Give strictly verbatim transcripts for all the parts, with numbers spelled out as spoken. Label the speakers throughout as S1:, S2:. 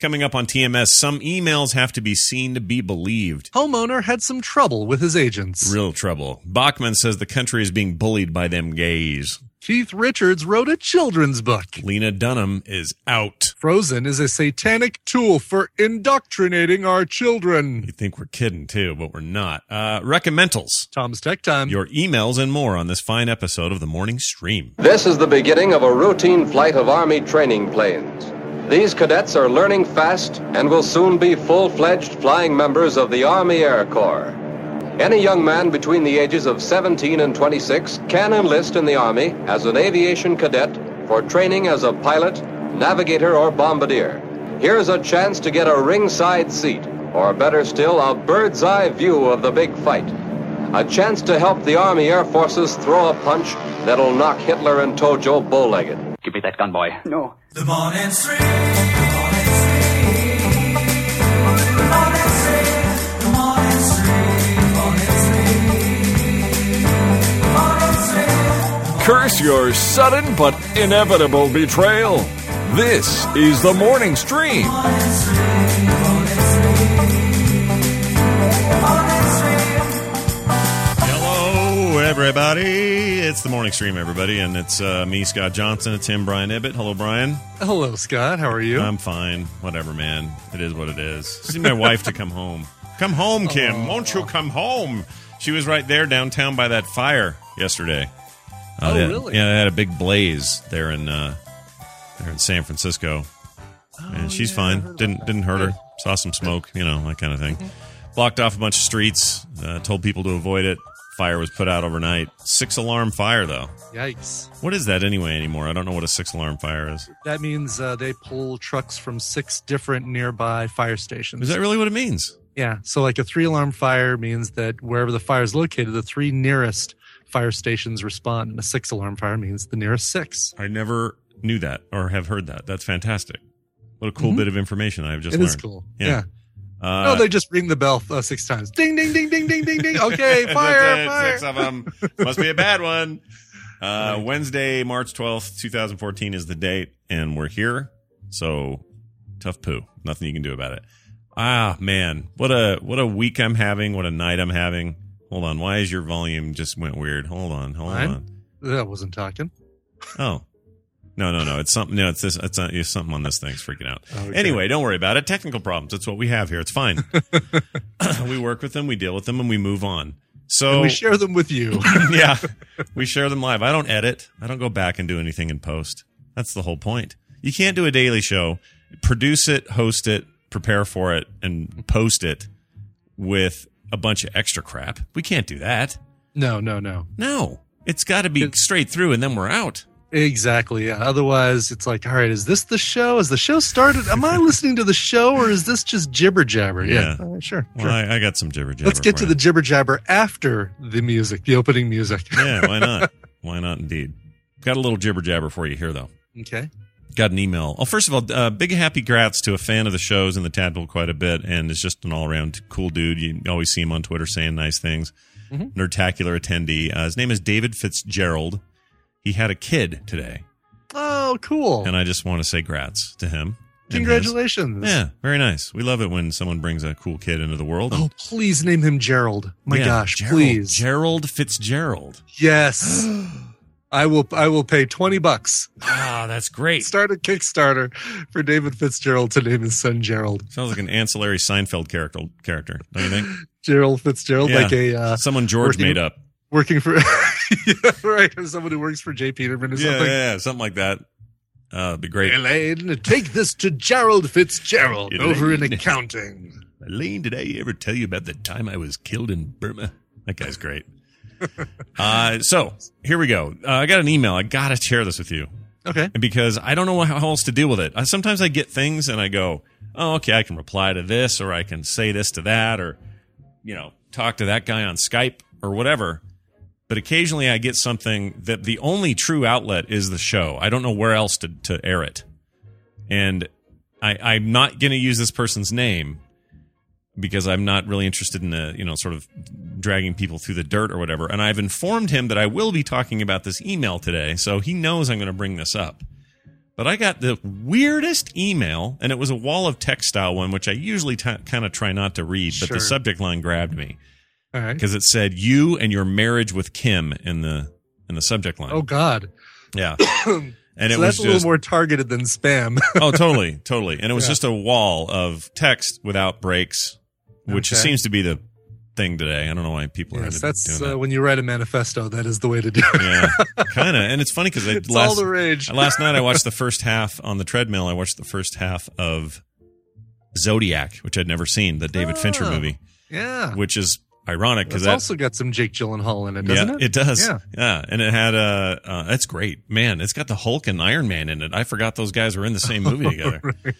S1: Coming up on T M S, some emails have to be seen to be believed.
S2: Homeowner had some trouble with his agents.
S1: Real trouble. Bachman says the country is being bullied by them gays.
S2: Keith Richards wrote a children's book.
S1: Lena Dunham is out.
S2: Frozen is a satanic tool for indoctrinating our children.
S1: You think we're kidding, too, but we're not. Uh, Recommendals.
S2: Tom's Tech Time.
S1: Your emails and more on this fine episode of the Morning Stream.
S3: This is the beginning of a routine flight of Army training planes. These cadets are learning fast and will soon be full-fledged flying members of the Army Air Corps. Any young man between the ages of seventeen and twenty-six can enlist in the Army as an aviation cadet for training as a pilot, navigator, or bombardier. Here's a chance to get a ringside seat, or better still, a bird's eye view of the big fight. A chance to help the Army Air Forces throw a punch that'll knock Hitler and Tojo bow-legged.
S4: Give me that gun, boy.
S5: No.
S6: The morning stream. The morning stream. The morning stream. The morning stream. Morning stream.
S7: Curse your sudden but inevitable betrayal. This is the Morning Stream.
S6: Morning stream. Morning stream. Morning stream.
S1: Hello, everybody. It's the Morning Stream, everybody, and it's uh, me, Scott Johnson. It's him, Brian Ibbett. Hello, Brian.
S2: Hello, Scott. How are you?
S1: I'm fine. Whatever, man. It is what it is. Just need my wife to come home. Come home, Kim.
S2: Oh.
S1: Won't you come home? She was right there downtown by that fire yesterday. Uh,
S2: Oh,
S1: they had-
S2: really?
S1: Yeah, they had a big blaze there in uh, there in San Francisco, and she's
S2: yeah, I
S1: fine.
S2: heard
S1: Didn't
S2: about
S1: didn't hurt her.
S2: that.
S1: Saw some smoke, you know, that kind of thing. Blocked off a bunch of streets. Uh, told people to avoid it. Fire was put out overnight. Six alarm fire, though.
S2: Yikes.
S1: What is that anyway anymore? I don't know what a six alarm fire is.
S2: That means uh, they pull trucks from six different nearby fire stations.
S1: Is that really what it means?
S2: Yeah. So like a three-alarm fire means that wherever the fire is located, the three nearest fire stations respond. And a six-alarm fire means the nearest six.
S1: I never knew that or have heard that. That's fantastic. What a cool
S2: Mhm.
S1: bit of information I've just
S2: It
S1: learned.
S2: is cool.
S1: Yeah.
S2: Yeah.
S1: Uh,
S2: No, they just ring the bell uh, six times. Ding, ding, ding, ding, ding, ding, ding. Okay, fire,
S1: That's it,
S2: fire.
S1: Six of them. Must be a bad one. Uh, Wednesday, March twelfth, twenty fourteen is the date, and we're here. So tough poo. Nothing you can do about it. Ah, man. What a what a week I'm having. What a night I'm having. Hold on. Why is your volume just went weird? Hold on. Hold
S2: Mine?
S1: on.
S2: That wasn't talking.
S1: Oh. No, no, no. It's something. No, it's this. It's, not, it's something on this thing's freaking out.
S2: Okay.
S1: Anyway, don't worry about it. Technical problems. That's what we have here. It's fine. We work with them, we deal with them, and we move on. So
S2: And we share them with you.
S1: yeah, we share them live. I don't edit. I don't go back and do anything in post. That's the whole point. You can't do a daily show, produce it, host it, prepare for it, and post it with a bunch of extra crap. We can't do that.
S2: No, no, no.
S1: No, it's got to be
S2: It-
S1: straight through, and then we're out.
S2: Exactly. Yeah. Otherwise, it's like, all right, is this the show? Has the show started? Am I listening to the show, or is this just jibber jabber?
S1: Yeah.
S2: All right, sure.
S1: Well,
S2: sure.
S1: I, I got some jibber jabber.
S2: Let's get
S1: for
S2: to
S1: you.
S2: the jibber jabber after the music, the opening music.
S1: Yeah, why not? Why not, indeed. Got a little jibber jabber for you here, though.
S2: Okay.
S1: Got an email. Oh, first of all, uh, big happy grats to a fan of the shows and the Tadpole quite a bit, and is just an all-around cool dude. You always see him on Twitter saying nice things.
S2: Mm-hmm.
S1: Nerdtacular attendee. Uh, his name is David Fitzgerald. He had a kid today,
S2: Oh, cool.
S1: and I just want to say grats to him. and his.
S2: Congratulations.
S1: Yeah, very nice. We love it when someone brings a cool kid into the world.
S2: Oh, please name him Gerald. My
S1: Yeah,
S2: gosh,
S1: Gerald,
S2: please.
S1: Gerald Fitzgerald.
S2: Yes. I will I will pay twenty bucks.
S1: Ah, that's great.
S2: Start a Kickstarter for David Fitzgerald to name his son Gerald.
S1: Sounds like an ancillary Seinfeld character, character, don't you think?
S2: Gerald Fitzgerald,
S1: Yeah.
S2: like a uh,
S1: Someone George
S2: working-
S1: made up.
S2: working for yeah, right, or someone who works for J. Peterman or
S1: Yeah,
S2: something.
S1: yeah, yeah, something like that. Uh, it'd be great.
S2: Elaine, take this to Gerald Fitzgerald
S1: Elaine.
S2: over in accounting.
S1: Elaine, did I ever tell you about the time I was killed in Burma? That guy's great. uh, so here we go. Uh, I got an email. I got to share this with you
S2: Okay.
S1: because I don't know how else to deal with it. I, sometimes I get things and I go, oh, okay, I can reply to this, or I can say this to that, or, you know, talk to that guy on Skype or whatever. But occasionally I get something that the only true outlet is the show. I don't know where else to, to air it. And I, I'm not going to use this person's name because I'm not really interested in the, you know, sort of dragging people through the dirt or whatever. And I've informed him that I will be talking about this email today, so he knows I'm going to bring this up. But I got the weirdest email, and it was a wall of text style one, which I usually t- kind of try not to read, but
S2: Sure.
S1: the subject line grabbed me
S2: All right.
S1: because it said "you and your marriage with Kim" in the in the subject line.
S2: Oh God.
S1: Yeah, and it
S2: so
S1: was
S2: that's a little
S1: just
S2: more targeted than spam.
S1: oh, totally, totally, and it was
S2: Yeah.
S1: just a wall of text without breaks, which
S2: Okay.
S1: seems to be the thing today. I don't know why people are
S2: yes,
S1: into
S2: that's
S1: doing
S2: uh,
S1: that.
S2: when you write a manifesto. That is the way to do it.
S1: Yeah, kind of, and it's funny because
S2: It's
S1: last
S2: all the rage.
S1: last night I watched the first half on the treadmill. I watched the first half of Zodiac, which I'd never seen, the David Fincher
S2: Oh.
S1: movie,
S2: Yeah.
S1: which is ironic because
S2: It's
S1: that
S2: also got some Jake Gyllenhaal in it, doesn't
S1: yeah,
S2: it?
S1: it does.
S2: Yeah.
S1: Yeah, and it had a. Uh, that's great, man. It's got the Hulk and Iron Man in it. I forgot those guys were in the same movie together.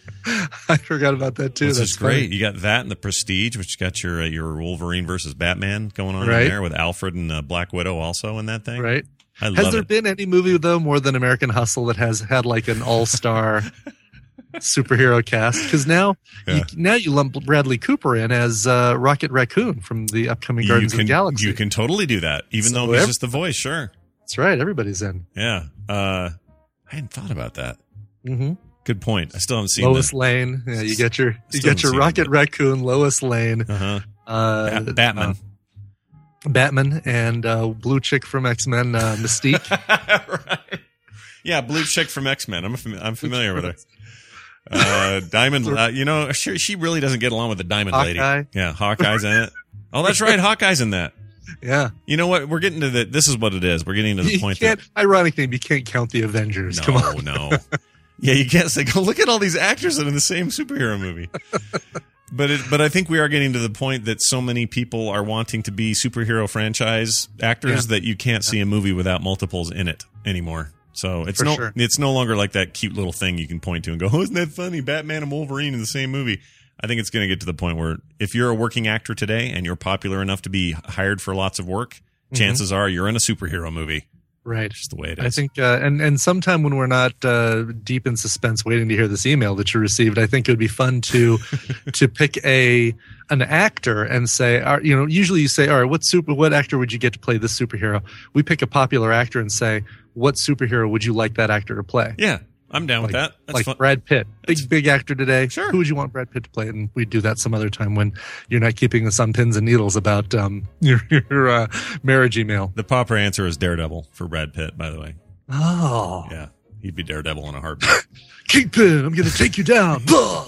S2: I forgot about that too.
S1: This
S2: That's
S1: is great.
S2: funny.
S1: You got that and the Prestige, which got your uh, your Wolverine versus Batman going on
S2: Right.
S1: in there with Alfred and uh, Black Widow also in that thing.
S2: Right?
S1: I
S2: Has
S1: love
S2: there
S1: it.
S2: been any movie though more than American Hustle that has had like an all-star superhero cast? Because now,
S1: Yeah.
S2: you, now you lump Bradley Cooper in as uh, Rocket Raccoon from the upcoming Guardians
S1: you can
S2: of the Galaxy.
S1: you can totally do that, even
S2: So
S1: though he's
S2: ev-
S1: just the voice. Sure.
S2: That's right. Everybody's in.
S1: Yeah. Uh, I hadn't thought about that.
S2: Mm-hmm.
S1: Good point. I still haven't seen
S2: Lois
S1: that.
S2: Lane. Yeah, you get your you
S1: Still
S2: get your
S1: haven't
S2: Rocket
S1: seen
S2: Raccoon, Lois Lane,
S1: Uh-huh.
S2: uh,
S1: Bat- Batman.
S2: uh, Batman, and uh, Blue Chick from X Men, uh, Mystique.
S1: right. Yeah, blue chick from X Men. I'm fam- I'm familiar with her. Uh, Diamond. Uh, you know, she, she really doesn't get along with the Diamond
S2: Hawkeye.
S1: Lady. Yeah, Hawkeye's in it. Oh, that's right. Hawkeye's in that.
S2: Yeah,
S1: You know what? We're getting to the. This is what it is. We're getting to the
S2: you
S1: point
S2: can't.
S1: that.
S2: Ironic name. You can't count the Avengers.
S1: No,
S2: Come on.
S1: no. Yeah, you can't say, go look at all these actors that are in the same superhero movie. But it, but I think we are getting to the point that so many people are wanting to be superhero franchise actors
S2: Yeah.
S1: that you can't see a movie without multiples in it anymore. So it's
S2: For
S1: no
S2: sure.
S1: it's no longer like that cute little thing you can point to and go, oh, isn't that funny? Batman and Wolverine in the same movie. I think it's going to get to the point where if you're a working actor today and you're popular enough to be hired for lots of work, chances are you're in a superhero movie.
S2: Right.
S1: Just the way it is.
S2: I think, uh, and and sometime when we're not uh, deep in suspense, waiting to hear this email that you received, I think it would be fun to to pick a an actor and say, uh, you know, usually you say, all right, what super, what actor would you get to play this superhero? We pick a popular actor and say, what superhero would you like that actor to play?
S1: Yeah, I'm down with
S2: Like,
S1: that. That's
S2: like
S1: fun.
S2: Brad Pitt, big big actor today.
S1: Sure.
S2: Who would you want Brad Pitt to play? And we do that some other time when you're not keeping us on pins and needles about um, your your uh, marriage email.
S1: The proper answer is Daredevil for Brad Pitt, by the way.
S2: Oh,
S1: Yeah, he'd be Daredevil in a heartbeat.
S2: Kingpin, I'm going to take you down.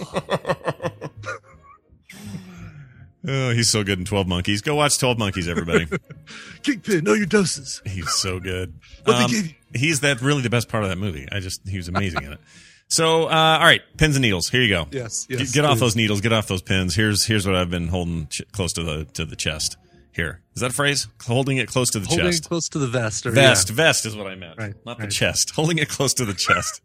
S1: Oh, he's so good in twelve Monkeys. Go watch twelve Monkeys, everybody.
S2: Kingpin, know your doses.
S1: He's so good.
S2: What they
S1: Um,
S2: give you?
S1: he's that really the best part of that movie. I just he was amazing in it. So, uh, all right, pins and needles. Here you go.
S2: Yes,
S1: Get-
S2: yes,
S1: Get off
S2: please.
S1: those needles. Get off those pins. Here's here's what I've been holding ch- close to the to the chest. Here is that a phrase? Holding it close to the
S2: Holding
S1: chest.
S2: it close to the vest. Or,
S1: Vest,
S2: yeah.
S1: vest is what I meant,
S2: Right,
S1: not the
S2: right.
S1: chest. Holding it close to the chest.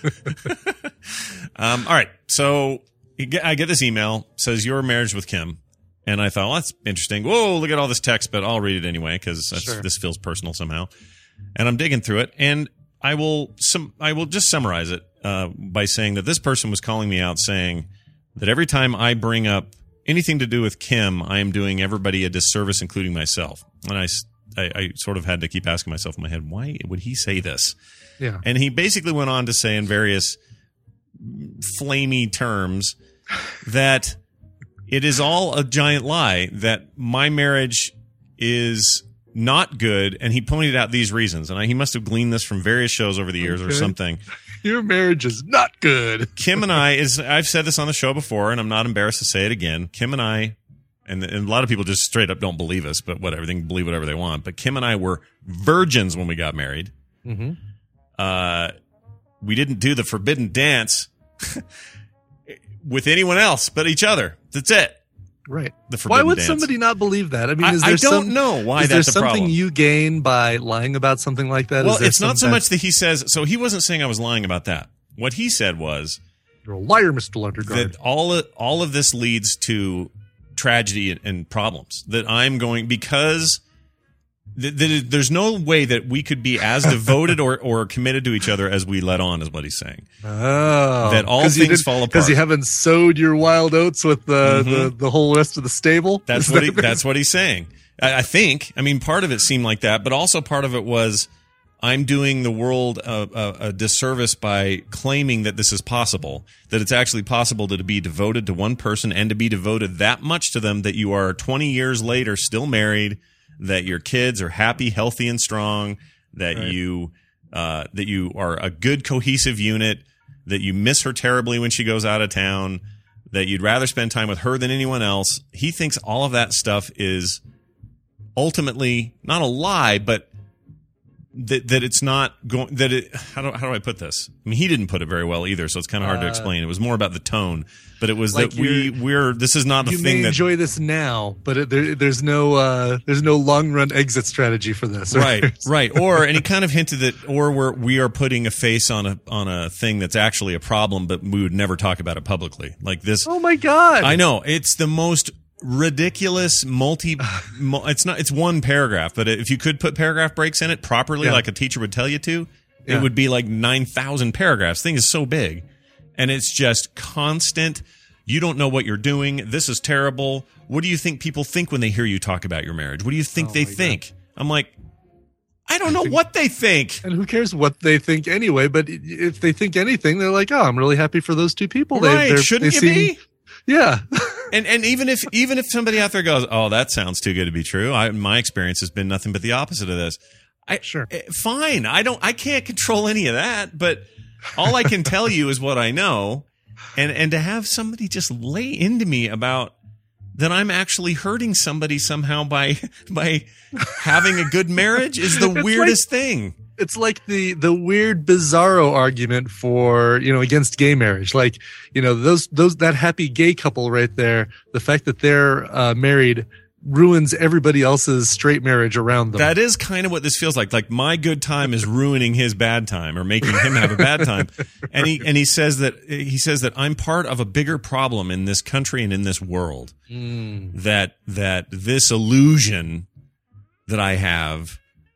S1: um, all right, so you get, I get this email says your marriage with Kim, and I thought, well, that's interesting. Whoa, look at all this text, but I'll read it anyway because
S2: Sure.
S1: this feels personal somehow. And I'm digging through it, and I will some I will just summarize it uh, by saying that this person was calling me out, saying that every time I bring up anything to do with Kim, I am doing everybody a disservice, including myself. And I, s- I- I sort of had to keep asking myself in my head, why would he say this?
S2: Yeah.
S1: And he basically went on to say in various flamey terms that it is all a giant lie, that my marriage is not good. And he pointed out these reasons. And I, he must have gleaned this from various shows over the years or
S2: Okay.
S1: something.
S2: Your marriage is not good.
S1: Kim and I is I've said this on the show before, and I'm not embarrassed to say it again. Kim and I, and, and a lot of people just straight up don't believe us, but whatever, they can believe whatever they want. But Kim and I were virgins when we got married.
S2: Mm-hmm.
S1: Uh, we didn't do the forbidden dance with anyone else but each other. That's it.
S2: Right.
S1: The
S2: Why
S1: forbidden
S2: would
S1: dance.
S2: somebody not believe that? I mean,
S1: I-
S2: is
S1: I
S2: there
S1: don't
S2: some,
S1: know why
S2: is
S1: that's
S2: there
S1: a
S2: something
S1: problem.
S2: you gain by lying about something like that?
S1: Well,
S2: Is there
S1: it's not so
S2: some-
S1: much that he says. So he wasn't saying I was lying about that. What he said was
S2: You're a liar, Mister Lundergaard.
S1: that all of, all of this leads to tragedy and, and problems. That I'm going because th- th- there's no way that we could be as devoted or, or committed to each other as we let on, is what he's saying.
S2: Oh,
S1: That all
S2: 'cause you
S1: things
S2: didn't-
S1: fall
S2: because you
S1: apart.
S2: haven't sowed your wild oats with the, the, the whole rest of the stable.
S1: That's
S2: Is
S1: what he,
S2: that-
S1: that's what he's saying. I, I think. I mean, part of it seemed like that, but also part of it was I'm doing the world a, a, a disservice by claiming that this is possible, that it's actually possible to be devoted to one person and to be devoted that much to them that you are twenty years later still married, that your kids are happy, healthy, and strong, that
S2: Right.
S1: you uh, that you are a good cohesive unit, that you miss her terribly when she goes out of town, that you'd rather spend time with her than anyone else. He thinks all of that stuff is ultimately not a lie, but that that it's not going that it how do how do I put this? I mean, he didn't put it very well either, so it's kind of hard to
S2: Uh,
S1: explain. It was more about the tone, but it was
S2: like
S1: that we
S2: you're-
S1: we're this is not a
S2: You
S1: thing
S2: may
S1: that
S2: enjoy this now, but it, there, there's no uh, there's no long run exit strategy for this.
S1: right right or and he kind of hinted that or we're we are putting a face on a on a thing that's actually a problem, but we would never talk about it publicly. Like this,
S2: Oh my God!
S1: I know it's the most ridiculous multi mul- it's not it's one paragraph, but if you could put paragraph breaks in it properly,
S2: Yeah.
S1: like a teacher would tell you to,
S2: Yeah.
S1: it would be like nine thousand paragraphs. Thing is so big, and it's just constant. You don't know what you're doing. This is terrible. What do you think people think when they hear you talk about your marriage? What do you think
S2: Oh
S1: they
S2: my God.
S1: think? I'm like, I don't know what they think.
S2: And who cares what they think anyway? But if they think anything, they're like, "Oh, I'm really happy for those two people." They,
S1: Right?
S2: they're-
S1: Shouldn't
S2: they
S1: you
S2: seem-
S1: be?
S2: Yeah.
S1: And and even if even if somebody out there goes, oh, that sounds too good to be true. I, my experience has been nothing but the opposite of this. I,
S2: Sure.
S1: eh, Fine. I don't. I can't control any of that. But all I can tell you is what I know. And and to have somebody just lay into me about that I'm actually hurting somebody somehow by by having a good marriage is the
S2: It's
S1: weirdest thing.
S2: It's like the the weird bizarro argument for, you know, against gay marriage. Like, you know, those those that happy gay couple right there, the fact that they're uh, married ruins everybody else's straight marriage around them.
S1: That is kind of what this feels like. Like my good time is ruining his bad time or making him have a bad time. And he and he says that he says that I'm part of a bigger problem in this country and in this world.
S2: Mm.
S1: That that this illusion that I have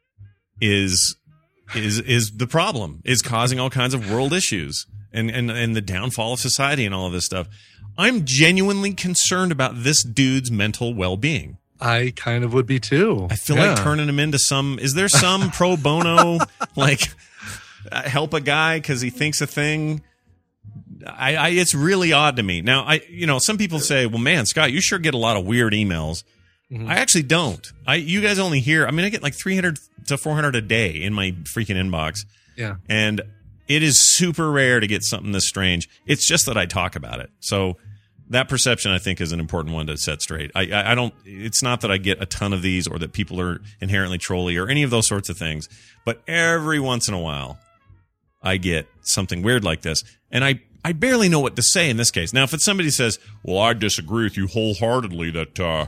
S1: is is is the problem. Is causing all kinds of world issues and and and the downfall of society and all of this stuff. I'm genuinely concerned about this dude's mental well-being.
S2: I kind of would be too.
S1: I feel
S2: Yeah.
S1: like turning him into some. Is there some pro bono like uh, help a guy because he thinks a thing? I, I it's really odd to me. Now I you know some people say, well, man, Scott, you sure get a lot of weird emails.
S2: Mhm.
S1: I actually don't. I you guys only hear. I mean, I get like three hundred to four hundred a day in my freaking inbox,
S2: Yeah.
S1: and it is super rare to get something this strange. It's just that I talk about it. So that perception, I think, is an important one to set straight. I, I, I don't. It's not that I get a ton of these or that people are inherently trolly or any of those sorts of things. But every once in a while, I get something weird like this, and I I barely know what to say in this case. Now, if it's somebody says, "Well, I disagree with you wholeheartedly," that uh,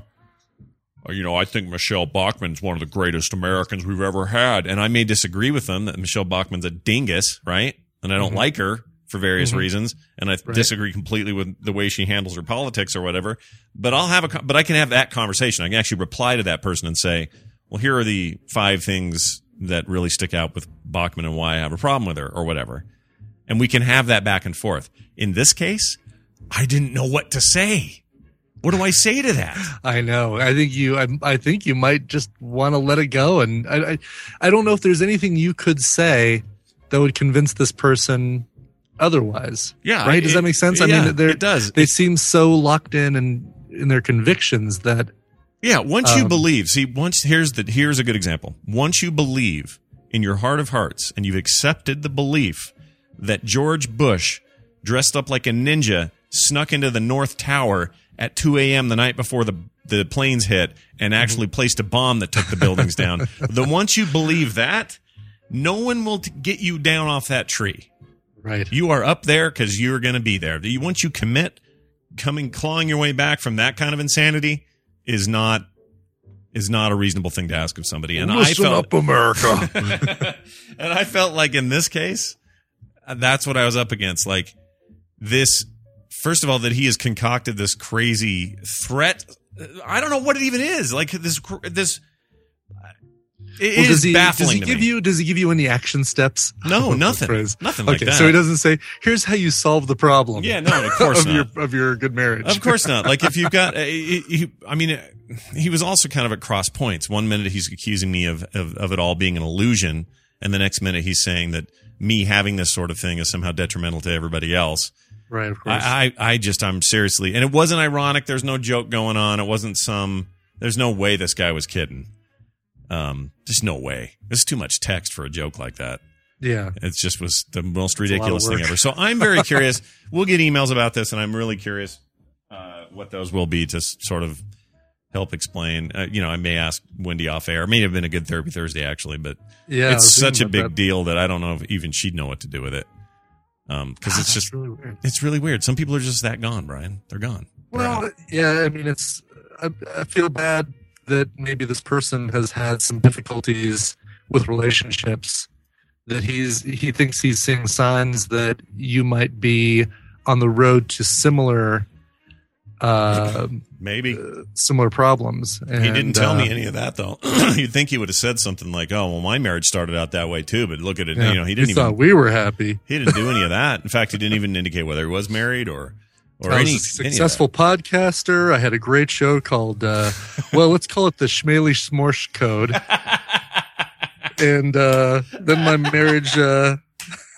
S1: you know, I think Michelle Bachmann's one of the greatest Americans we've ever had, and I may disagree with them that Michelle Bachmann's a dingus, right? And I don't
S2: Mm-hmm.
S1: like her for various
S2: Mhm.
S1: reasons, and I
S2: Right.
S1: disagree completely with the way she handles her politics or whatever. But I'll have a, co- but I can have that conversation. I can actually reply to that person and say, "Well, here are the five things that really stick out with Bachmann and why I have a problem with her," or whatever, and we can have that back and forth. In this case, I didn't know what to say. What do I say to that?
S2: I know. I think you. I, I think you might just want to let it go, and I, I. I don't know if there's anything you could say that would convince this person otherwise.
S1: Yeah,
S2: Right? Does
S1: it-
S2: that make sense? I
S1: yeah,
S2: mean, they're,
S1: it does.
S2: They seem so locked in and in their convictions that
S1: Yeah, once you
S2: Um,
S1: believe, see, once here's the here's a good example. Once you believe in your heart of hearts and you've accepted the belief that George Bush, dressed up like a ninja, snuck into the North Tower at two a.m. the night before the the planes hit and actually placed a bomb that took the buildings down. Then once you believe that, no one will t- get you down off that tree.
S2: right.
S1: You are up there because you're going to be there. You- Once you commit, coming clawing your way back from that kind of insanity is not is not a reasonable thing to ask of somebody. And
S2: Listen
S1: I felt
S2: up, America.
S1: and I felt like in this case, uh, that's what I was up against. Like this, first of all, that he has concocted this crazy threat. I don't know what it even is. Like this, cr- this. It
S2: Well,
S1: is
S2: does he,
S1: baffling
S2: does he
S1: to
S2: give
S1: me.
S2: you? Does he give you any action steps?
S1: No,
S2: What's the
S1: nothing.
S2: phrase?
S1: Nothing like
S2: okay,
S1: that.
S2: so he doesn't say, "Here's how you solve the problem."
S1: Yeah, no, of course
S2: of
S1: not.
S2: your of your good marriage.
S1: Of course not. Like if you've got, uh, he, he- I mean, uh, he was also kind of at cross points. One minute he's accusing me of, of of it all being an illusion, and the next minute he's saying that me having this sort of thing is somehow detrimental to everybody else.
S2: Right, of course.
S1: I, I, I just, I'm seriously, and it wasn't ironic. There's no joke going on. It wasn't some, there's no way this guy was kidding. Um, just no way. There's too much text for a joke like that.
S2: Yeah.
S1: It just was the most
S2: a lot of
S1: ridiculous thing
S2: work.
S1: ever. So I'm very curious. We'll get emails about this, and I'm really curious uh, what those will be to s- sort of help explain. Uh, you know, I may ask Wendy off air. It may have been a good Therapy Thursday, actually, but
S2: Yeah, I was
S1: it's such a
S2: thinking
S1: big
S2: about that.
S1: deal that I don't know if even she'd know what to do with it. Um, because
S2: God,
S1: it's
S2: that's
S1: just,
S2: really weird.
S1: it's really weird. Some people are just that gone, Brian. They're gone. They're
S2: Well,
S1: out.
S2: yeah, I mean, it's. I, I feel bad that maybe this person has had some difficulties with relationships. That he's he thinks he's seeing signs that you might be on the road to similar, uh,
S1: Maybe.
S2: similar problems. And,
S1: He didn't tell
S2: uh,
S1: me any of that, though. You'd think he would have said something like, "Oh, well, my marriage started out that way too." But look at it.
S2: Yeah,
S1: You know, he didn't
S2: we
S1: even.
S2: thought we were happy.
S1: He didn't do any of that. In fact, he didn't even indicate whether he was married or or
S2: I
S1: any,
S2: was a
S1: any of
S2: successful podcaster. I had a great show called, uh, well, let's call it the Schmaley Smorsh Code. And uh, then my marriage. Uh,
S1: that.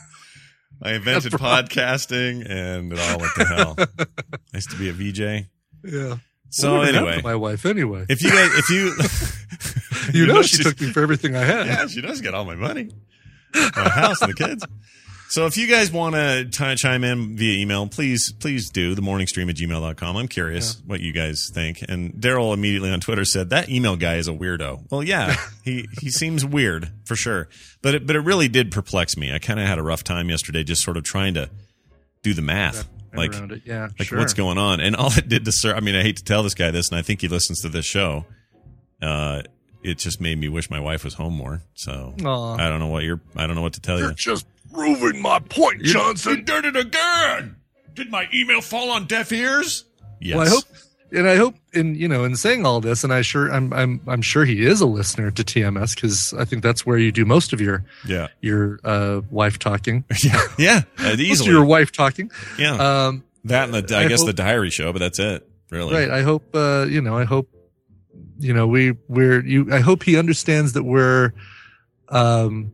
S1: I invented podcasting, and it all went to hell. I used to be a V J.
S2: yeah.
S1: So
S2: Whatever happened
S1: anyway,
S2: to my wife anyway.
S1: if you guys, if you,
S2: you know, she
S1: she's-
S2: took me for everything I had.
S1: Yeah, she does get all my money, my house, and the kids. So if you guys want to t- chime in via email, please, please do the morning stream at gmail dot com. I'm curious
S2: Yeah.
S1: what you guys think. And Daryl immediately on Twitter said that email guy is a weirdo. Well, yeah, he, he seems weird for sure, but it, but it really did perplex me. I kind of had a rough time yesterday, just sort of trying to do the math. Like,
S2: around it. Yeah,
S1: like
S2: sure.
S1: what's going on? And all it did to serve, I mean, I hate to tell this guy this, and I think he listens to this show. Uh, it just made me wish my wife was home more. So
S2: Aw.
S1: I don't know what you're, I don't know what to tell you.
S2: just proving my point,
S1: You did it again. Did my email fall on deaf ears? Yes.
S2: Well, I hope, and I hope, in you know, in saying all this, and I sure, I'm, I'm, I'm sure he is a listener to T M S because I think that's where you do most of your,
S1: Yeah.
S2: your uh, wife talking.
S1: Yeah. Yeah. Uh,
S2: Most of
S1: easily.
S2: your wife talking.
S1: yeah.
S2: Um,
S1: that and the, I,
S2: I
S1: guess
S2: hope-
S1: the diary show, but that's it. Really.
S2: Right. I hope, uh, you know, I hope, you know, we, we're, you, I hope he understands that we're, um,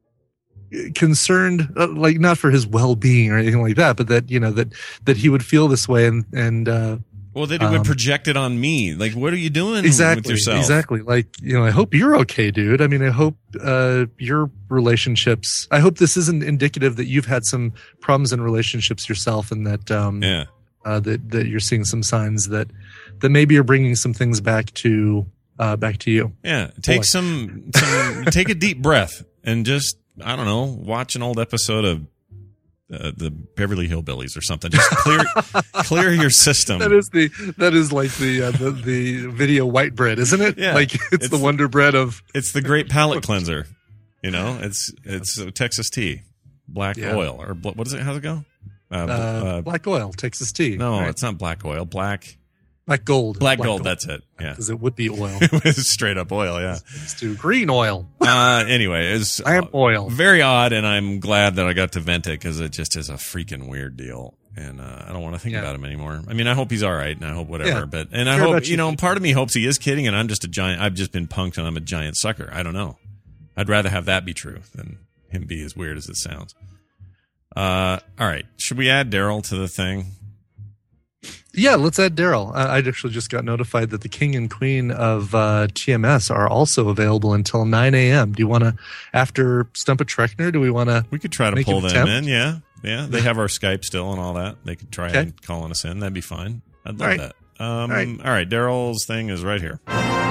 S2: concerned, uh, like not for his well-being or anything like that, but that, you know, that, that he would feel this way and, and, uh,
S1: Well, they would
S2: Um,
S1: project it on me. Like, what are you doing
S2: exactly,
S1: with yourself?
S2: exactly. Like, you know, I hope you're okay, dude. I mean, I hope, uh, your relationships, I hope this isn't indicative that you've had some problems in relationships yourself and that, um,
S1: Yeah.
S2: uh, that that you're seeing some signs that that maybe you're bringing some things back to uh, back to you.
S1: Yeah. Take
S2: Boy.
S1: some, some take a deep breath and just, I don't know, watch an old episode of uh, the Beverly Hillbillies or something. Just clear, clear your system.
S2: That is the that is like the uh, the, the video white bread, isn't it?
S1: Yeah.
S2: Like it's,
S1: It's-
S2: the Wonder Bread of
S1: It's the great palate cleanser. You know, it's it's uh, Texas tea, black
S2: Yeah.
S1: oil, or bl- what is it? How's it go? Uh, bl-
S2: uh,
S1: uh,
S2: black oil, Texas tea.
S1: no,
S2: right?
S1: it's not black oil. Black
S2: black gold.
S1: black, gold, That's it. Yeah,
S2: because it would be oil.
S1: it's straight up oil. Yeah.
S2: Let's do green oil,
S1: Uh, anyway, it's
S2: lamp oil.
S1: very odd, and I'm glad that I got to vent it because it just is a freaking weird deal, and uh, I don't want to think
S2: Yeah.
S1: about him anymore. I mean, I hope he's all right, and I hope whatever.
S2: Yeah.
S1: But and I
S2: Care
S1: hope
S2: about
S1: you
S2: you.
S1: know, part of me hopes he is kidding, and I'm just a giant. I've just been punked, and I'm a giant sucker. I don't know. I'd rather have that be true than him be as weird as it sounds. Uh, all right, should we add Daryl to the thing?
S2: Yeah, let's add Daryl. Uh, I actually just got notified that the king and queen of uh, T M S are also available until nine a.m. Do you want to, after Stump a Trekner, do we want to?
S1: We could try to
S2: Make
S1: pull
S2: an
S1: them
S2: attempt?
S1: in. Yeah, yeah. They have our Skype still and all that. They could try
S2: Okay.
S1: and calling us in. That'd be fine. I'd love
S2: All right.
S1: that. Um,
S2: All right.
S1: all right, Daryl's thing is right here.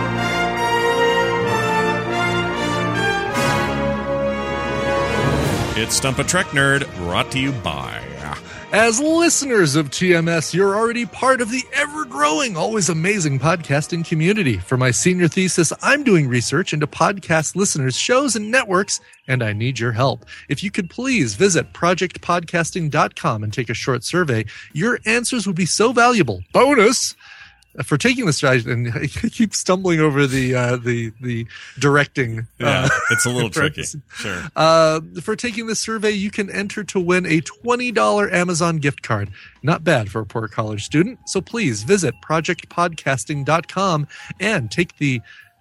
S1: It's Stump a Trek Nerd, brought to you by.
S2: As listeners of T M S, you're already part of the ever-growing, always amazing podcasting community. For my senior thesis, I'm doing research into podcast listeners, shows, and networks, and I need your help. If you could please visit project podcasting dot com and take a short survey, your answers would be so valuable. Bonus! For taking this, and I keep stumbling over the uh, the the directing.
S1: Yeah,
S2: uh,
S1: it's a little tricky.
S2: parentheses.
S1: Sure.
S2: Uh, for taking this survey, you can enter to win a twenty dollars Amazon gift card. Not bad for a poor college student. So please visit project podcasting dot com and take the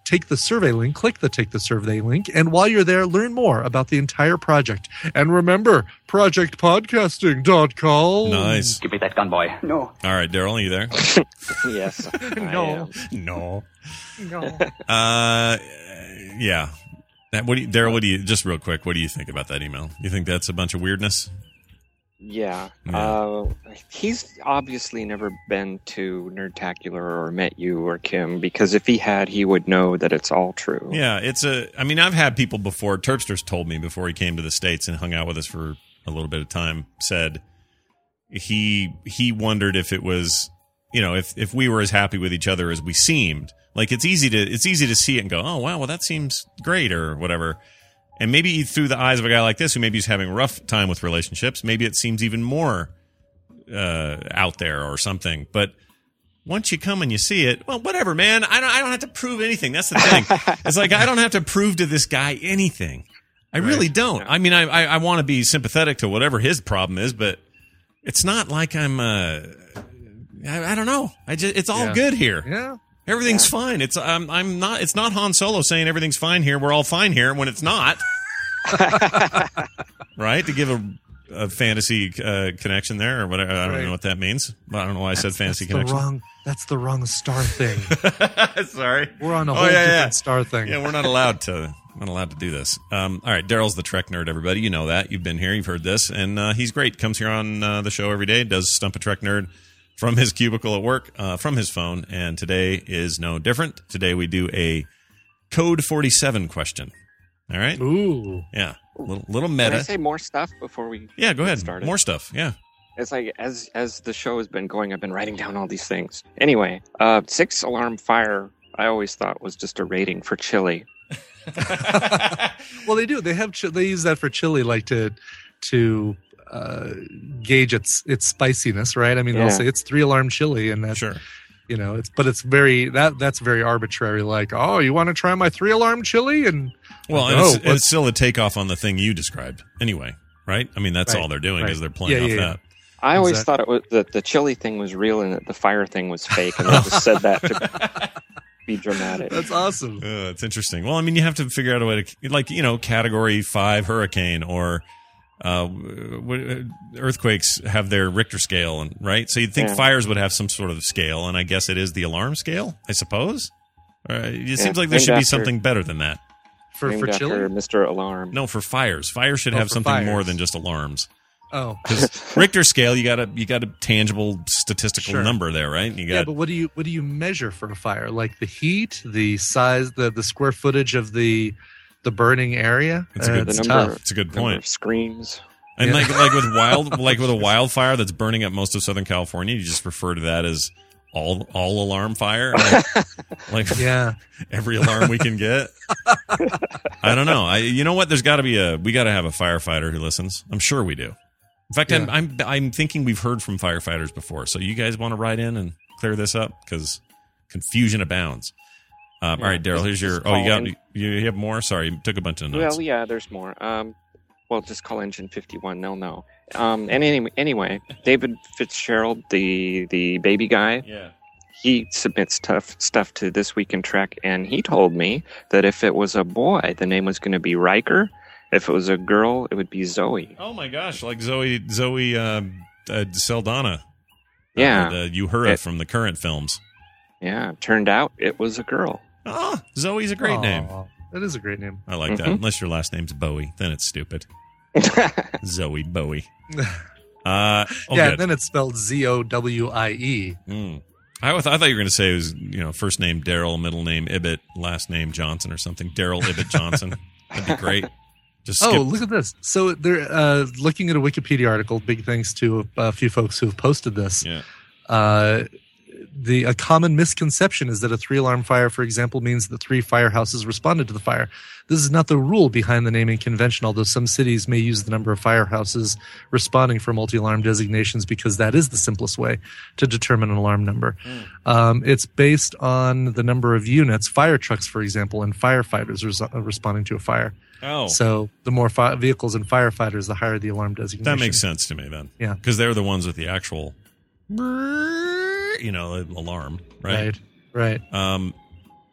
S2: Take the Survey link, click the Take the Survey link, and while you're there, learn more about the entire project. And remember, project podcasting dot com.
S1: Nice.
S4: Give me that gun, boy. No.
S1: All right, Daryl, are you there?
S4: Yes.
S2: No.
S1: No.
S2: No.
S1: Uh, yeah. That, what do you, Daryl, what do you, just real quick, what do you think about that email? You think that's a bunch of weirdness?
S5: Yeah.
S1: Yeah.
S5: Uh, he's obviously never been to Nerdtacular or met you or Kim, because if he had, he would know that it's all true.
S1: Yeah, it's a, I mean, I've had people before, Terpster's told me before he came to the States and hung out with us for a little bit of time, said he, he wondered if it was, you know, if, if we were as happy with each other as we seemed. Like, it's easy to, it's easy to see it and go, oh, wow, well, that seems great or whatever. And maybe through the eyes of a guy like this, who maybe is having a rough time with relationships, maybe it seems even more uh, out there or something. But once you come and you see it, well, whatever, man. I don't. I don't have to prove anything. That's the thing. It's like I don't have to prove to this guy anything. I
S2: Right.
S1: really don't. I mean, I I, I want to be sympathetic to whatever his problem is, but it's not like I'm. Uh, I, I don't know. I just. It's all
S2: Yeah.
S1: good here.
S2: Yeah.
S1: Everything's fine. It's I'm I'm not. It's not Han Solo saying everything's fine here. We're all fine here when it's not. Right? To give a, a fantasy uh, connection there or whatever. I don't
S2: Right.
S1: know what that means. I don't know why I said fantasy
S2: that's the
S1: connection.
S2: wrong. That's the wrong star thing.
S1: Sorry.
S2: We're on a
S1: Oh,
S2: whole
S1: yeah,
S2: different
S1: yeah.
S2: star thing.
S1: Yeah, we're not allowed to not allowed to do this. Um, all right, Daryl's the Trek nerd. Everybody, you know that. You've been here. You've heard this, and uh, he's great. Comes here on uh, the show every day. Does Stump a Trek Nerd from his cubicle at work, uh, from his phone, and today is no different. Today we do a Code forty-seven question. All right?
S2: Ooh.
S1: Yeah. Little, little
S5: Can I
S1: meta.
S5: say more stuff before we
S1: Yeah, go
S5: get
S1: ahead.
S5: started?
S1: More stuff. Yeah.
S5: It's like as as the show has been going, I've been writing down all these things. Anyway, uh, six alarm fire. I always thought was just a rating for chili.
S2: Well, they do. They have. Chi- they use that for chili, like to to uh, gauge its its spiciness, right? I mean,
S5: Yeah.
S2: they'll say it's three alarm chili, and that's
S1: Sure.
S2: you know, it's but it's very that that's very arbitrary. Like, oh, you want to try my three alarm chili? And
S1: Well, and
S2: no,
S1: it's,
S2: what's-
S1: it's still a takeoff on the thing you described anyway, right? I mean, that's
S2: Right,
S1: all they're doing
S2: right.
S1: is they're playing
S2: Yeah,
S1: off
S2: yeah, yeah.
S1: that.
S5: I always
S2: Exactly.
S5: thought it was that the chili thing was real and that the fire thing was fake, and they just said that to be dramatic.
S2: that's awesome.
S1: Uh, it's interesting. Well, I mean, you have to figure out a way to, like, you know, category five hurricane or uh, w- earthquakes have their Richter scale, and right. So you'd think
S5: Yeah.
S1: fires would have some sort of scale, and I guess it is the alarm scale, I suppose. Uh, it
S5: Yeah,
S1: seems like there
S5: named
S1: should be
S5: after-
S1: something better than that.
S2: For
S5: Named
S2: for
S5: after
S2: chili?
S5: Mister Alarm.
S1: No, for fires, fires should
S2: Oh,
S1: have
S2: for
S1: something more
S2: fires.
S1: than just alarms.
S2: Oh,
S1: Because Richter scale, you got a you got a tangible statistical
S2: Sure.
S1: number there, right? You
S2: yeah.
S1: got
S2: But what do you what do you measure for a fire? Like the heat, the size, the the square footage of the the burning area.
S1: It's a
S2: Uh,
S1: good-
S5: the
S2: it's
S5: number,
S2: tough.
S1: It's a good
S5: number
S1: point.
S5: of screams.
S1: And
S2: Yeah.
S1: like like with wild like with a wildfire that's burning up most of Southern California, you just refer to that as all all alarm fire. Like, like
S2: Yeah.
S1: every alarm we can get. I don't know. I you know what? There's got to be a we got to have a firefighter who listens. I'm sure we do. In fact, I'm,
S2: Yeah.
S1: I'm I'm thinking we've heard from firefighters before. So you guys want to write in and clear this up because confusion abounds. Um,
S5: Yeah,
S1: all right, Daryl.
S5: just-
S1: Here's your.
S5: just
S1: Oh, you
S5: call
S1: got
S5: in.
S1: you, you have more. Sorry, you took a bunch of notes.
S5: Well, yeah, there's more. Um, well, just call Engine fifty-one. They'll know. Um, and anyway, anyway, David Fitzgerald, the the baby guy,
S1: Yeah.
S5: he submits tough stuff to This Week in Trek, and he told me that if it was a boy, the name was going to be Riker. If it was a girl, it would be Zoe.
S1: Oh my gosh, like Zoe Zoe uh, uh, Saldana.
S5: Yeah.
S1: Uh, the Uhura
S5: It-
S1: from the current films.
S5: Yeah, turned out it was a girl.
S1: Oh, Zoe's a great
S2: Aw,
S1: name.
S2: That is a great name.
S1: I like that.
S5: Mhm.
S1: Unless your last name's Bowie, then it's stupid. Zoe Bowie. Uh, oh,
S2: yeah.
S1: good.
S2: Then it's spelled Z O W I E.
S1: Mm. I, was- I thought you were going to say it was, you know, first name Daryl, middle name Ibbett, last name Johnson or something. Daryl Ibbett Johnson. That'd be great. Just skip.
S2: Oh, look at this. So they're uh, looking at a Wikipedia article. Big thanks to a, a few folks who have posted this.
S1: Yeah.
S2: Uh, the a common misconception is that a three alarm fire, for example, means that three firehouses responded to the fire. This is not the rule behind the naming convention, although some cities may use the number of firehouses responding for multi-alarm designations because that is the simplest way to determine an alarm number. Um, it's based on the number of units, fire trucks, for example, and firefighters res- responding to a fire.
S1: Oh,
S2: So the more fi- vehicles and firefighters, the higher the alarm designation.
S1: that makes sense to me then.
S2: Yeah.
S1: Because they're the ones with the actual, you know, alarm, right?
S2: Right. Right.
S1: Um,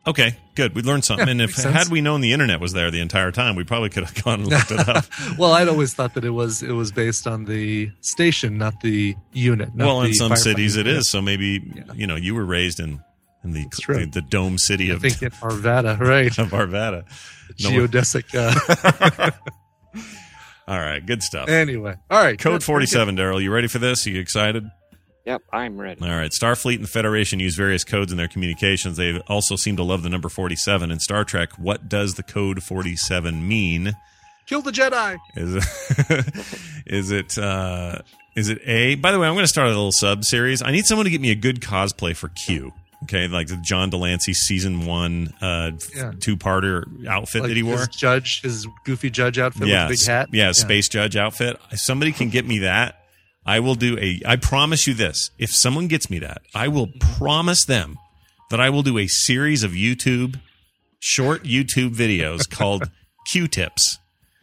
S1: Okay, good. We learned something.
S2: Yeah,
S1: and if
S2: makes sense.
S1: had we known the internet was there the entire time, we probably could have gone and looked it up.
S2: Well, I'd always thought that it was it was based on the station, not the unit. Not
S1: Well, in
S2: the
S1: some
S2: firefighting
S1: cities it
S2: unit.
S1: is. So maybe
S2: Yeah.
S1: you know you were raised in in the
S2: true.
S1: the, the dome city
S2: I
S1: of,
S2: think in Arvada, right?
S1: of Arvada. No,
S2: Geodesic. Uh,
S1: all right, good stuff.
S2: anyway, all right.
S1: Code
S2: good,
S1: forty-seven, Daryl. You ready for this? Are you excited?
S5: Yep, I'm ready.
S1: All right. Starfleet and the Federation use various codes in their communications. They also seem to love the number forty-seven. In Star Trek, what does the code forty-seven mean?
S2: Kill the Jedi.
S1: Is it, is it, uh, is it A? By the way, I'm going to start a little sub series. I need someone to get me a good cosplay for Q. Okay, like the John Delancey season one uh,
S2: Yeah.
S1: two parter outfit
S2: Like
S1: that he wore.
S2: his judge, his goofy judge outfit
S1: Yeah,
S2: with the big hat.
S1: yeah, space judge outfit. If somebody can get me that, I will do a. I promise you this: if someone gets me that, I will promise them that I will do a series of YouTube, short YouTube videos called Q-tips.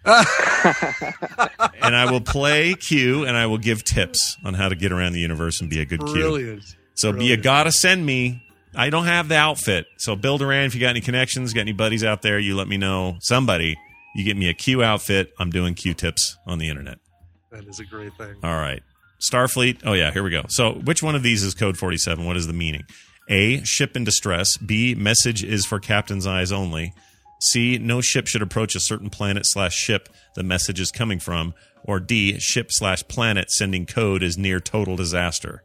S1: And I will play Q, and I will give tips on how to get around the universe and be a good Q.
S2: Brilliant.
S1: So
S2: Brilliant.
S1: you gotta send me. I don't have the outfit, so Bill Duran, if you got any connections, got any buddies out there, you let me know. Somebody, you get me a Q outfit. I'm doing Q tips on the internet.
S2: That is a great thing.
S1: All right, Starfleet. Oh yeah, here we go. So which one of these is code forty-seven? What is the meaning? A, ship in distress. B, message is for captain's eyes only. C, no ship should approach a certain planet slash ship the message is coming from. Or D, ship slash planet sending code is near total disaster.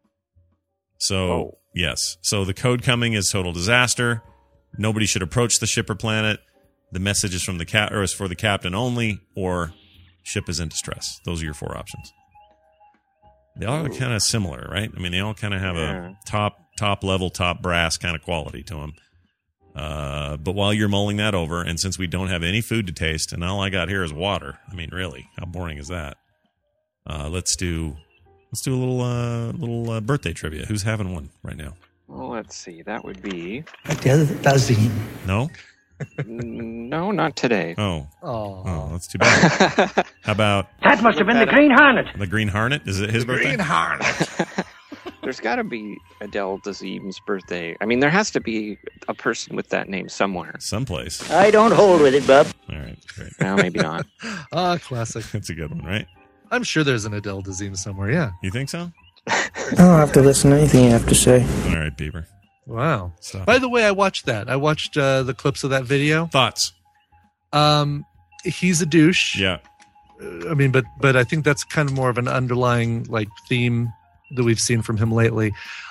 S1: So,
S5: Oh.
S1: yes. So the code coming is total disaster. Nobody should approach the ship or planet. The message is from the cap or is for the captain only, or ship is in distress. Those are your four options. They all kind of similar, right? I mean, they all kind of have
S5: Yeah.
S1: a top top level, top brass kind of quality to them. Uh, but while you're mulling that over, and since we don't have any food to taste, and all I got here is water, I mean, really, how boring is that? Uh, let's do let's do a little uh, little uh, birthday trivia. Who's having one right now?
S5: Well, let's see. That would be
S1: No?
S5: no, not today.
S1: Oh,
S2: Oh,
S1: oh, that's too bad. How about
S4: That must have been the Green Hornet.
S1: the Green Hornet? Is it his birthday?
S5: There's got to be Adele Dazeem's birthday. I mean, there has to be a person with that name somewhere.
S1: Someplace.
S4: I don't hold with it, bub.
S1: All right, great.
S5: No, maybe not.
S2: ah, classic.
S1: That's a good one, right?
S2: I'm sure there's an Adele Dazeem somewhere. Yeah.
S1: You think so?
S8: I don't have to listen to anything you have to say.
S1: All right, Bieber.
S2: Wow.
S1: Stop.
S2: By the way, I watched that. I watched uh, the clips of that video.
S1: Thoughts?
S2: Um, he's a douche.
S1: Yeah.
S2: I mean, but but I think that's kind of more of an underlying like theme that we've seen from him lately.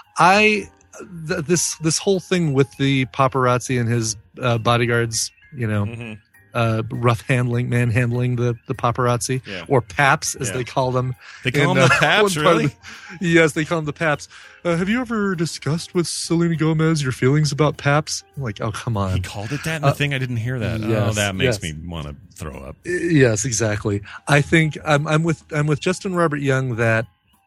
S2: I th- this this whole thing with the paparazzi and his uh, bodyguards, you know,
S1: Mhm.
S2: uh, rough handling, manhandling the the paparazzi,
S1: Yeah.
S2: or paps as
S1: Yeah.
S2: they call them.
S1: They call
S2: in,
S1: them the
S2: uh,
S1: Paps,
S2: one part of
S1: really?
S2: the- yes, they call them the paps. Uh, have you ever discussed with Selena Gomez your feelings about paps? I'm like, oh, come on.
S1: He called it that in the
S2: Uh,
S1: thing? I didn't hear that. oh,
S2: yes,
S1: that makes
S2: yes.
S1: me want to throw up.
S2: Yes, exactly. I think I'm I'm with I'm with Justin Robert Young that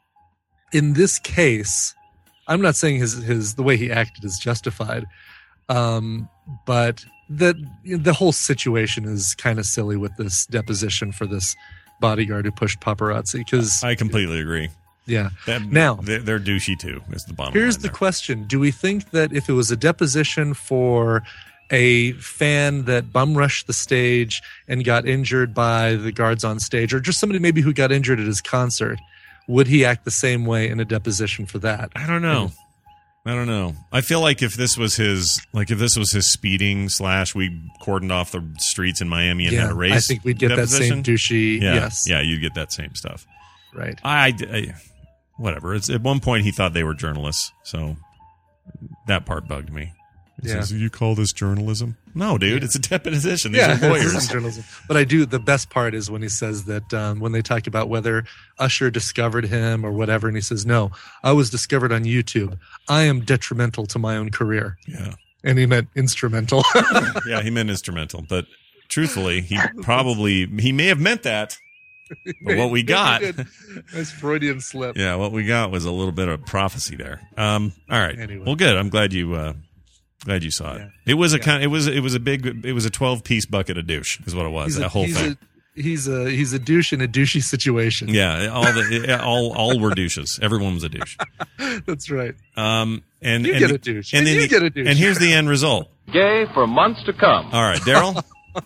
S2: in this case, I'm not saying his his the way he acted is justified, um, but that the whole situation is kind of silly with this deposition for this bodyguard who pushed paparazzi. Because
S1: I completely agree.
S2: yeah,
S1: That,
S2: Now-
S1: they're, they're douchey too. Is the bottom
S2: here's
S1: line
S2: the
S1: there.
S2: question: do we think that if it was a deposition for a fan that bum rushed the stage and got injured by the guards on stage, or just somebody maybe who got injured at his concert, would he act the same way in a deposition for that?
S1: I don't know. I don't know. I feel like if this was his, like if this was his speeding slash we cordoned off the streets in Miami and
S2: yeah,
S1: had a race.
S2: I think we'd get that
S1: deposition,
S2: same douchey.
S1: Yeah,
S2: Yes,
S1: yeah, you'd get that same stuff.
S2: right.
S1: I, I whatever. It's at one point he thought they were journalists, so that part bugged me. He
S2: Yeah.
S1: says, "You call this journalism?" No, dude, it's a deposition. These
S2: Yeah,
S1: are
S2: this
S1: lawyers.
S2: is journalism. But I do. The best part is when he says that um, when they talk about whether Usher discovered him or whatever, and he says, "No, I was discovered on YouTube. I am detrimental to my own career,"
S1: Yeah,
S2: and he meant instrumental.
S1: yeah, he meant instrumental, but truthfully, he probably he may have meant that. But what we got,
S2: He did. Nice Freudian slip.
S1: yeah, what we got was a little bit of prophecy there. Um, all right,
S2: Anyway.
S1: well, good. I'm glad you uh, glad you saw it.
S2: Yeah.
S1: It was a
S2: Yeah.
S1: kind. It was it was a big. It was a twelve piece bucket of douche. Is what it was.
S2: He's
S1: that
S2: a,
S1: whole
S2: he's
S1: thing.
S2: A, he's a he's a douche in a douchey situation.
S1: Yeah, all the all all were douches. Everyone was a douche.
S2: That's right.
S1: Um, and
S2: You
S1: and
S2: get
S1: the-
S2: a douche.
S1: and
S2: And
S1: then
S2: you
S1: the-
S2: get a douche.
S1: And here's the end result.
S9: Gay for months to come.
S1: All right, Daryl.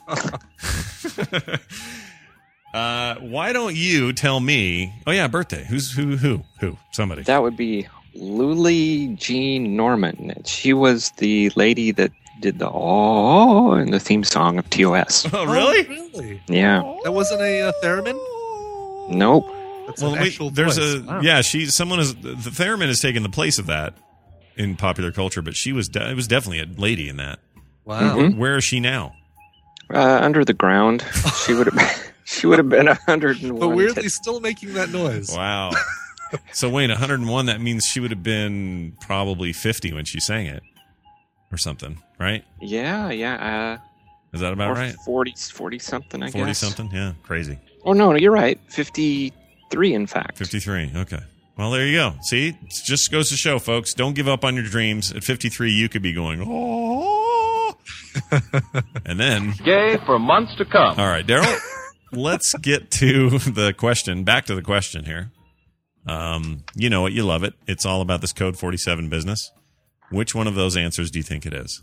S1: uh, why don't you tell me? Oh yeah, birthday. Who's who? Who? Who? Somebody.
S5: That would be Lulie Jean Norman. She was the lady that did the oh in the theme song of T O S.
S1: Oh really?
S2: Oh, really?
S5: Yeah.
S2: That wasn't a uh, theremin?
S5: Nope.
S2: That's
S1: Well,
S2: an
S1: wait,
S2: actual
S1: there's
S2: voice.
S1: a
S2: Wow.
S1: yeah. She someone is the theremin has taken the place of that in popular culture, but she was de- it was definitely a lady in that.
S2: Wow.
S5: Mhm.
S1: Where is she now?
S5: Uh, under the ground. She would have been, she would have been one hundred one.
S2: But weirdly, still making that noise.
S1: Wow. So Wayne, one hundred one. That means she would have been probably fifty when she sang it, or something, right?
S5: Yeah, yeah. Uh,
S1: Is that about
S5: or
S1: right?
S5: forty, forty something, I
S1: Forty
S5: guess.
S1: something. Yeah, crazy.
S5: Oh no, no, you're right. Fifty-three, in fact.
S1: Fifty-three. Okay. Well, there you go. See, it just goes to show, folks. Don't give up on your dreams. At fifty-three, you could be going, oh, and then.
S9: Gay for months to come.
S1: All right, Daryl. Let's get to the question. Back to the question here. Um, you know it, you love it. It's all about this Code forty-seven business. Which one of those answers do you think it is?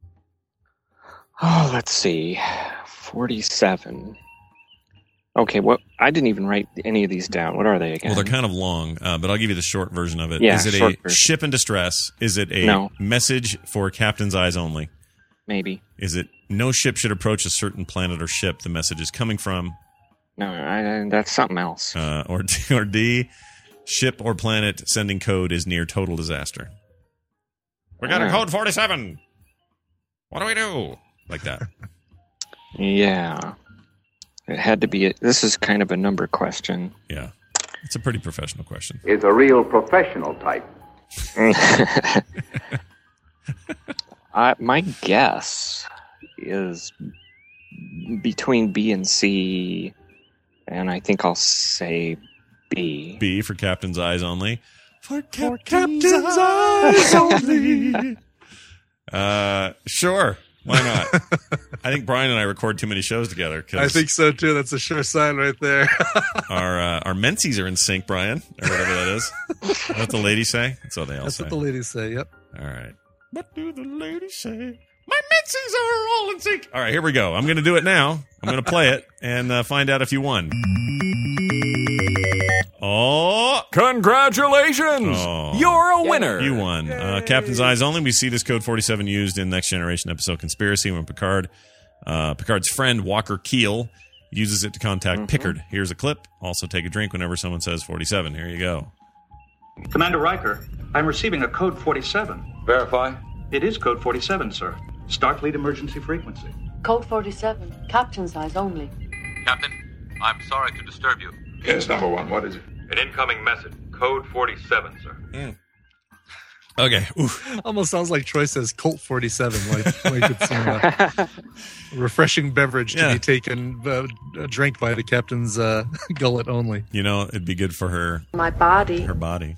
S5: Oh, let's see. forty-seven. Okay, well, I didn't even write any of these down. What are they again?
S1: Well, they're kind of long, uh, but I'll give you the short version of it.
S5: Yeah,
S1: is it
S5: short
S1: a
S5: version.
S1: ship in distress? Is it a
S5: No.
S1: message for captain's eyes only?
S5: Maybe.
S1: Is it no ship should approach a certain planet or ship the message is coming from?
S5: No, I, I, that's something else.
S1: Uh, or, or D, ship or planet sending code is near total disaster. We got a
S5: Ah.
S1: code forty-seven. What do we do? Like that.
S5: Yeah. It had to be. A, this is kind of a number question.
S1: Yeah. It's a pretty professional question.
S10: Is a real professional type.
S5: I, my guess is between B and C, and I think I'll say B.
S1: B for captain's eyes only. For, cap- captain's eyes only. Uh, sure. Why not? I think Brian and I record too many shows together. Cause
S2: I think so too. That's a sure sign right there.
S1: our uh, our menses are in sync, Brian, or whatever that is. Is that what the ladies say? That's what they all
S2: That's
S1: say.
S2: what the ladies say. Yep.
S1: All right. What do the ladies say? My menses are all in sync. All right, here we go. I'm going to do it now. I'm going to play it and uh, find out if you won. Oh,
S7: Congratulations!
S1: Oh.
S7: You're a winner.
S1: you won. Uh, Captain's Eyes Only. We see this Code forty-seven used in Next Generation episode Conspiracy when Picard, uh, Picard's friend Walker Keel uses it to contact
S5: Mm-hmm.
S1: Pickard. Here's a clip. Also take a drink whenever someone says forty-seven. Here you go.
S11: Commander Riker, I'm receiving a code forty-seven.
S9: Verify.
S11: It is code forty-seven, sir. Starfleet emergency frequency.
S12: Code forty-seven. Captain's eyes only.
S13: Captain, I'm sorry to disturb you.
S10: Yes, number one. What is it?
S13: An incoming message. Code forty-seven, sir.
S1: Mm. Okay. Oof.
S2: Almost sounds like Troy says Colt forty-seven, like, like it's some uh, refreshing beverage to
S1: Yeah.
S2: be taken, uh, drank by the captain's uh, gullet only.
S1: You know, it'd be good for her
S12: My body.
S1: her body.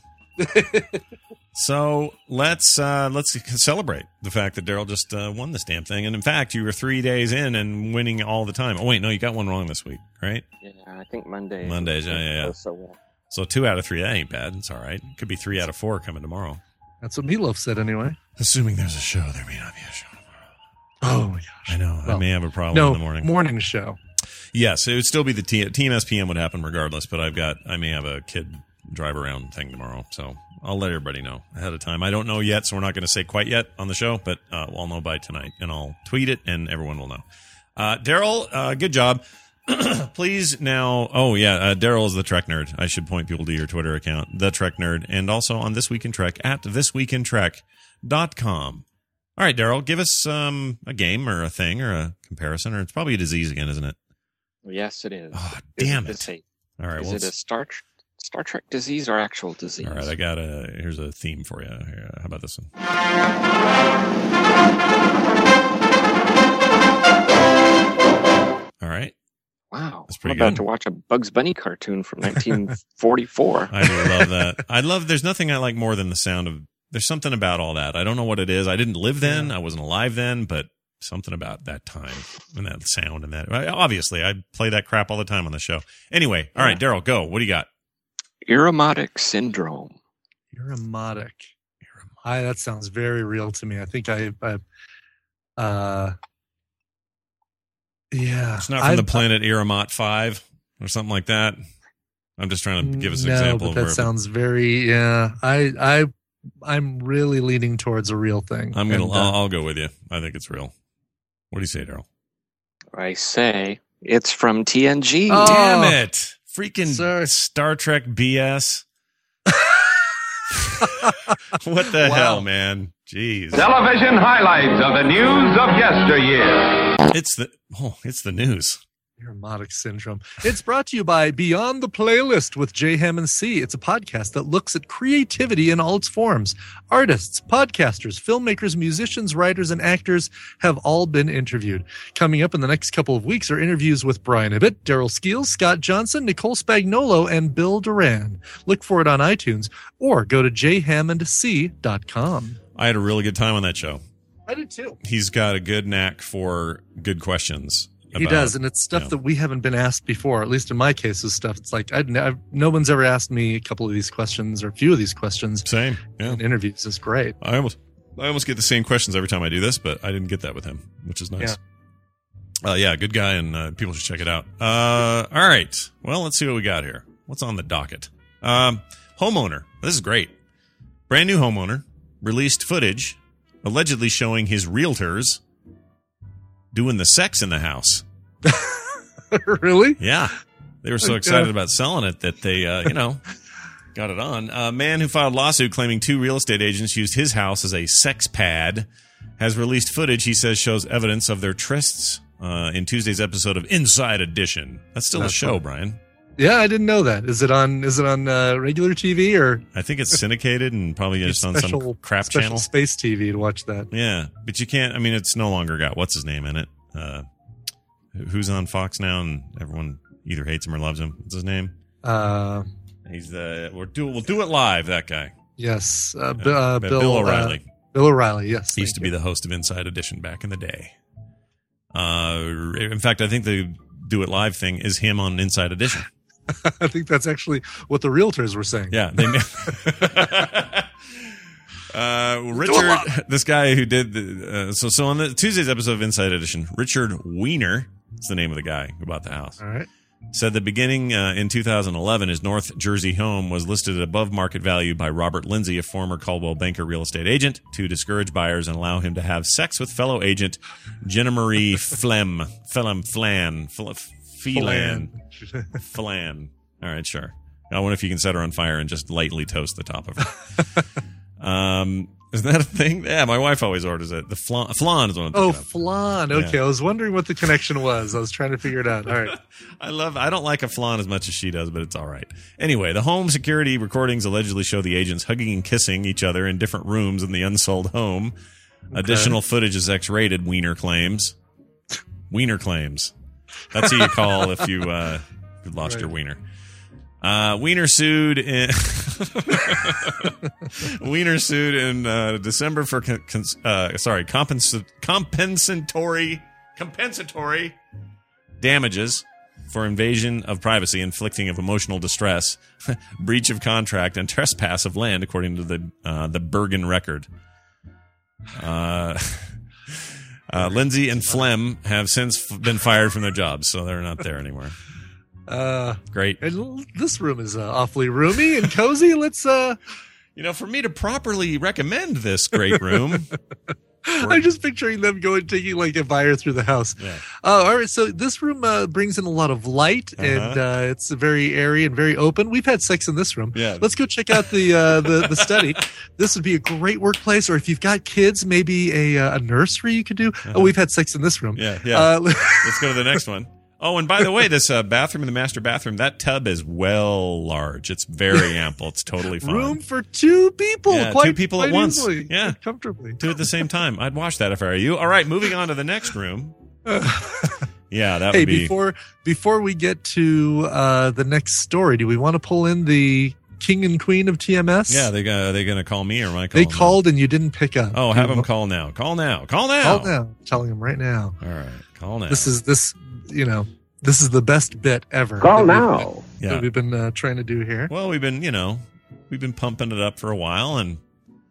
S1: So let's uh, let's celebrate the fact that Daryl just uh, won this damn thing, and in fact, you were three days in and winning all the time. Oh wait, no, you got one wrong this week, right?
S5: Yeah, I think Monday.
S1: Mondays, yeah, yeah, yeah.
S5: So well.
S1: So two out of three, that ain't bad. It's all right. Could be three out of four coming tomorrow.
S2: That's what Meatloaf said anyway.
S1: Assuming there's a show, there may not be a show
S2: Oh my gosh.
S1: I know. I
S2: Well,
S1: may have a problem
S2: No,
S1: in the morning.
S2: morning show.
S1: Yes, it would still be the T- Team S P M would happen regardless, but I've got I may have a kid drive around thing tomorrow, so I'll let everybody know ahead of time. I don't know yet, so we're not going to say quite yet on the show, but uh, we'll know by tonight, and I'll tweet it, and everyone will know. Uh, Daryl, uh, good job. Please now. Oh yeah, uh, Daryl is the Trek Nerd. I should point people to your Twitter account, the Trek Nerd, and also on This Week in Trek at this week in trek dot com. All right, Daryl, give us um, a game or a thing or a comparison, or it's probably a disease again, isn't it?
S5: Yes, it is.
S1: Oh,
S5: Is
S1: damn
S5: it.
S1: it! All right,
S5: Is
S1: well,
S5: it a
S1: let's-
S5: Star Tr- Star Trek disease or actual disease?
S1: all right, I got a here's a theme for you. Here, how about this one? All right.
S5: Wow.
S1: That's
S5: I'm
S1: pretty
S5: about
S1: good.
S5: to watch a Bugs Bunny cartoon from nineteen forty-four.
S1: I do love that. I love. There's nothing I like more than the sound of. There's something about all that. I don't know what it is. I didn't live then. I wasn't alive then, but something about that time and that sound and that. Obviously, I play that crap all the time on the show. Anyway, all right, Daryl, go. What do you got?
S5: Irremotic syndrome.
S2: Irremotic. I, that sounds very real to me. I think I, I Uh, yeah.
S1: It's not from
S2: I-
S1: the planet Iramat five or something like that. I'm just trying to give us an
S2: no,
S1: example.
S2: but
S1: of
S2: that
S1: where-
S2: sounds very. Yeah, I, I, I'm really leaning towards a real thing.
S1: I'm gonna.
S2: And,
S1: I'll,
S2: uh,
S1: I'll go with you. I think it's real. What do you say, Daryl?
S5: I say it's from T N G.
S2: Oh,
S1: Damn it! Freaking
S2: sir.
S1: Star Trek B S. What the
S2: Wow.
S1: hell, man? Jeez.
S9: Television highlights of the news of yesteryear.
S1: It's the oh, it's the news.
S2: Neurotic syndrome. It's brought to you by Beyond the Playlist with J Ham and C. It's a podcast that looks at creativity in all its forms. Artists, podcasters, filmmakers, musicians, writers, and actors have all been interviewed. Coming up in the next couple of weeks are interviews with Brian Ibbett, Daryl Skeels, Scott Johnson, Nicole Spagnolo, and Bill Duran. Look for it on iTunes or go to j hammond c dot com.
S1: I had a really good time on that show.
S2: I did too.
S1: He's got a good knack for good questions.
S2: He
S1: about-
S2: does, and it's stuff
S1: yeah.
S2: that we haven't been asked before. At least in my case, is stuff. It's like I'd, I've, no one's ever asked me a couple of these questions or a few of these questions.
S1: Same. Yeah.
S2: In interviews is great.
S1: I almost I almost get the same questions every time I do this, but I didn't get that with him, which is nice. Yeah, uh, yeah good guy, and uh, people should check it out. Uh, all right. Well, let's see what we got here. What's on the docket? Um, homeowner. This is great. Brand new homeowner released footage allegedly showing his realtors doing the sex in the house.
S2: Really?
S1: Yeah. They were so
S2: Okay.
S1: excited about selling it that they, uh, you know, got it on. A man who filed a lawsuit claiming two real estate agents used his house as a sex pad has released footage he says shows evidence of their trysts uh, in Tuesday's episode of Inside Edition. That's still
S2: That's
S1: a show,
S2: cool.
S1: Brian.
S2: Yeah, I didn't know that. Is it on? Is it on uh, regular T V or
S1: I think it's syndicated and probably just on some
S2: special
S1: crap
S2: special
S1: channel.
S2: space T V to watch that?
S1: Yeah, but you can't. I mean, it's no longer got what's his name in it. Uh, who's on Fox now, and everyone either hates him or loves him. What's his name?
S2: Uh,
S1: He's the we'll do we'll do it live. That guy,
S2: yes, uh,
S1: Uh,
S2: B- uh,
S1: Bill
S2: Bill
S1: O'Reilly.
S2: Uh, Bill O'Reilly. Yes,
S1: He used to be the host of Inside Edition back in the day. Uh, in fact, I think the Do It Live thing is him on Inside Edition.
S2: I think that's actually what the realtors were saying.
S1: Yeah, they. uh, Richard, this guy who did the, uh, so so on the Tuesday's episode of Inside Edition, Richard Weiner, that's the name of the guy who bought the house.
S2: All right.
S1: Said that beginning uh, in two thousand eleven, his North Jersey home was listed at above market value by Robert Lindsay, a former Caldwell Banker real estate agent, to discourage buyers and allow him to have sex with fellow agent Jenna Marie Flem, Flem, Flan, Fl- Phelan, Flan. All right, sure. I wonder if you can set her on fire and just lightly toast the top of her. um, is that a thing? Yeah, my wife always orders it. The flan, flan is one of the
S2: Oh, flan. Okay,
S1: Yeah.
S2: I was wondering what the connection was. I was trying to figure it out. All right.
S1: I love. I don't like a flan as much as she does, but it's all right. Anyway, the home security recordings allegedly show the agents hugging and kissing each other in different rooms in the unsold home. Additional footage is X-rated. Wiener claims. Wiener claims. That's who you call if you uh, you lost
S2: Right.
S1: your wiener. Uh, Wiener sued in Wiener sued in uh, December for con- cons- uh, sorry compens- compensatory compensatory damages for invasion of privacy, inflicting of emotional distress, breach of contract, and trespass of land, according to the uh, the Bergen Record. Uh, uh, Lindsay and Flem have since f- been fired from their jobs, so they're not there anymore.
S2: Uh,
S1: Great.
S2: and this room is uh, awfully roomy and cozy. Let's. Uh,
S1: You know, for me to properly recommend this great room,
S2: I'm just picturing them going taking like a buyer through the house.
S1: Yeah.
S2: Uh, all right, so this room uh, brings in a lot of light,
S1: Uh-huh.
S2: and uh, it's very airy and very open. We've had sex in this room.
S1: Yeah.
S2: Let's go check out the uh, the the study. This would be a great workplace, or if you've got kids, maybe a uh, a nursery you could do. Oh, we've had sex in this room.
S1: yeah, yeah.
S2: Uh,
S1: Let's go to the next one. Oh, and by the way, this uh, bathroom in the master bathroom, that tub is well large. It's very ample. It's totally fine.
S2: room for two people.
S1: Yeah,
S2: quite,
S1: two people at
S2: quite
S1: once.
S2: easily,
S1: Yeah.
S2: quite comfortably.
S1: Two at the same time. I'd watch that if I were you. All right, moving on to the next room. Yeah, that
S2: Hey,
S1: would be.
S2: before before we get to uh, the next story, do we want to pull in the king and queen of T M S?
S1: Yeah, they uh, they going to call me or am I calling
S2: They called and you didn't pick up.
S1: them? Oh, have them call now. Call now. Call now.
S2: Call now. Telling them right now.
S1: All right, call now.
S2: This is this. You know, this is the best bit ever.
S10: Call
S2: that we've
S10: now.
S2: been-
S1: Yeah.
S2: That we've been uh, trying to do here.
S1: Well, we've been, you know, we've been pumping it up for a while, and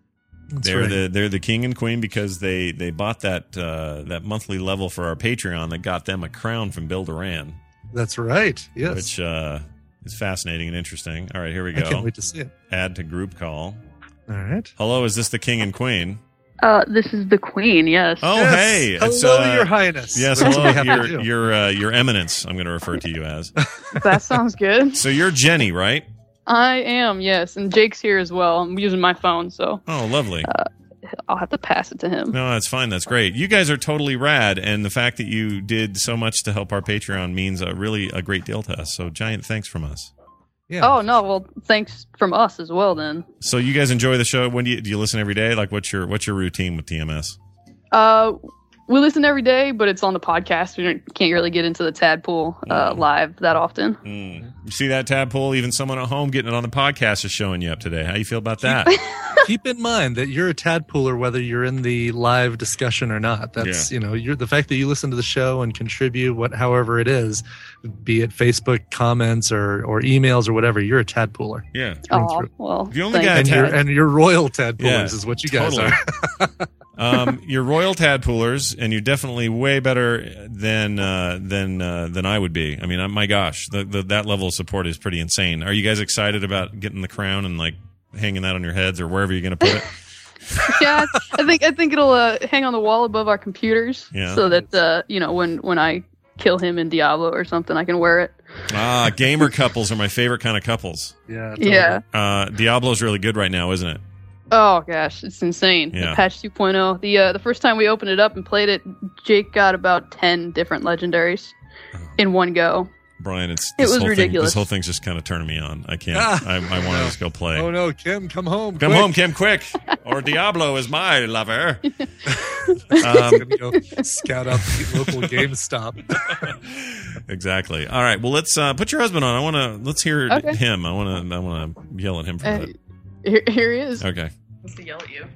S2: That's
S1: they're
S2: right.
S1: the they're the king and queen because they they bought that uh, that monthly level for our Patreon that got them a crown from Bill Duran.
S2: That's right. Yes.
S1: Which uh, is fascinating and interesting. All right, here we
S2: I
S1: go.
S2: can't wait to see it.
S1: Add to group call.
S2: All right.
S1: Hello, is this the king and queen?
S14: Uh, this is the queen, yes.
S1: Oh,
S2: Yes.
S1: hey. it's,
S2: Hello,
S1: uh,
S2: Your Highness.
S1: Yes,
S2: That's what
S1: hello,
S2: we have to
S1: your,
S2: do.
S1: your, uh, your eminence, I'm going to refer to you as.
S14: That sounds good.
S1: So you're Jenny, right?
S14: I am, yes. And Jake's here as well. I'm using my phone, so
S1: Oh, lovely.
S14: uh, I'll have to pass it to him.
S1: No, that's fine. That's great. You guys are totally rad, and the fact that you did so much to help our Patreon means a really a great deal to us. So giant thanks from us.
S2: Yeah.
S14: Oh, no, well, thanks from us as well, then.
S1: So you guys enjoy the show? When do you do you listen every day? Like, what's your what's your routine with T M S?
S14: Uh, we listen every day, but it's on the podcast. We don't- can't really get into the Tadpool uh, live that often.
S1: Mm. You see that Tadpole? Even someone at home getting it on the podcast is showing you up today. How you feel about that?
S2: Keep in mind that you're a tadpooler whether you're in the live discussion or not. That's
S1: Yeah.
S2: you know, you're the fact that you listen to the show and contribute what however it is, be it Facebook comments or, or emails or whatever, you're a tadpooler.
S1: Yeah.
S14: Oh, well,
S1: The only
S14: thank
S1: guy
S2: And
S14: you.
S2: you're,
S1: Tad-
S2: and you're royal tadpoolers
S1: Yeah,
S2: is what you guys
S1: totally.
S2: are.
S1: um, you're royal Tadpoolers, and you're definitely way better than uh, than uh, than I would be. I mean, uh, my gosh, the, the, that level of support is pretty insane. Are you guys excited about getting the crown and like hanging that on your heads or wherever you're going to put it?
S14: Yeah, I think I think it'll uh, hang on the wall above our computers,
S1: Yeah.
S14: so that uh, you know when when I kill him in Diablo or something, I can wear it.
S1: Ah, gamer couples are my favorite kind of couples.
S2: Yeah. totally.
S14: Yeah.
S1: Uh, Diablo's really good right now, isn't it?
S14: Oh gosh, it's insane.
S1: Yeah.
S14: The patch two point oh. The uh, the first time we opened it up and played it, Jake got about ten different legendaries in one go.
S1: Brian, it's
S14: It
S1: this
S14: was
S1: whole
S14: ridiculous.
S1: Thing, this whole thing's just kind of turning me on. I can't.
S2: Ah.
S1: I, I want to just go play.
S2: Oh no, Kim, come home.
S1: Come
S2: quick.
S1: home, Kim, quick! Or Diablo is my lover.
S2: I'm
S1: um,
S2: gonna go scout out the local GameStop.
S1: exactly. All right. Well, let's uh, put your husband on. I want to. Let's hear
S14: Okay.
S1: him. I want to. I want to yell at him for
S14: Uh,
S1: that.
S14: here, here he is.
S1: Okay.
S14: Wants to yell at you.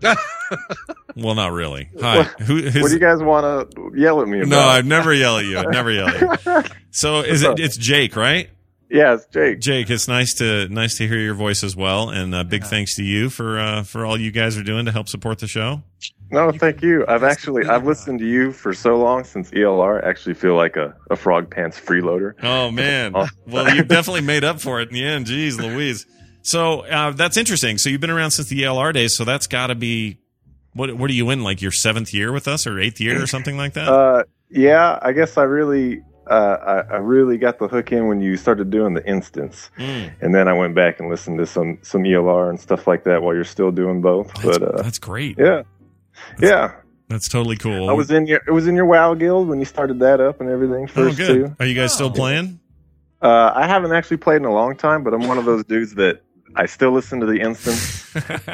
S1: Well, not really. Hi. Who? His,
S15: What do you guys want to yell at me about?
S1: no, I'd never yell at you. I'd never yell at you. So is it? It's Jake, right?
S15: Yeah, it's Jake.
S1: Jake, it's nice to nice to hear your voice as well, and uh, big thanks to you for uh, for all you guys are doing to help support the show.
S15: No, thank you. I've actually I've listened to you for so long since E L R. I actually feel like a, a Frog Pants freeloader.
S1: Oh man, well you've definitely made up for it in the end. Jeez, Louise. So uh, that's interesting. So you've been around since the E L R days. So that's got to be what? What are you in? Like your seventh year with us, or eighth year, or something like that?
S15: Uh, yeah, I guess I really uh, I, I really got the hook in when you started doing the instance,
S1: Mm.
S15: and then I went back and listened to some some E L R and stuff like that while you're still doing both.
S1: That's,
S15: but uh,
S1: that's great.
S15: yeah, yeah.
S1: That's totally cool.
S15: I was in your it was in your WoW guild when you started that up and everything.
S1: Oh,
S15: First
S1: good.
S15: two.
S1: Are you guys still playing?
S15: Uh, I haven't actually played in a long time, but I'm one of those dudes that I still listen to the instance.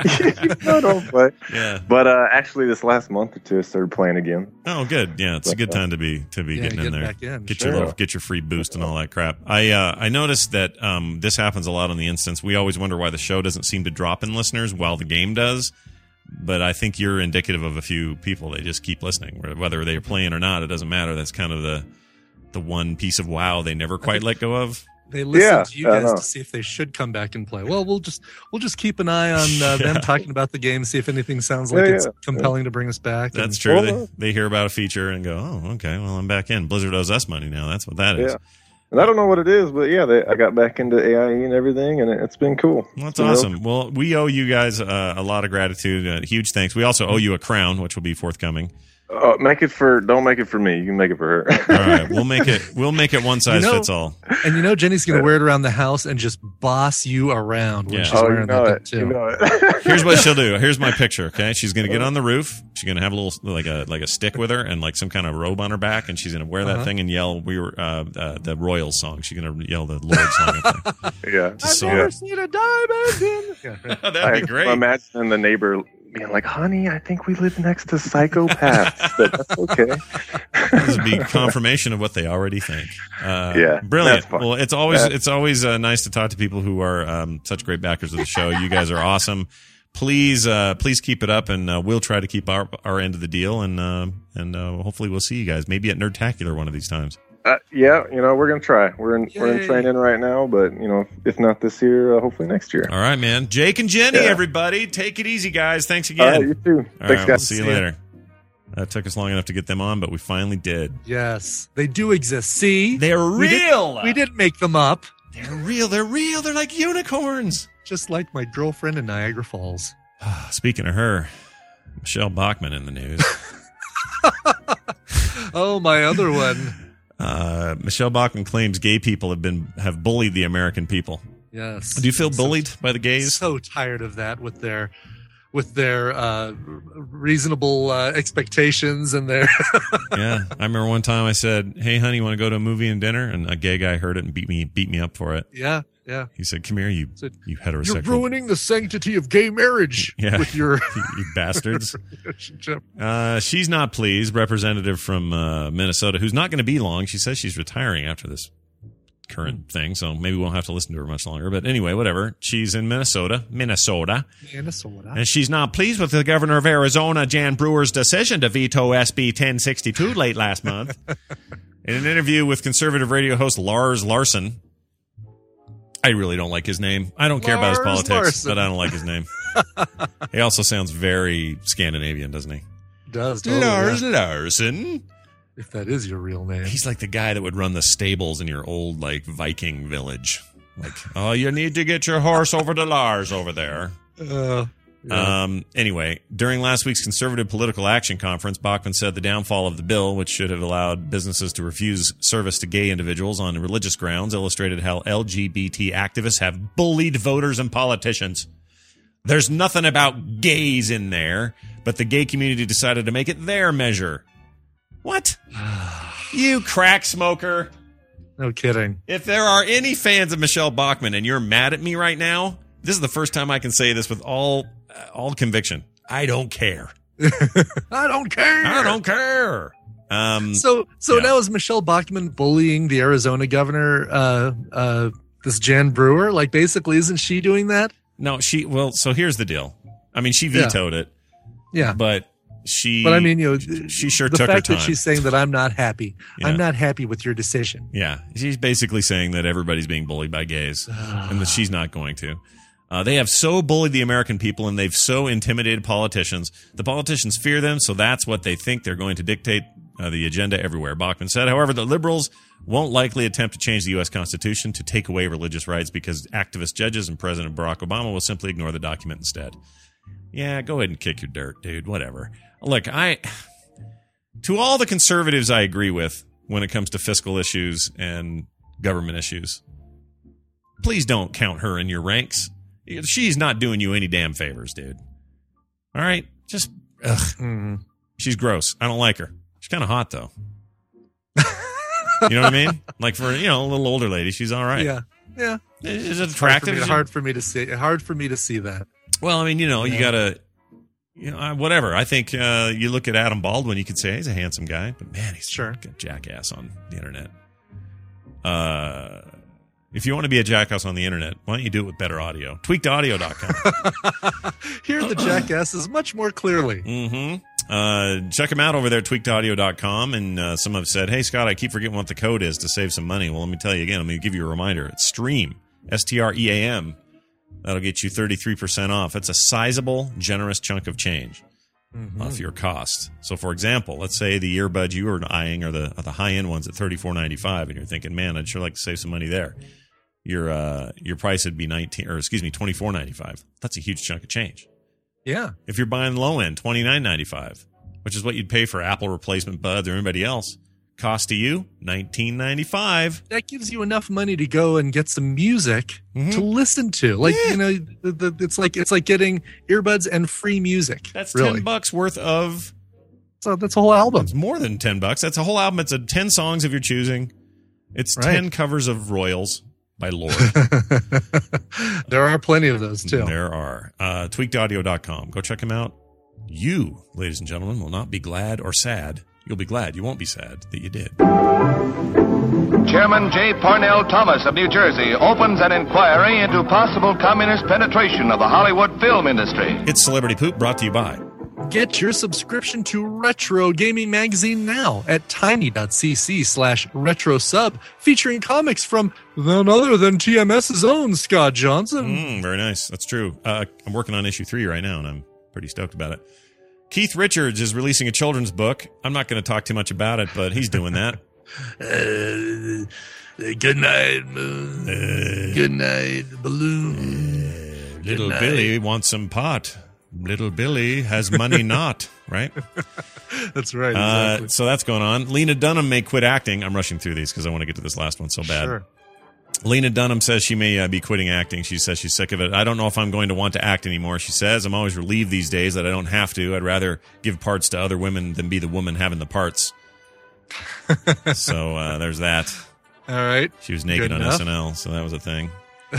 S15: I don't play.
S1: Yeah.
S15: But uh, actually, this last month or two, I started playing again.
S1: Oh, good. Yeah, it's a good time to be to be
S2: Yeah,
S1: getting in
S2: getting
S1: there.
S2: back in,
S1: Get
S15: sure.
S1: your little, get your free boost and all that crap. I uh, I noticed that um, this happens a lot on the instance. We always wonder why the show doesn't seem to drop in listeners while the game does. But I think you're indicative of a few people. They just keep listening, whether they're playing or not. It doesn't matter. That's kind of the the one piece of WoW they never quite let go of.
S2: They listen
S15: Yeah,
S2: to you
S15: I
S2: guys
S15: know.
S2: to see if they should come back and play. Well, we'll just we'll just keep an eye on uh, them
S1: Yeah.
S2: talking about the game, see if anything sounds like
S15: Yeah,
S2: it's
S15: yeah,
S2: compelling to bring us back.
S1: That's
S2: and,
S1: true.
S15: Well,
S1: They,
S15: uh,
S1: they hear about a feature and go, "Oh, okay. Well, I'm back in. Blizzard owes us money now. That's what that is."
S15: Yeah. And I don't know what it is, but yeah, they, I got back into A I E and everything, and it, it's been cool.
S1: Well, that's
S15: You know?
S1: awesome. Well, we owe you guys uh, a lot of gratitude. Uh, huge thanks. We also owe you a crown, which will be forthcoming.
S15: Uh, make it for. Don't make it for me. You can make it for her.
S1: All right, we'll make it. We'll make it one size
S2: You know-
S1: fits all.
S2: And you know, Jenny's going to wear it around the house and just boss you around when
S1: Yeah.
S2: she's
S15: oh,
S2: wearing
S15: you know
S2: that
S15: it.
S2: thing
S15: You
S2: too.
S15: know it.
S1: Here's what she'll do. Here's my picture. Okay, she's gonna get on the roof. She's gonna have a little like a like a stick with her and like some kind of robe on her back, and she's gonna wear that
S2: Uh-huh.
S1: thing and yell. We were uh, uh, the Royals song. She's gonna yell the Lord song. Up there.
S15: yeah.
S1: Just so-
S15: yeah.
S2: seen a diamond in. Yeah, right.
S1: That'd
S15: I,
S1: be great.
S15: I'm imagining the neighbor being like, "Honey, I think we live next to psychopaths, but that's okay."
S1: This would be confirmation of what they already think. Uh,
S15: Yeah,
S1: brilliant.
S15: that's fun.
S1: Well, it's always
S15: That-
S1: it's always uh, nice to talk to people who are um, such great backers of the show. You guys are awesome. Please, uh, please keep it up, and uh, we'll try to keep our our end of the deal, and uh, and uh, hopefully we'll see you guys maybe at Nerdtacular one of these times.
S15: Uh, yeah, you know, we're gonna try. We're in we're in
S2: Yay.
S15: training right now, but you know, if not this year, uh, hopefully next year.
S1: All right, man. Jake and Jenny,
S15: Yeah.
S1: everybody, take it easy, guys. Thanks
S15: All
S1: again.
S15: right, you too.
S1: All
S15: Thanks,
S1: right,
S15: guys.
S1: we'll see you
S2: See ya.
S1: later. That took us long enough to get them on, but we finally did.
S2: Yes, they do exist. See,
S1: They're
S2: we didn't-
S1: real.
S2: We didn't make them up.
S1: They're real. They're real. They're like unicorns.
S2: Just like my girlfriend in Niagara Falls.
S1: Speaking of her, Michelle Bachmann in the news.
S2: Oh, my other one.
S1: Uh, Michelle Bachmann claims gay people have been have bullied the American people.
S2: Yes.
S1: Do you feel bullied by the gays?
S2: So tired of that with their with their uh, reasonable uh, expectations and their
S1: Yeah, I remember one time I said, "Hey, honey, you want to go to a movie and dinner?" And a gay guy heard it and beat me beat me up for it.
S2: yeah, yeah.
S1: He said, "Come here, you
S2: Said,
S1: you
S2: You're
S1: heterosexual,
S2: ruining the sanctity of gay marriage
S1: Yeah.
S2: with your
S1: you bastards."
S2: relationship.
S1: Uh, she's not pleased. Representative from uh, Minnesota, who's not going to be long. She says she's retiring after this current thing, so maybe we won't have to listen to her much longer. But anyway, whatever. She's in Minnesota, Minnesota,
S2: Minnesota.
S1: and she's not pleased with the governor of Arizona, Jan Brewer's decision to veto S B ten sixty-two late last month. In an interview with conservative radio host Lars Larson, I really don't like his name. I don't care about his
S2: Lars
S1: politics,
S2: Larson.
S1: but I don't like his name. He also sounds very Scandinavian, doesn't he?
S2: Does totally,
S1: Lars
S2: yeah.
S1: Larson.
S2: If that is your real name.
S1: He's like the guy that would run the stables in your old like Viking village. Like, oh, you need to get your horse over to Lars over there.
S2: Uh, yeah.
S1: Um, anyway, during last week's Conservative Political Action Conference, Bachmann said the downfall of the bill, which should have allowed businesses to refuse service to gay individuals on religious grounds, illustrated how L G B T activists have bullied voters and politicians. There's nothing about gays in there, but the gay community decided to make it their measure. What? You crack smoker.
S2: No kidding.
S1: If there are any fans of Michelle Bachmann and you're mad at me right now, this is the first time I can say this with all uh, all conviction. I don't care.
S2: I don't care.
S1: I don't care. Um,
S2: So, so
S1: yeah.
S2: now is Michelle Bachmann bullying the Arizona governor, uh, uh, this Jan Brewer? Like, basically, isn't she doing that?
S1: no, she. Well, so here's the deal. I mean, she
S2: Yeah.
S1: vetoed it,
S2: Yeah.
S1: but she.
S2: But I mean, you know,
S1: she sure
S2: the
S1: took her
S2: fact
S1: time.
S2: that she's saying that I'm not happy.
S1: Yeah.
S2: I'm not happy with your decision.
S1: Yeah, she's basically saying that everybody's being bullied by gays and that she's not going to. Uh, they have so bullied the American people and they've so intimidated politicians. The politicians fear them, so that's what they think they're going to dictate uh, the agenda everywhere. Bachmann said, however, the liberals won't likely attempt to change the U S Constitution to take away religious rights because activist judges and President Barack Obama will simply ignore the document instead. Yeah, go ahead and kick your dirt, dude. Whatever. Look, I to all the conservatives I agree with when it comes to fiscal issues and government issues, please don't count her in your ranks. She's not doing you any damn favors, dude. All right? Just, ugh.
S2: Mm-hmm.
S1: She's gross. I don't like her. She's kind of hot, though. You know what I mean? Like for, you know, a little older lady, she's all right.
S2: Yeah. Yeah.
S1: Is it
S2: Hard for,
S1: attractive?
S2: me,
S1: Is it-
S2: hard for me to see. Hard for me to see that.
S1: Well, I mean, you know, you
S2: Yeah.
S1: gotta, you know, uh, whatever. I think uh, you look at Adam Baldwin, you could say he's a handsome guy, but man, he's
S2: Sure.
S1: a jackass on the internet. Uh, if you want to be a jackass on the internet, why don't you do it with better audio? tweaked audio dot com.
S2: Hear the jackasses much more clearly.
S1: Mm-hmm. Uh, check them out over there at tweaked audio dot com. And uh, some have said, hey, Scott, I keep forgetting what the code is to save some money. Well, let me tell you again. Let me give you a reminder. It's STREAM, S T R E A M. That'll get you thirty-three percent off. That's a sizable, generous chunk of change
S2: Mm-hmm.
S1: off your cost. So, for example, let's say the earbuds you were eyeing are the are the high-end ones at thirty-four ninety-five, and you're thinking, man, I'd sure like to save some money there. Your uh, your price would be nineteen, or excuse me, twenty-four ninety-five. That's a huge chunk of change.
S2: Yeah.
S1: If you're buying low end, twenty-nine ninety-five, which is what you'd pay for Apple replacement buds or anybody else. Cost to you, nineteen ninety-five.
S2: That gives you enough money to go and get some music
S1: Mhm.
S2: to listen to. Like,
S1: Yeah.
S2: you know, the, the, it's like it's like getting earbuds and free music.
S1: That's
S2: really.
S1: ten bucks worth of.
S2: So that's a whole album.
S1: It's more than ten bucks. That's a whole album. It's a ten songs of your choosing. It's
S2: Right.
S1: ten covers of Royals by Lord.
S2: There are plenty of those too.
S1: There are. Uh, tweaked audio dot com. Go check them out. You, ladies and gentlemen, will not be glad or sad. You'll be glad. You won't be sad that you did.
S9: Chairman J. Parnell Thomas of New Jersey opens an inquiry into possible communist penetration of the Hollywood film industry.
S1: It's Celebrity Poop brought to you by
S2: Get your subscription to Retro Gaming Magazine now at tiny.cc slash retro sub, featuring comics from none other than T M S's own Scott Johnson.
S1: Mm, very nice. That's true. Uh, I'm working on issue three right now, and I'm pretty stoked about it. Keith Richards is releasing a children's book. I'm not going to talk too much about it, but he's doing that.
S2: Uh, good night, moon. Uh, good night, balloon.
S1: Uh, little
S2: night.
S1: Billy wants some pot. Little Billy has money not, right?
S2: That's right. Exactly.
S1: Uh, so that's going on. Lena Dunham may quit acting. I'm rushing through these because I want to get to this last one so bad.
S2: Sure.
S1: Lena Dunham says she may uh, be quitting acting. She says she's sick of it. I don't know if I'm going to want to act anymore. She says, I'm always relieved these days that I don't have to. I'd rather give parts to other women than be the woman having the parts. So uh, there's that.
S2: All right.
S1: She was naked
S2: Good
S1: on
S2: enough.
S1: S N L, so that was a thing.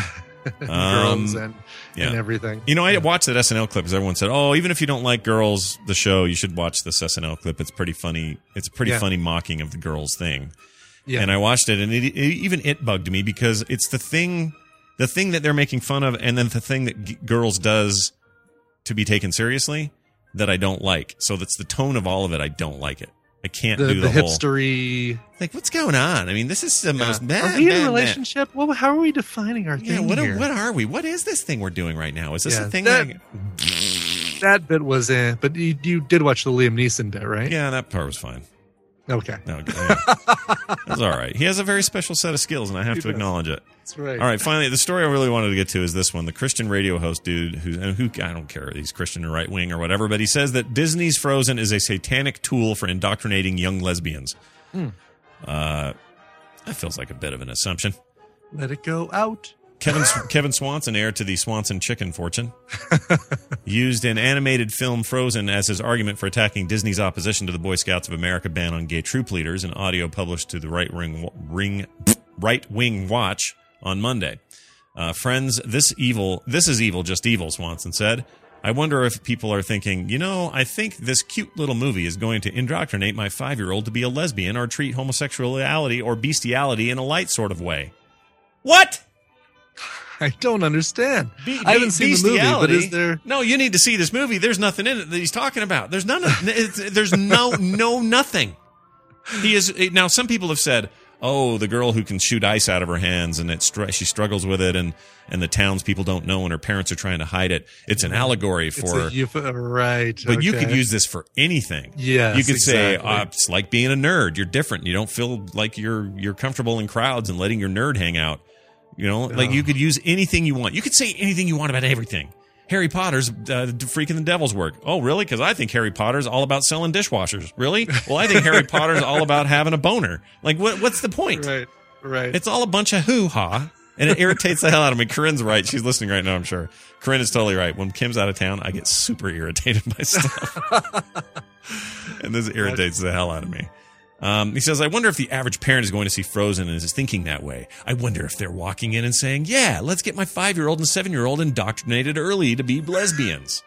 S2: Girls
S1: Um,
S2: and,
S1: yeah.
S2: and everything.
S1: You know, I watched that S N L clip because everyone said, "Oh, even if you don't like Girls, the show, you should watch this S N L clip. It's pretty funny. It's a pretty
S2: Yeah.
S1: funny mocking of the Girls thing."
S2: Yeah.
S1: And I watched it, and it, it, even it bugged me because it's the thing, the thing that they're making fun of, and then the thing that G- Girls does to be taken seriously that I don't like. So that's the tone of all of it. I don't like it. I can't
S2: The,
S1: do
S2: the
S1: the, whole
S2: hipstery.
S1: like. What's going on? I mean, this is the
S2: Yeah.
S1: most.
S2: Are
S1: Meh,
S2: we in
S1: meh,
S2: a
S1: meh.
S2: relationship? Well, how are we defining our
S1: Yeah,
S2: thing
S1: what,
S2: here?
S1: what are we? What is this thing we're doing right now? Is this
S2: Yeah,
S1: a thing?
S2: that-
S1: that-
S2: That bit was in, but you, you did watch the Liam Neeson bit, right?
S1: yeah, that part was fine.
S2: Okay.
S1: No, yeah. That's all right. He has a very special set of skills, and I have
S2: He
S1: to
S2: does.
S1: acknowledge it.
S2: That's right.
S1: All right, finally, the story I really wanted to get to is this one. The Christian radio host dude, who, and who I don't care, he's Christian or right wing or whatever, but he says that Disney's Frozen is a satanic tool for indoctrinating young lesbians.
S2: Hmm.
S1: Uh, that feels like a bit of an assumption.
S2: Let it go out.
S1: Kevin Kevin Swanson, heir to the Swanson chicken fortune, used an animated film Frozen as his argument for attacking Disney's opposition to the Boy Scouts of America ban on gay troop leaders, an audio published to the right wing ring right wing watch on Monday. Uh, friends, this evil, this is evil, just evil, Swanson said. I wonder if people are thinking, you know, I think this cute little movie is going to indoctrinate my five-year-old to be a lesbian or treat homosexuality or bestiality in a light sort of way. What?
S2: I don't understand.
S1: Be-
S2: I haven't seen the movie, but
S1: bestiality?
S2: is there?
S1: No, you need to see this movie. There's nothing in it that he's talking about. There's none. Of, it's, there's no no nothing. He is now. Some people have said, "Oh, the girl who can shoot ice out of her hands, and it str- she struggles with it, and and the townspeople don't know, and her parents are trying to hide it. It's an allegory
S2: It's
S1: for."
S2: a euph- right.
S1: But you
S2: okay.
S1: could use this for anything.
S2: Yes,
S1: you could say
S2: exactly.
S1: uh, it's like being a nerd. You're different. You don't feel like you're you're comfortable in crowds and letting your nerd hang out. You know, like
S2: Oh.
S1: you could use anything you want. You could say anything you want about everything. Harry Potter's uh, freaking the devil's work. Oh, really? Because I think Harry Potter's all about selling dishwashers. Really? Well, I think Harry Potter's all about having a boner. Like, what? What's the point?
S2: Right. Right.
S1: It's all a bunch of hoo-ha, and it irritates the hell out of me. Corinne's right. She's listening right now, I'm sure. Corinne is totally right. When Kim's out of town, I get super irritated by stuff. And this irritates the hell out of me. Um, he says, I wonder if the average parent is going to see Frozen and is thinking that way. I wonder if they're walking in and saying, yeah, let's get my five-year-old and seven-year-old indoctrinated early to be lesbians.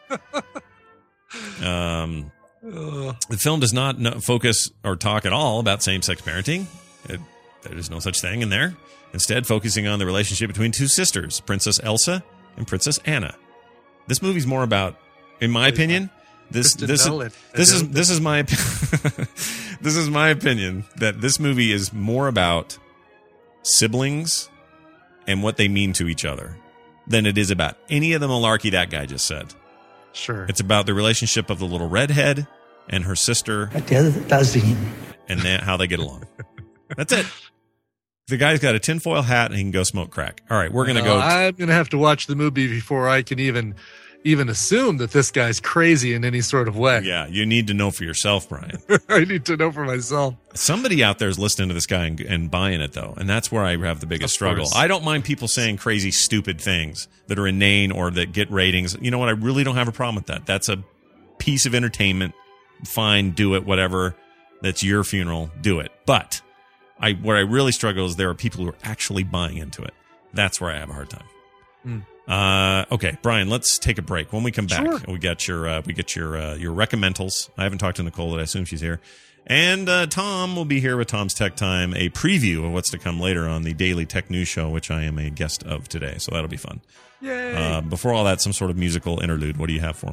S1: um, the film does not no- focus or talk at all about same-sex parenting. It, there is no such thing in there. Instead, focusing on the relationship between two sisters, Princess Elsa and Princess Anna. This movie's more about, in my opinion, this
S2: Kristen
S1: this
S2: Bell,
S1: is,
S2: I
S1: this is
S2: don't-
S1: this is my this is my opinion that this movie is more about siblings and what they mean to each other than it is about any of the malarkey that guy just said.
S2: Sure.
S1: It's about the relationship of the little redhead and her sister and that, how they get along. That's it. The guy's got a tinfoil hat and he can go smoke crack. All right, we're going to
S2: Well,
S1: go.
S2: I'm going to have to watch the movie before I can even even assume that this guy's crazy in any sort of way.
S1: Yeah, you need to know for yourself, Brian.
S2: I need to know for myself.
S1: Somebody out there is listening to this guy and, and buying it, though, and that's where I have the biggest
S2: Of
S1: struggle.
S2: course.
S1: I don't mind people saying crazy, stupid things that are inane or that get ratings. You know what? I really don't have a problem with that. That's a piece of entertainment. Fine, do it, whatever. That's your funeral. Do it. But I, where I really struggle is there are people who are actually buying into it. That's where I have a hard time.
S2: Hmm.
S1: Uh, okay, Brian, let's take a break. When we come back,
S2: Sure.
S1: we got your uh, we get your uh, your recommendals. I haven't talked to Nicole, but I assume she's here. And uh, Tom will be here with Tom's Tech Time, a preview of what's to come later on the Daily Tech News Show, which I am a guest of today. So that'll be fun.
S2: Yay.
S1: Uh, before all that, some sort of musical interlude. What do you have for me?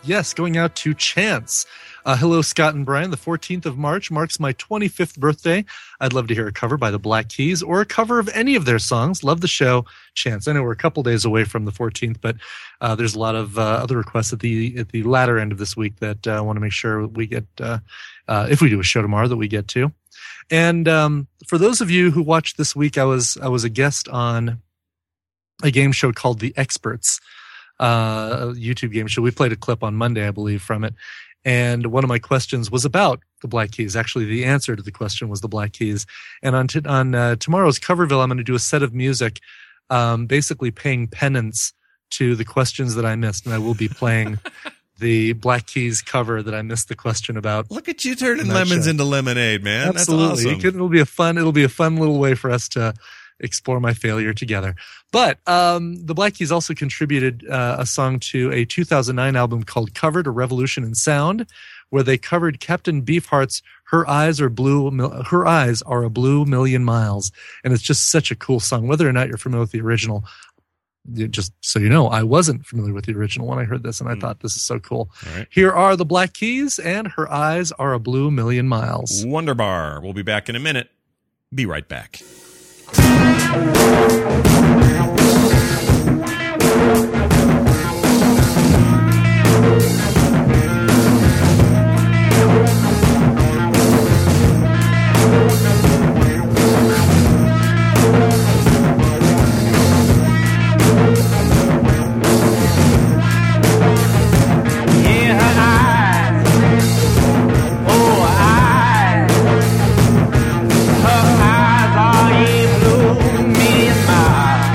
S2: Yes, going out to Chance. Uh, hello, Scott and Brian. The fourteenth of March marks my twenty-fifth birthday. I'd love to hear a cover by the Black Keys or a cover of any of their songs. Love the show, Chance. I know we're a couple days away from the fourteenth, but uh, there's a lot of uh, other requests at the at the latter end of this week that uh, I want to make sure we get, uh, uh, if we do a show tomorrow, that we get to. And um, for those of you who watched this week, I was I was a guest on a game show called The Experts, uh, a YouTube game show. We played a clip on Monday, I believe, from it. And one of my questions was about the Black Keys. Actually, the answer to the question was the Black Keys. And on, t- on uh, tomorrow's Coverville, I'm going to do a set of music, um, basically paying penance to the questions that I missed. And I will be playing the Black Keys cover that I missed the question about.
S1: Look at you turning lemons
S2: show.
S1: into lemonade, man.
S2: Absolutely.
S1: That's awesome.
S2: It could, it'll be a fun, it'll be a fun little way for us to explore my failure together. But um, the Black Keys also contributed uh, a song to a two thousand nine album called Covered, A Revolution in Sound, where they covered Captain Beefheart's Her Eyes Are Blue, Her Eyes Are a Blue Million Miles. And it's just such a cool song. Whether or not you're familiar with the original, just so you know, I wasn't familiar with the original when I heard this, and I mm. thought this is so cool.
S1: All right.
S2: Here are the Black Keys, and Her Eyes Are a Blue Million Miles.
S1: Wonderbar. We'll be back in a minute. Be right back.
S6: Her eyes are a blue million miles.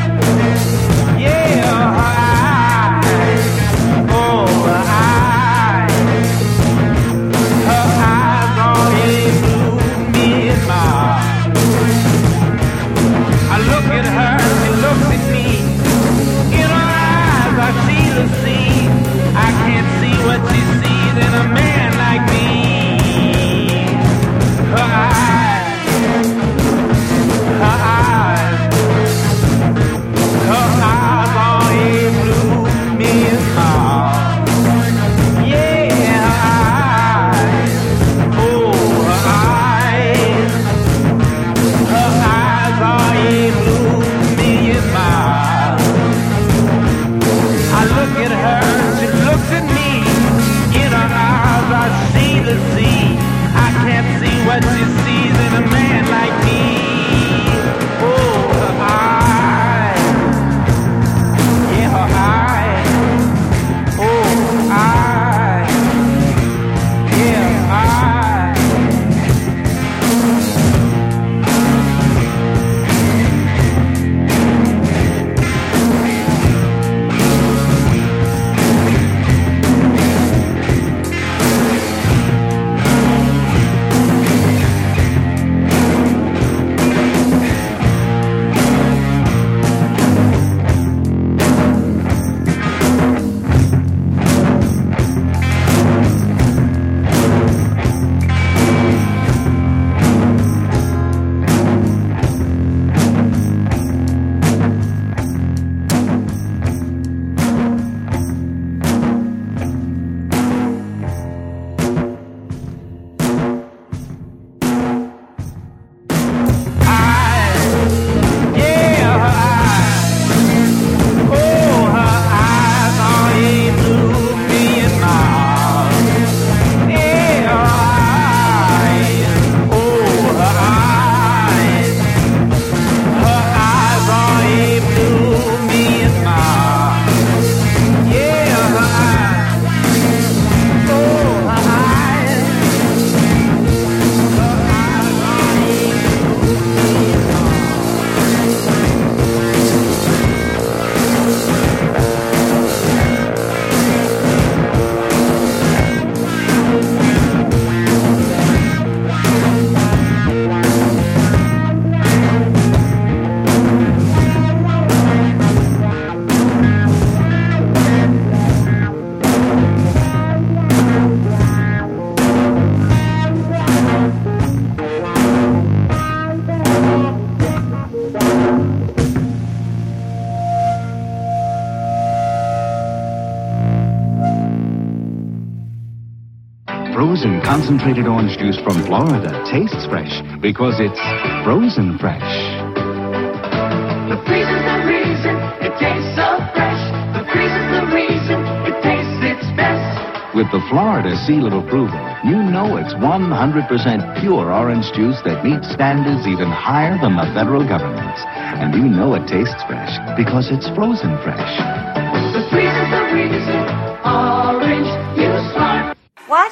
S16: Frozen concentrated orange juice from Florida tastes fresh because it's frozen fresh.
S6: The freezer's the reason it tastes so fresh. The freezer's the reason it tastes its best.
S16: With the Florida seal of approval, you know it's one hundred percent pure orange juice that meets standards even higher than the federal government. And you know it tastes fresh because it's frozen fresh.
S6: The freezer's the reason orange juice smart. What?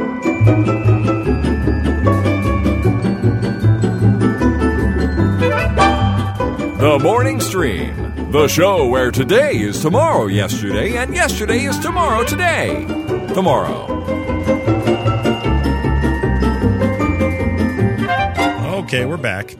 S7: The Morning Stream, the show where today is tomorrow yesterday and yesterday is tomorrow today. Tomorrow.
S1: Okay, we're back.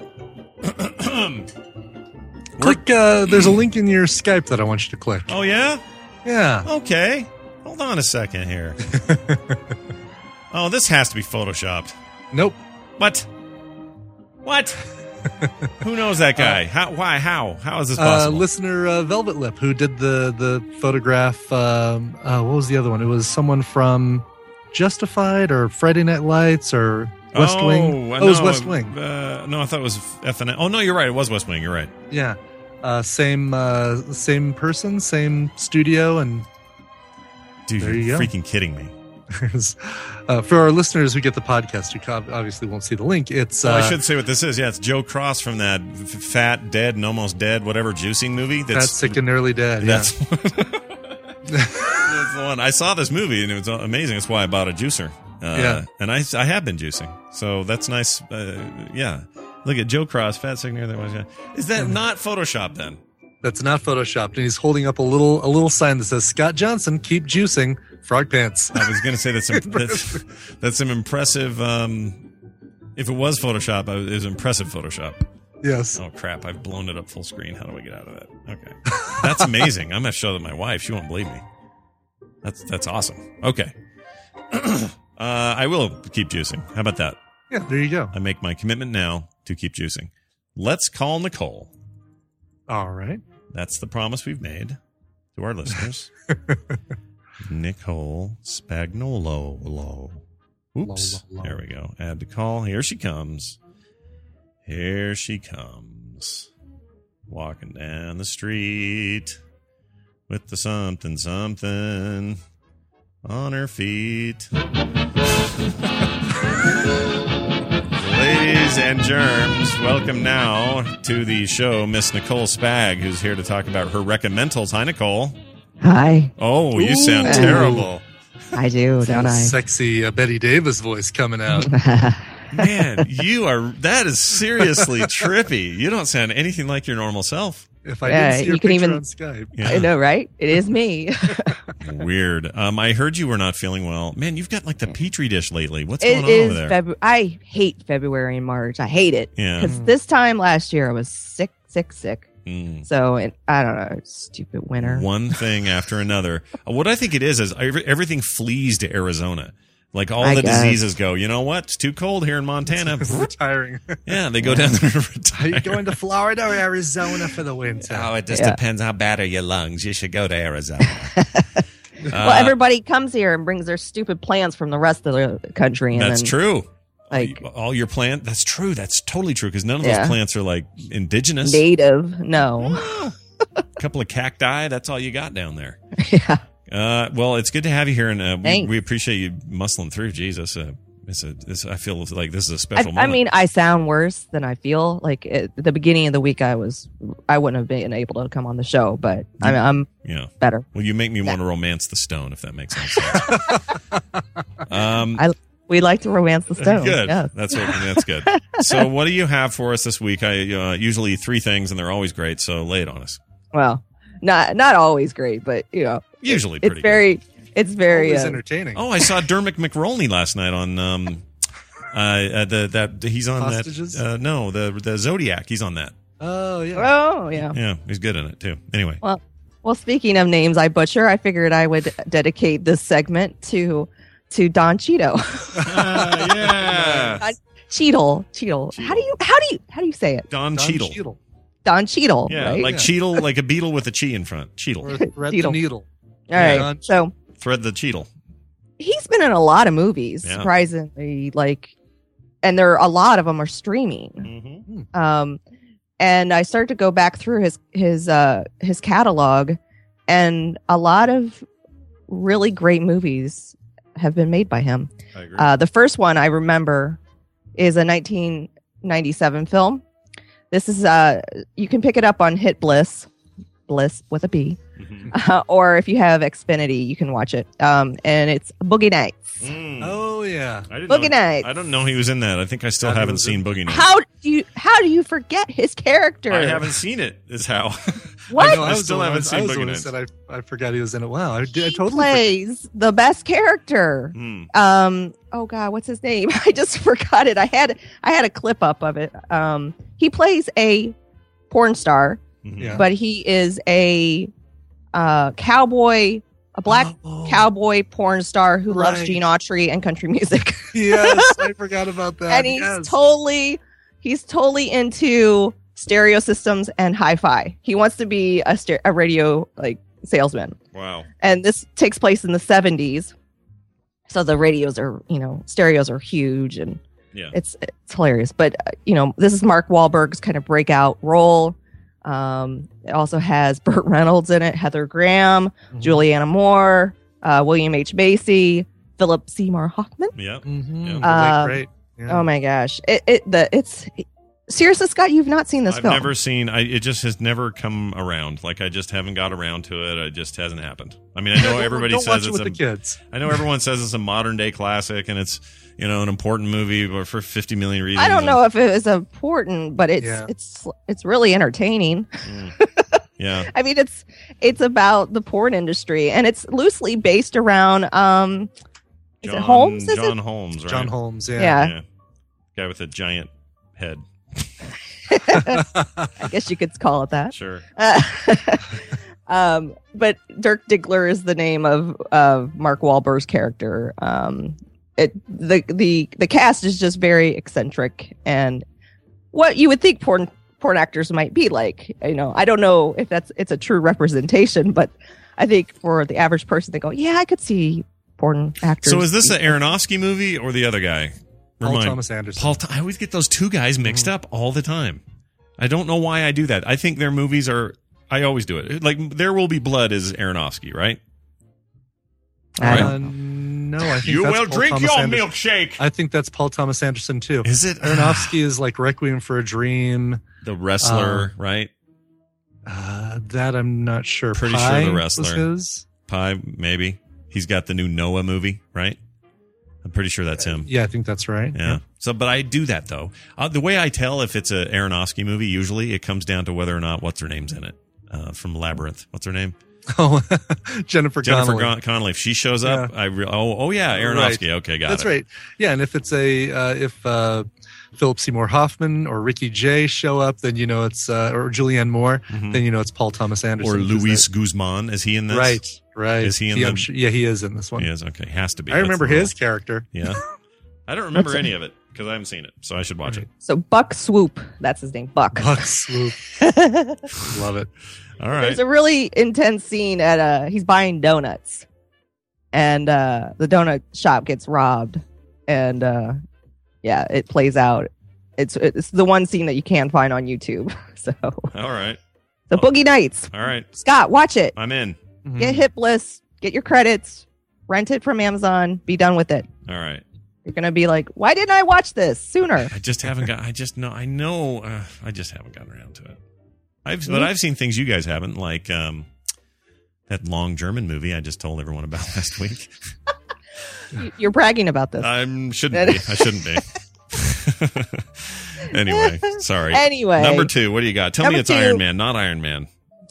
S2: Click, uh, there's a link in your Skype that I want you to click.
S1: Oh, yeah?
S2: Yeah.
S1: Okay. Hold on a second here. Oh, this has to be Photoshopped.
S2: Nope.
S1: What? What? Who knows that guy? How? Why? How? How is this possible?
S2: Uh, listener uh, Velvet Lip, who did the the photograph. Um, uh, what was the other one? It was someone from Justified or Friday Night Lights or West
S1: oh,
S2: Wing. Oh,
S1: no,
S2: it was West Wing.
S1: Uh, no, I thought it was F N L. Oh, no, you're right. It was West Wing. You're right.
S2: Yeah. Uh, same uh, same person, same studio, and
S1: dude,
S2: there you
S1: you're
S2: go.
S1: freaking kidding me.
S2: uh, for our listeners who get the podcast, who obviously won't see the link, it's. Uh,
S1: well, I should say what this is. Yeah, it's Joe Cross from that f- Fat, Dead, and Almost Dead, whatever juicing movie. That's
S2: Fat, Sick, and Nearly Dead.
S1: That's,
S2: yeah.
S1: That's the one. I saw this movie and it was amazing. That's why I bought a juicer. Uh,
S2: yeah,
S1: and I I have been juicing, so that's nice. Uh, yeah, look at Joe Cross, Fat, Sick, and Nearly Dead. Is that not Photoshop then?
S2: That's not Photoshopped, and he's holding up a little a little sign that says "Scott Johnson, keep juicing." Frog pants.
S1: I was going to say that's some, that's, that's some impressive. Um, if it was Photoshop, it was impressive Photoshop.
S2: Yes.
S1: Oh crap! I've blown it up full screen. How do I get out of that? Okay, that's amazing. I'm going to show that to my wife. She won't believe me. That's that's awesome. Okay, uh, I will keep juicing. How about that?
S2: Yeah, there you go.
S1: I make my commitment now to keep juicing. Let's call Nicole.
S2: All right.
S1: That's the promise we've made to our listeners. Nicole Spagnolo. Low. Oops.
S2: Low, low, low.
S1: There we go. Add to call. Here she comes. Here she comes. Walking down the street with the something something on her feet. Ladies and germs, welcome now to the show, Miss Nicole Spag, who's here to talk about her recommendals. Hi, Nicole.
S17: Hi.
S1: Oh, you
S17: Ooh.
S1: sound terrible.
S17: I do, don't I?
S2: Sexy uh, Betty Davis voice coming out.
S1: Man, you are, that is seriously trippy. You don't sound anything like your normal self.
S2: If I
S17: Yeah,
S2: didn't see your
S17: you can
S2: picture
S17: even-
S2: on Skype.
S1: Yeah.
S17: I know, right? It is me.
S1: Weird. Um, I heard you were not feeling well. Man, you've got like the Petri dish lately. What's
S17: It
S1: going on
S17: is
S1: over there?
S17: February. I hate February and March. I hate it.
S1: Yeah.
S17: Because this time last year I was sick, sick, sick.
S1: Mm.
S17: So, and, I don't know, stupid winter.
S1: One thing after another. Uh, What I think it is is every- everything flees to Arizona. Like all
S17: I
S1: the
S17: guess.
S1: diseases go, you know what? It's too cold here in Montana.
S2: It's retiring.
S1: Yeah, they go down there to
S2: Are
S1: retire.
S2: you going to Florida or Arizona for the winter?
S1: Oh, it just
S17: Yeah.
S1: depends how bad are your lungs. You should go to Arizona.
S17: Well,
S1: Uh,
S17: everybody comes here and brings their stupid plants from the rest of the country. And
S1: That's
S17: then,
S1: true.
S17: Like
S1: All your plant. That's true. That's totally true because none of
S17: Yeah.
S1: those plants are like indigenous.
S17: native. No.
S1: A couple of cacti. That's all you got down there.
S17: Yeah.
S1: Uh, well, it's good to have you here, and uh, we,
S17: Thanks.
S1: we appreciate you muscling through. Jesus, uh, it's a, it's, I feel like this is a
S17: I,
S1: special
S17: I
S1: moment.
S17: mean, I sound worse than I feel. Like at the beginning of the week, I was, I wouldn't have been able to come on the show, but I mean, I'm
S1: yeah.
S17: better.
S1: Well, you make me want to romance the stone, if that makes any sense. um,
S17: I we like to romance the stone.
S1: Good.
S17: Yes.
S1: That's what, that's good. So, what do you have for us this week? I uh, usually three things, and they're always great. So, lay it on us.
S17: Well, not not always great, but you know,
S1: Usually,
S17: it's
S1: pretty
S17: very, it's very
S2: Always
S17: uh,
S2: entertaining.
S1: Oh, I saw Dermot McRolney last night on um, uh, uh, the that he's on
S2: Hostages?
S1: that. Uh, no, the the Zodiac. He's on that.
S2: Oh, yeah.
S17: Oh yeah.
S1: Yeah, he's good in it too. Anyway,
S17: Well, well, speaking of names I butcher, I figured I would dedicate this segment to to Don Cheadle.
S1: uh, yeah,
S17: Don Cheadle, Cheadle. How do you how do you how do you say it?
S1: Don,
S2: Don
S1: Cheadle.
S2: Cheadle.
S17: Don Cheadle.
S1: Yeah,
S17: right?
S1: like
S2: Yeah.
S1: Cheadle, like a beetle with a chi in front. Cheadle.
S2: Or thread the
S17: Cheadle.
S2: needle.
S17: All right.
S2: Don-
S17: So
S1: Thread the Cheadle.
S17: he's been in a lot of movies,
S1: Yeah.
S17: surprisingly. Like, and there a lot of them are streaming.
S1: Mm-hmm.
S17: Um, and I started to go back through his his uh his catalog, and a lot of really great movies have been made by him.
S1: I agree.
S17: Uh, the first one I remember is a nineteen ninety-seven film. This is uh you can pick it up on Hit Bliss, Bliss with a B,
S1: Mm-hmm.
S17: uh, or if you have Xfinity, you can watch it. Um, and it's Boogie Nights.
S1: Mm.
S2: Oh yeah,
S1: I didn't
S17: Boogie
S1: know,
S17: Nights.
S1: I don't know he was in that. I think I still
S2: I
S1: haven't
S2: was
S1: seen
S2: in-
S1: Boogie Nights.
S17: How do you how do you forget his character?
S1: I haven't seen it. Is how.
S17: What?
S1: I,
S2: No,
S1: I
S2: was
S1: still
S2: the
S1: haven't
S2: one-
S1: seen
S2: I was the
S1: Boogie
S2: one who
S1: Nights.
S2: said I, I forgot he was in it. Wow, I, did, I
S17: He
S2: totally
S17: plays the best character.
S1: Hmm.
S17: Um. Oh God, what's his name? I just forgot it. I had I had a clip up of it. Um. He plays a porn star,
S1: Mhm.
S2: Yeah.
S17: but he is a uh cowboy, a black
S2: Oh.
S17: cowboy porn star who loves
S2: Right.
S17: Gene Autry and country music.
S2: Yes, I forgot about that.
S17: and he's
S2: yes.
S17: totally he's totally into stereo systems and hi-fi. He wants to be a, ster- a radio like salesman.
S1: Wow.
S17: And this takes place in the seventies. So the radios are, you know, stereos are huge, and
S1: Yeah.
S17: it's it's hilarious. But uh, you know, this is Mark Wahlberg's kind of breakout role. Um, it also has Burt Reynolds in it, Heather Graham,
S2: Mm-hmm.
S17: Julianne Moore, uh, William H. Macy, Philip Seymour Hoffman.
S1: Yeah.
S2: Mm-hmm.
S1: Yeah.
S17: Um,
S2: Great. Yeah.
S17: Oh my gosh! It it the it's seriously, Scott, you've not seen this
S1: I've
S17: film.
S1: never seen. I, it just has never come around. Like I just haven't got around to it. It just hasn't happened. I mean, I know everybody
S2: Don't watch
S1: says
S2: it
S1: it's
S2: with
S1: a.
S2: the kids.
S1: I know everyone says it's a modern day classic, and it's you know an important movie, but for fifty million reasons.
S17: I don't
S1: and-
S17: know if it was important, but it's
S2: Yeah.
S17: it's it's really entertaining.
S1: Yeah.
S17: I mean, it's it's about the porn industry, and it's loosely based around um, is
S1: John,
S17: it Holmes? Is
S1: John
S17: it?
S1: Holmes, right?
S2: John Holmes. Yeah.
S17: Yeah.
S1: Guy with a giant head.
S17: I guess you could call it that.
S1: Sure.
S17: Uh, um, but Dirk Diggler is the name of of Mark Wahlberg's character. Um, it the the the cast is just very eccentric and what you would think porn porn actors might be like. You know, I don't know if that's it's a true representation, but I think for the average person, they go, "Yeah, I could see porn actors."
S1: So is this an Aronofsky movie or the other guy?
S2: Paul
S1: Remind-
S2: Thomas Anderson.
S1: Paul. I always get those two guys mixed up all the time. I don't know why I do that. I think their movies are. I always do it. Like There Will Be Blood is Aronofsky, right?
S17: I
S2: Uh,
S17: don't
S2: no, I think
S1: You
S2: that's
S1: will
S2: Paul
S1: drink
S2: Thomas
S1: your
S2: Anderson.
S1: milkshake.
S2: I think that's Paul Thomas Anderson too.
S1: Is it
S2: Aronofsky is like Requiem for a Dream.
S1: The Wrestler, right?
S2: Uh, that I'm not sure.
S1: Pretty
S2: Pi
S1: sure The
S2: was
S1: Wrestler.
S2: his.
S1: Pie, maybe. He's got the new Noah movie, right? I'm pretty sure that's him.
S2: Yeah, I think that's right.
S1: Yeah. So, but I do that though. Uh, the way I tell if it's a Aronofsky movie, usually it comes down to whether or not what's her name's in it. Uh, from Labyrinth, what's her name?
S2: Oh, Jennifer,
S1: Jennifer
S2: Connelly.
S1: Con- Connelly. If she shows up,
S2: Yeah.
S1: I re- oh oh yeah, Aronofsky.
S2: Right.
S1: Okay, got
S2: That's
S1: it.
S2: right. Yeah, and if it's a uh, if uh, Philip Seymour Hoffman or Ricky Jay show up, then you know it's uh, or Julianne Moore,
S1: Mhm.
S2: then you know it's Paul Thomas Anderson.
S1: Or
S2: 'cause
S1: Luis
S2: that-
S1: Guzman. Is he in this?
S2: Right, right.
S1: Is he in
S2: yeah,
S1: the?
S2: I'm sure- yeah, he is in this one.
S1: He is. Okay, has to be.
S2: I remember
S1: That's the
S2: his character.
S1: Yeah. I don't remember
S17: That's-
S1: any of it because I haven't seen it, so I should watch it.
S17: So Buck Swoop, that's his name, Buck.
S2: Buck Swoop. Love it.
S1: All right.
S17: There's a really intense scene at uh he's buying donuts, and uh the donut shop gets robbed, and uh yeah, it plays out. It's it's the one scene that you can find on YouTube. So
S1: All right.
S17: the Boogie Nights.
S1: All right.
S17: Scott, watch it.
S1: I'm in.
S17: Get Hit Bliss. Get your credits. Rent it from Amazon. Be done with it.
S1: All right.
S17: You're gonna be like, why didn't I watch this sooner?
S1: I just haven't got. I just know. I know. Uh, I just haven't gotten around to it. I've,
S17: Mm-hmm.
S1: but I've seen things you guys haven't, like um, that long German movie I just told everyone about last week.
S17: You're bragging about this.
S1: I shouldn't be. I shouldn't be. Anyway, sorry.
S17: Anyway.
S1: Number two. What do you got? Tell me
S17: Number
S1: it's
S17: two.
S1: Iron Man, not Iron Man.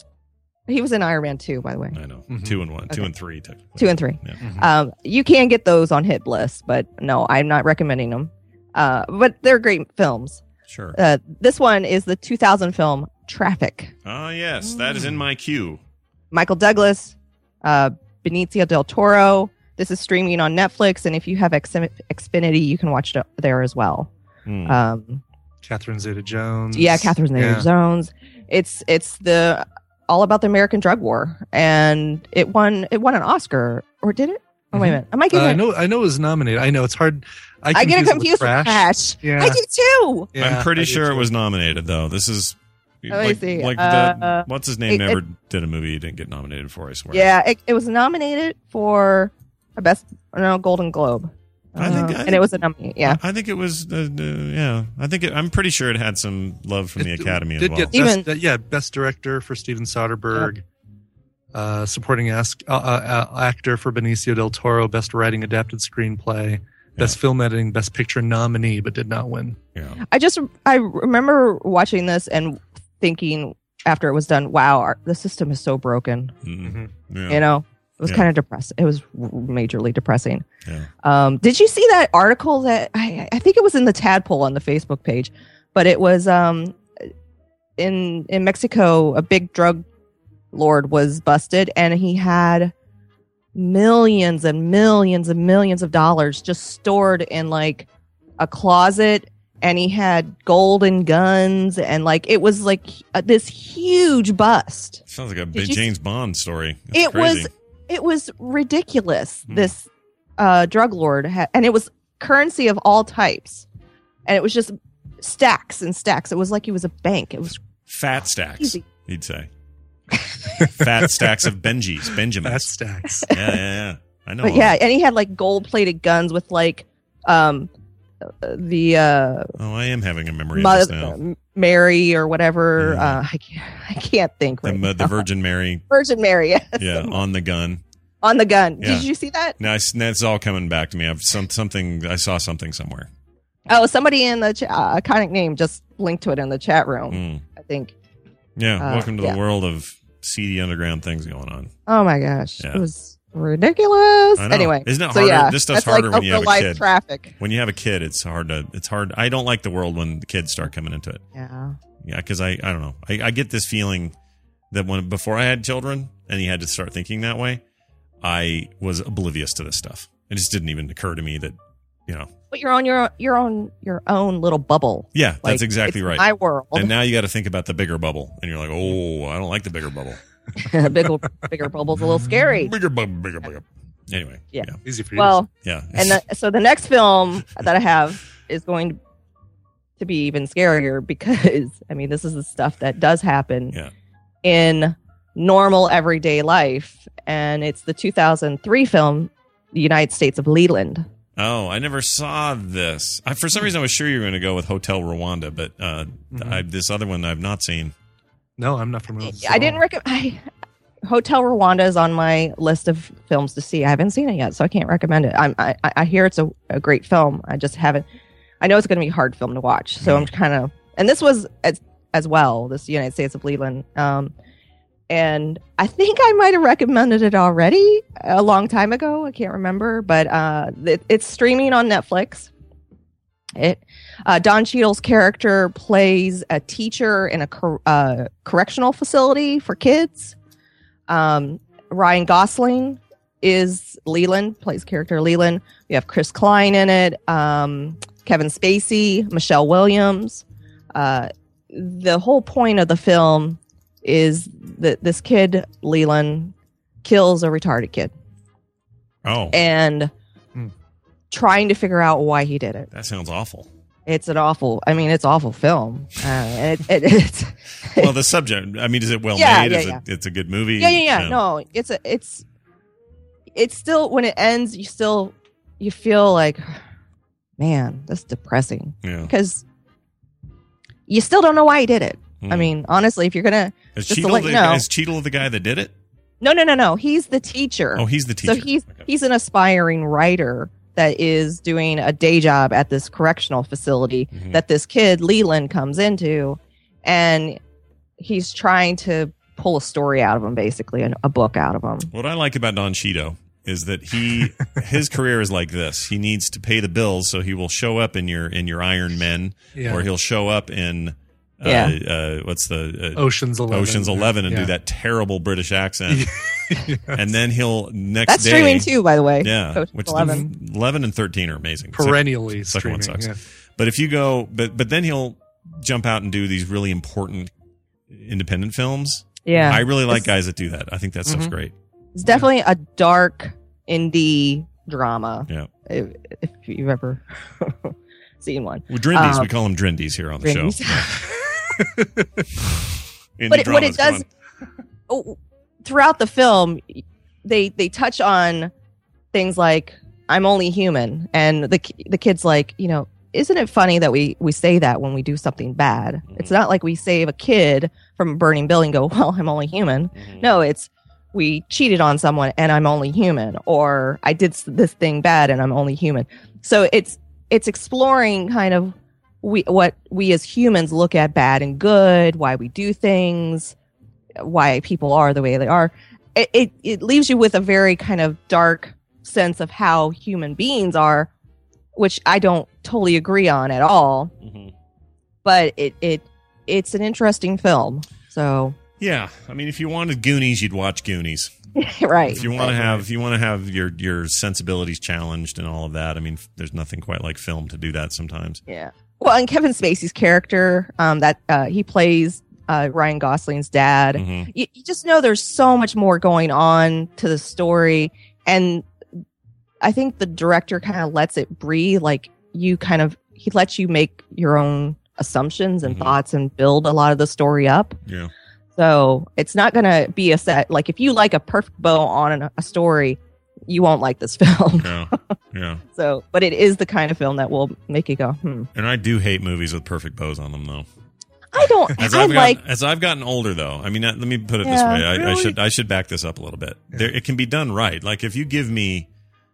S17: He was in Iron Man two, by the way.
S1: I know. Two and one. Two
S17: Okay.
S1: and three. Technically.
S17: Two and three.
S1: Yeah.
S17: Um, you can get those on Hit Bliss, but no, I'm not recommending them. Uh, but they're great films.
S1: Sure.
S17: Uh, this one is the two thousand film Traffic.
S1: Ah, yes, that is in my queue.
S17: Michael Douglas, uh, Benicio del Toro. This is streaming on Netflix, and if you have X- Xfinity, you can watch it there as well.
S1: Hmm.
S17: Um,
S2: Catherine Zeta-Jones.
S17: yeah, Catherine Zeta-Jones. It's it's the all about the American drug war, and it won it won an Oscar, or did it? Oh, wait a minute. Am I getting
S2: Uh, I
S17: it?
S2: know. I know it was nominated. I know it's hard. I,
S17: I get it
S2: confuse
S17: confused with
S2: Crash.
S17: Crash.
S2: Yeah.
S17: I do too.
S2: Yeah,
S1: I'm pretty
S2: I do
S1: sure
S2: too.
S1: it was nominated though. This is
S17: Let me
S1: like,
S17: see.
S1: like
S17: Uh,
S1: the what's his name
S17: it-
S1: never
S17: it-
S1: did a movie he didn't get nominated for. I swear.
S17: Yeah, it, it was nominated for a best no Golden Globe.
S1: I think,
S17: Uh,
S1: I
S17: and it was a nominee. Yeah,
S1: I think it was. Uh, uh, yeah, I think it, I'm pretty sure it had some love from the Academy as
S2: Did
S1: well.
S2: get best, uh, yeah, best director for Steven Soderbergh. Uh, supporting as- uh, uh, uh, actor for Benicio del Toro, best writing adapted screenplay, best film editing, best picture nominee, but did not win.
S1: Yeah.
S17: I just I remember watching this and thinking after it was done, wow, our, the system is so broken.
S1: Mm-hmm. Yeah.
S17: You know, it was
S1: Yeah.
S17: kind of depressing. It was majorly depressing.
S1: Yeah.
S17: Um, did you see that article that I, I think it was in the Tadpole on the Facebook page, but it was um, in in Mexico, a big drug lord was busted, and he had millions and millions and millions of dollars just stored in like a closet, and he had golden guns, and like it was like uh, this huge bust.
S1: Sounds like a
S17: Did
S1: big
S17: you-
S1: James Bond story. That's
S17: it
S1: crazy.
S17: was it was ridiculous.
S1: Hmm.
S17: This uh, drug lord had, and it was currency of all types, and it was just stacks and stacks. It was like he was a bank. It was
S1: Fat stacks,
S17: Easy.
S1: he'd say. Fat stacks of Benjis, Benjamins.
S2: Fat stacks.
S1: Yeah, yeah, yeah. I know.
S17: but
S1: all
S17: yeah,
S1: that.
S17: and he had like gold plated guns with like um the uh
S1: Oh, I am having a memory of
S17: Mother,
S1: this now.
S17: Mary or whatever.
S1: Yeah.
S17: Uh, I can't I can't think right
S1: The,
S17: now.
S1: the Virgin Mary.
S17: Virgin Mary. Yes.
S1: Yeah, on the gun.
S17: On the gun.
S1: Yeah.
S17: Did you see that?
S1: Now it's, that's all coming back to me. I've some something. I saw something somewhere.
S17: Oh, somebody in the ch- uh, iconic name just linked to it in the chat room.
S1: Mm.
S17: I think.
S1: Yeah,
S17: Uh,
S1: welcome to
S17: yeah.
S1: the world of seedy underground things going on.
S17: Oh my gosh,
S1: Yeah.
S17: it was ridiculous.
S1: I know.
S17: Anyway,
S1: Isn't it
S17: so
S1: harder?
S17: yeah,
S1: This stuff's
S17: that's
S1: harder
S17: like
S1: when you have a
S17: real-life
S1: kid.
S17: Traffic.
S1: When you have a kid, it's hard to. It's hard. I don't like the world when the kids start coming into it.
S17: Yeah.
S1: Yeah, because I, I don't know. I, I get this feeling that when before I had children and you had to start thinking that way, I was oblivious to this stuff. It just didn't even occur to me that, you know.
S17: But you're on your your own your own little bubble.
S1: Yeah,
S17: Like,
S1: that's exactly
S17: it's
S1: right.
S17: My world.
S1: And now you got to think about the bigger bubble, and you're like, oh, I don't like the bigger bubble.
S17: bigger bigger bubble's a little scary.
S1: Bigger bubble, bigger bubble. Anyway,
S17: Yeah.
S1: yeah.
S2: Easy for you.
S17: Well,
S1: Yeah.
S17: and the, so the next film that I have is going to be even scarier because I mean this is the stuff that does happen
S1: Yeah.
S17: in normal everyday life, and it's the two thousand three film The United States of Leland.
S1: Oh, I never saw this. I, for some reason, I was sure you were going to go with Hotel Rwanda, but uh,
S2: Mhm.
S1: I, this other one I've not seen.
S2: No, I'm not familiar with this
S17: I
S2: at
S17: didn't
S2: all.
S17: recommend. Hotel Rwanda is on my list of films to see. I haven't seen it yet, so I can't recommend it. I'm, I I hear it's a, a great film. I just haven't. I know it's going to be a hard film to watch, so I'm kind of. And this was as as well. This United States of Leland, um, and I think I might have recommended it already a long time ago. I can't remember, but uh, it, it's streaming on Netflix. It uh, Don Cheadle's character plays a teacher in a cor- uh, correctional facility for kids. Um, Ryan Gosling is Leland, plays character Leland. We have Chris Klein in it, um, Kevin Spacey, Michelle Williams. Uh, the whole point of the film is that this kid, Leland, kills a retarded kid.
S1: Oh,
S17: And
S2: Hmm.
S17: trying to figure out why he did it.
S1: that sounds awful.
S17: It's an awful, I mean, it's awful film. Uh, and it, it, it's,
S1: Well, the subject. I mean, is it well
S17: Yeah,
S1: made?
S17: yeah,
S1: is
S17: yeah.
S1: it? It's a good movie.
S17: yeah, yeah, yeah. No, it's a, it's, it's still, when it ends, you still, you feel like, man, that's depressing.
S1: Yeah.
S17: Because you still don't know why he did it.
S1: Hmm.
S17: I mean, honestly, if you're going to,
S1: Is
S17: just to
S1: Cheadle
S17: let
S1: the,
S17: you know.
S1: is Cheadle the guy that did it?
S17: No, no, no, no. He's the teacher.
S1: Oh, he's the teacher.
S17: So he's he's an aspiring writer that is doing a day job at this correctional facility
S1: Mhm.
S17: that this kid Leland comes into, and he's trying to pull a story out of him, basically, an, a book out of him.
S1: What I like about Don Cheadle is that he his career is like this. He needs to pay the bills, so he will show up in your in your Iron Men,
S2: Yeah.
S1: or he'll show up in uh,
S17: Yeah.
S1: uh, what's the uh,
S2: Ocean's Eleven.
S1: Ocean's Eleven and
S2: Yeah.
S1: do that terrible British accent,
S2: Yes.
S1: and then he'll next
S17: That's
S1: day,
S17: streaming too, by the way.
S1: Yeah,
S17: Ocean's
S1: which
S17: eleven.
S1: The, eleven and thirteen are amazing.
S2: Perennially
S1: Second one
S2: streaming,
S1: sucks.
S2: yeah.
S1: But if you go, but but then he'll jump out and do these really important independent films.
S17: Yeah.
S1: I really like
S17: It's-
S1: guys that do that. I think that stuff's
S2: Mhm.
S1: great.
S17: It's definitely a dark indie drama.
S1: Yeah.
S17: If, if you've ever seen one.
S1: Well, Drindies,
S17: Um,
S1: we call them Drindies here on the
S17: Drindies.
S1: show. Indie
S17: but it, what
S1: dramas,
S17: it
S1: come
S17: does
S1: on.
S17: oh, throughout the film, they they touch on things like I'm only human, and the ki- the kid's like, you know, isn't it funny that we we say that when we do something bad?
S1: Mm-hmm.
S17: It's not like we save a kid from a burning building and go, well, I'm only human.
S1: Mm-hmm.
S17: No, it's we cheated on someone and I'm only human, or I did s- this thing bad and I'm only human. So it's it's exploring kind of we what we as humans look at bad and good, why we do things, why people are the way they are. It, it it leaves you with a very kind of dark sense of how human beings are, which I don't totally agree on at all.
S1: Mm-hmm.
S17: But it it it's an interesting film. So
S1: Yeah, I mean, if you wanted Goonies, you'd watch Goonies.
S17: right.
S1: If you want to have, if you want to have your your sensibilities challenged and all of that, I mean, f- there's nothing quite like film to do that sometimes.
S17: Yeah. Well, and Kevin Spacey's character, um, that uh, he plays uh, Ryan Gosling's dad.
S1: Mhm.
S17: You, you just know there's so much more going on to the story, and I think the director kind of lets it breathe. Like you kind of, he lets you make your own assumptions and
S1: Mhm.
S17: thoughts and build a lot of the story up.
S1: Yeah.
S17: So it's not going to be a set. Like if you like a perfect bow on a, a story, you won't like this film.
S1: Yeah, yeah.
S17: So, but it is the kind of film that will make you go, hmm.
S1: And I do hate movies with perfect bows on them, though.
S17: I don't.
S1: As
S17: I
S1: I've
S17: like.
S1: gotten, as I've gotten older, though, I mean, uh, let me put it this
S17: Yeah,
S1: way: I, I
S17: really?
S1: should I should back this up a little bit. There, it can be done right. Like if you give me,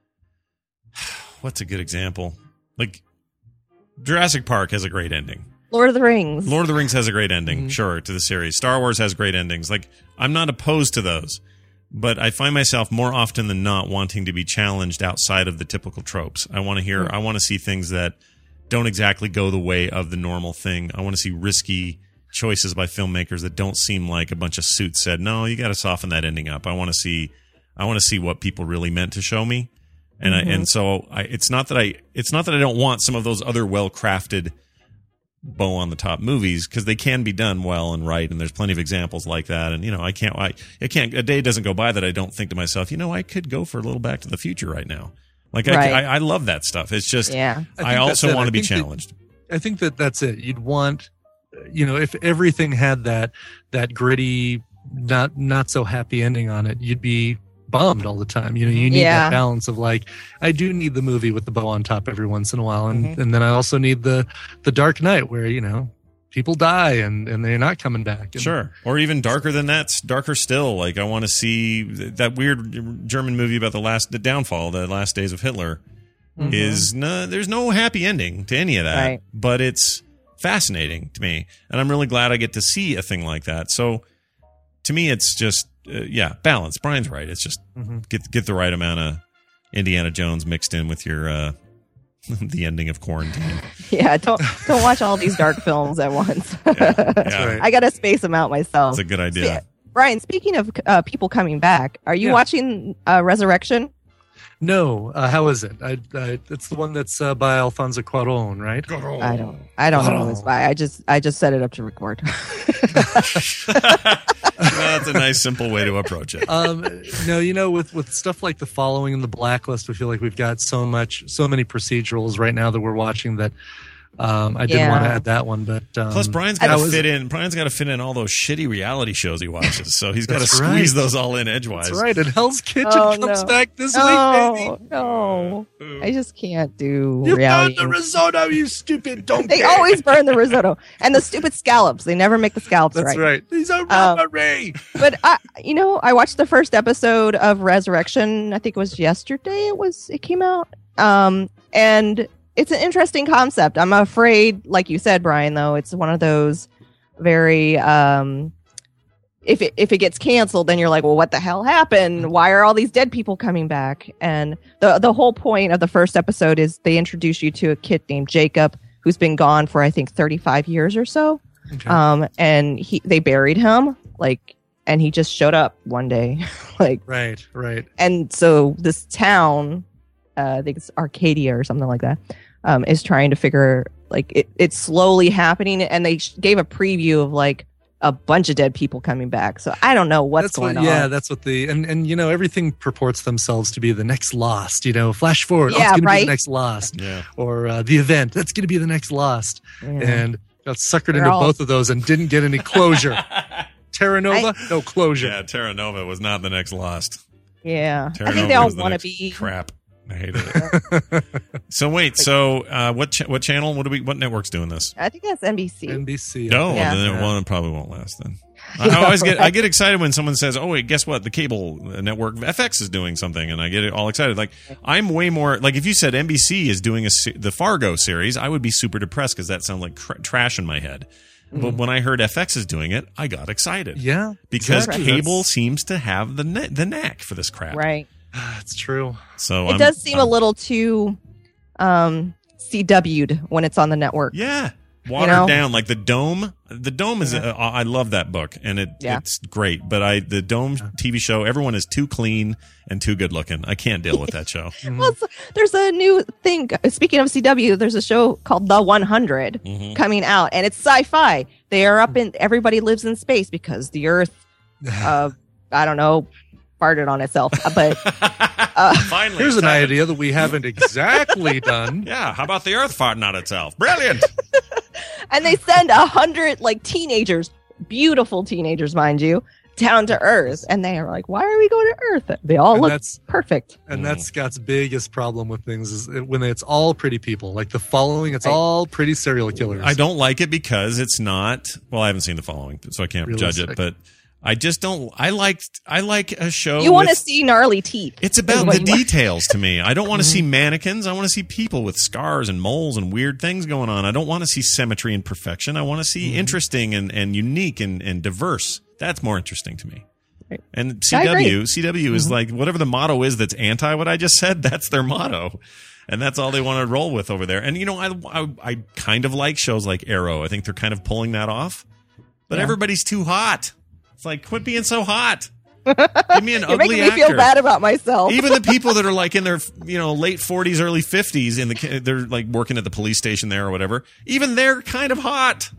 S1: what's a good example? Like Jurassic Park has a great ending.
S17: Lord of the Rings.
S1: Lord of the Rings has a great ending,
S17: Mm-hmm.
S1: sure, to the series. Star Wars has great endings. Like, I'm not opposed to those, but I find myself more often than not wanting to be challenged outside of the typical tropes. I want to hear,
S17: Mm.
S1: I want to see things that don't exactly go the way of the normal thing. I want to see risky choices by filmmakers that don't seem like a bunch of suits said, no, you got to soften that ending up. I want to see, I want to see what people really meant to show me. And
S17: Mhm.
S1: I, and so I, it's not that I, it's not that I don't want some of those other well-crafted bow on the top movies, because they can be done well and right, and there's plenty of examples like that. And you know, I can't, I, I can't. A day doesn't go by that I don't think to myself, you know, I could go for a little Back to the Future right now. Like
S17: Right.
S1: I, I, I love that stuff. It's just,
S17: Yeah.
S2: I
S1: I,
S2: think
S1: also
S2: that's it.
S1: want
S2: I
S1: to be
S2: think that-
S1: challenged.
S2: I think that that's it. You'd want, you know, if everything had that that gritty, not not so happy ending on it, you'd be bummed all the time. You know, you need
S17: Yeah.
S2: that balance of like, I do need the movie with the bow on top every once in a while, and
S17: Mhm.
S2: and then I also need the the Dark Knight where you know people die and and they're not coming back. And,
S1: Sure. Or even darker than that, s- darker still. Like I want to see th- that weird German movie about the last, the downfall, the last days of Hitler.
S17: Mhm.
S1: Is no, there's no happy ending to any of that,
S17: Right.
S1: but it's fascinating to me, and I'm really glad I get to see a thing like that. So, to me, it's just uh, yeah, balance. Brian's right. It's just
S2: Mhm.
S1: get get the right amount of Indiana Jones mixed in with your uh, the ending of Quarantine.
S17: Yeah. Don't don't watch all these dark films at once.
S1: Yeah,
S2: right.
S17: I gotta space them out myself.
S1: it's a good idea.
S17: Brian, speaking of uh, people coming back, are you
S2: Yeah.
S17: watching uh, Resurrection?
S2: No, uh, how is it? I, I it's the one that's uh, by Alfonso Cuarón, right?
S17: I don't. I don't know who it's by. I just I just set it up to record.
S1: That's a nice, simple way to approach it.
S2: um, no, you know, with, with stuff like The Following and The Blacklist, we feel like we've got so much, so many procedurals right now that we're watching that um, I didn't
S17: Yeah.
S2: want to add that one. But um,
S1: Plus, Brian's
S2: that
S1: got to
S2: was-
S1: fit in. Brian's got to fit in all those shitty reality shows he watches, so he's got to
S2: That's
S1: squeeze
S2: right.
S1: those all in edgewise.
S2: That's right. And Hell's Kitchen
S17: Oh,
S2: comes
S17: no.
S2: back this
S17: no,
S2: week, baby.
S17: no, I just can't do
S2: You
S17: reality.
S2: found the risotto, you stupid donkey.
S17: They always burn the risotto and the stupid scallops. They never make the scallops
S2: That's
S17: right.
S2: right. He's a
S17: Um,
S2: robbery.
S17: But I, you know, I watched the first episode of Resurrection. I think it was yesterday. It was. It came out. Um, and it's an interesting concept. I'm afraid, like you said, Brian. Though it's one of those very. Um, if it if it gets canceled, then you're like, well, what the hell happened? Why are all these dead people coming back? And the the whole point of the first episode is they introduce you to a kid named Jacob who's been gone for I think thirty-five years or so.
S2: Okay.
S17: Um, and he they buried him like, and he just showed up one day, like,
S2: right, right.
S17: and so this town, uh, I think it's Arcadia or something like that, um, is trying to figure like it, it's slowly happening, and they sh- gave a preview of like a bunch of dead people coming back. So I don't know what's
S2: that's
S17: going
S2: what, yeah,
S17: on.
S2: that's what the and and you know everything purports themselves to be the next Lost. You know, flash forward, oh,
S17: Yeah,
S2: it's going to
S17: right?
S2: be the next Lost,
S1: Yeah.
S2: or uh, the event that's going to be the next Lost,
S17: Yeah.
S2: and got suckered
S17: They're
S2: into
S17: all-
S2: both of those and didn't get any closure. Terra Nova, no closure.
S1: Yeah, Terra Nova was not the next Lost.
S17: Yeah.
S1: Terra
S17: I think
S1: Nova
S17: they all
S1: was the
S17: want to
S1: next
S17: be.
S1: crap. I hated it. So wait, so uh, what cha- what channel? What do we? What network's doing this?
S17: I think that's N B C.
S2: N B C.
S1: No,
S17: Yeah.
S1: then it won't, probably won't last then. I always get I get excited when someone says, "Oh, wait, guess what? The cable network F X is doing something," and I get all excited. Like I'm way more like if you said N B C is doing a se- the Fargo series, I would be super depressed because that sounds like cr- trash in my head. But when I heard F X is doing it, I got excited.
S2: Yeah,
S1: because
S2: exactly.
S1: cable
S2: That's-
S1: seems to have the ne- the knack for this crap.
S17: Right.
S2: It's true.
S1: So
S17: It
S1: I'm,
S17: does seem
S1: I'm-
S17: a little too um, C W'd when it's on the network.
S1: Yeah. Watered
S17: know?
S1: down like the Dome. The Dome is. Uh, I love that book, and it
S17: Yeah.
S1: it's great. But I the Dome T V show. Everyone is too clean and too good looking. I can't deal with that show.
S17: Well, it's- there's a new thing. Speaking of C W, there's a show called The one hundred
S1: Mhm.
S17: coming out, and it's sci-fi. They are up in. Everybody lives in space because the Earth, uh, I don't know, farted on itself. But uh,
S1: Finally,
S2: Here's
S1: it's
S2: an
S1: happened.
S2: idea that we haven't exactly done.
S1: Yeah. How about the Earth farting on itself? Brilliant.
S17: and they send a hundred like teenagers, beautiful teenagers, mind you, down to Earth, and they are like, "Why are we going to Earth?" They all
S2: And
S17: look
S2: that's-
S17: perfect.
S2: And that's Scott's biggest problem with things is it- when it's all pretty people. Like the following, it's all pretty serial killers.
S1: I don't like it because it's not. Well, I haven't seen The Following, so I can't judge it.
S2: Realistic.
S1: But I just don't. I liked. I like a show.
S17: You want to
S1: with-
S17: see gnarly teeth.
S1: It's
S17: is
S1: about
S17: what
S1: the
S17: you want.
S1: details to me. I don't want to see
S2: Mm-hmm.
S1: mannequins. I want to see people with scars and moles and weird things going on. I don't want to see symmetry and perfection. I want to see
S2: Mm-hmm.
S1: interesting and, and unique and, and diverse. That's more interesting to me.
S17: Right.
S1: And C
S17: I agree.
S1: W, C W is
S2: Mm-hmm.
S1: like whatever the motto is that's anti what I just said, that's their motto. And that's all they want to roll with over there. And, you know, I, I, I kind of like shows like Arrow. I think they're kind of pulling that off. But
S17: Yeah.
S1: everybody's too hot. It's like, quit being so hot. Give me an
S17: You're
S1: ugly
S17: making me
S1: actor.
S17: feel bad about myself.
S1: Even the people that are like in their, you know, late forties, early fifties, in the they're like working at the police station there or whatever. Even they're kind of hot.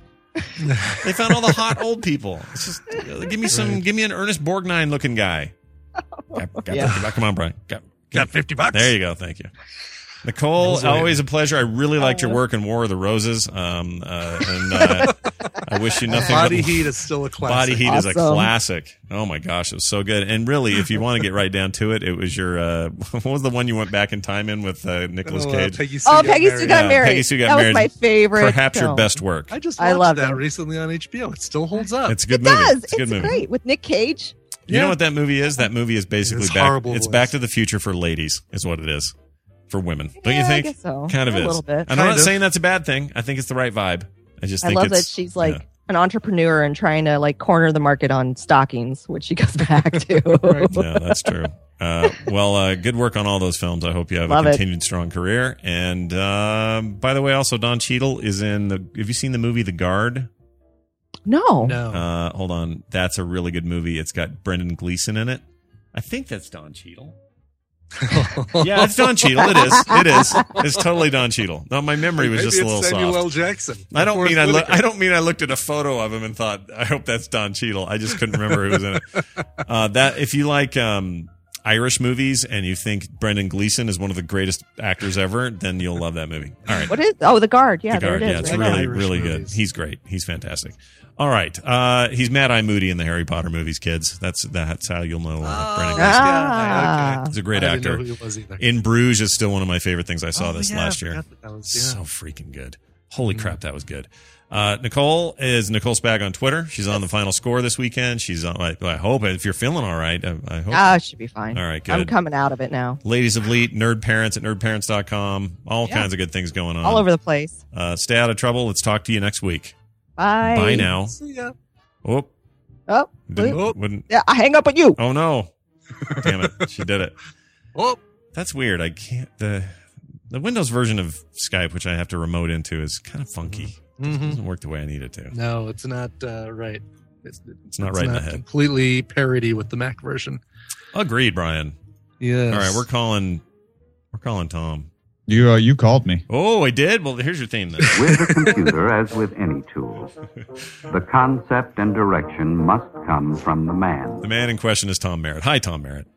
S1: They found all the hot old people. It's just uh, give me some, give me an Ernest Borgnine looking guy. Got, got
S17: Yeah.
S1: fifty bucks. Come on, Brian. Got,
S2: Got fifty bucks.
S1: There you go. Thank you. Nicole,
S2: That was
S1: always a pleasure. I really liked
S17: Oh.
S1: your work in War of the Roses. Um, uh, and uh, I wish you nothing.
S2: Body
S1: but-
S2: Heat is still a classic.
S1: Body Heat is a
S17: Awesome.
S1: classic. Oh my gosh, it was so good. And really, if you want to get right down to it, it was your uh, what was the one you went back in time in with uh, Nicolas
S2: Oh, uh,
S1: Cage?
S2: Peggy Sue
S17: Oh,
S2: Got
S17: Peggy Sue
S2: Married.
S17: got
S1: Yeah,
S17: married.
S1: Peggy Sue Got
S17: that
S1: Married.
S17: was my favorite.
S1: Perhaps your
S17: film.
S1: best work.
S2: I just
S17: I
S2: watched
S17: love
S2: that
S17: it.
S2: recently on H B O. It still holds up.
S1: It's a good
S17: It
S1: movie.
S17: does.
S1: It's a good movie.
S17: great with Nick Cage.
S1: You
S2: Yeah.
S1: know what that movie is? That movie is basically
S2: His
S1: back.
S2: horrible
S1: It's
S2: voice.
S1: Back to the Future for ladies, is what it is for women. Don't
S17: Yeah,
S1: you
S17: I
S1: think?
S17: guess so.
S1: Kind of
S17: A
S1: is.
S17: little bit.
S1: And I'm
S2: Kind
S1: not
S2: of.
S1: saying that's a bad thing. I think it's the right vibe. I just
S17: I
S1: think
S17: love
S1: it's,
S17: that she's like
S1: yeah.
S17: an entrepreneur and trying to like corner the market on stockings, which she goes back to.
S1: Yeah, that's true. Uh, well, uh, good work on all those films. I hope you have
S17: Love
S1: a
S17: it.
S1: continued strong career. And um, by the way, also Don Cheadle is in the. Have you seen the movie The Guard?
S17: No.
S2: No.
S1: Uh, hold on, that's a really good movie. It's got Brendan Gleeson in it. I think that's Don Cheadle. Yeah, it's Don Cheadle. It is. It is. It's totally Don Cheadle. No, my memory was
S2: Maybe
S1: just a
S2: it's
S1: little
S2: Samuel
S1: soft.
S2: L. Jackson.
S1: I don't
S2: Forrest
S1: mean I look.
S2: Whitaker.
S1: I don't mean I looked at a photo of him and thought, I hope that's Don Cheadle. I just couldn't remember who was in it. Uh, that if you like um, Irish movies and you think Brendan Gleeson is one of the greatest actors ever, then you'll love that movie. All right,
S17: What is? Oh, The Guard. Yeah,
S1: The
S17: there
S1: Guard.
S17: it is.
S1: Yeah, it's
S17: right
S1: really,
S17: now.
S2: Irish
S1: really good.
S2: movies.
S1: He's great. He's fantastic. All right, uh, he's Mad Eye Moody in the Harry Potter movies, kids. That's that's how you'll know uh, Brendan
S2: this
S1: Gleeson.
S2: guy. Okay.
S1: He's a great
S2: I didn't know
S1: actor.
S2: who he was either.
S1: In Bruges is still one of my favorite things I saw
S2: Oh,
S1: this
S2: yeah, I
S1: last year.
S2: forgot that that was- yeah.
S1: So freaking good. Holy crap, that was good. Uh, Nicole is Nicole Spag on Twitter. She's on the Final Score this weekend. She's on. I, I hope if you're feeling all right. I, I hope.
S17: Ah, it should be fine.
S1: All right,
S17: I'm
S1: good.
S17: coming out of it now.
S1: Ladies of Leet, Nerd Parents at nerd parents dot com. All
S17: Yeah.
S1: kinds of good things going on.
S17: All over the place.
S1: Uh, stay out of trouble. Let's talk to you next week.
S17: Bye.
S1: Bye now.
S2: See ya.
S1: Oh,
S17: Oh,
S1: didn't,
S17: wait.
S1: wouldn't.
S17: yeah. I hang up with you.
S1: Oh no! Damn it, she did it.
S2: Oh,
S1: That's weird. I can't. The the Windows version of Skype, which I have to remote into, is kind of funky. It
S2: Mhm.
S1: doesn't work the way I need it to.
S2: no, it's not uh, right. It's,
S1: It's not right in the head.
S2: Completely parody with the Mac version.
S1: Agreed, Brian.
S2: Yes.
S1: All right, we're calling. We're calling Tom.
S18: You uh, you called me.
S1: Oh, I did? Well, here's your theme then.
S19: With a computer, as with any tool, the concept and direction must come from the man.
S1: The man in question is Tom Merritt. Hi, Tom Merritt.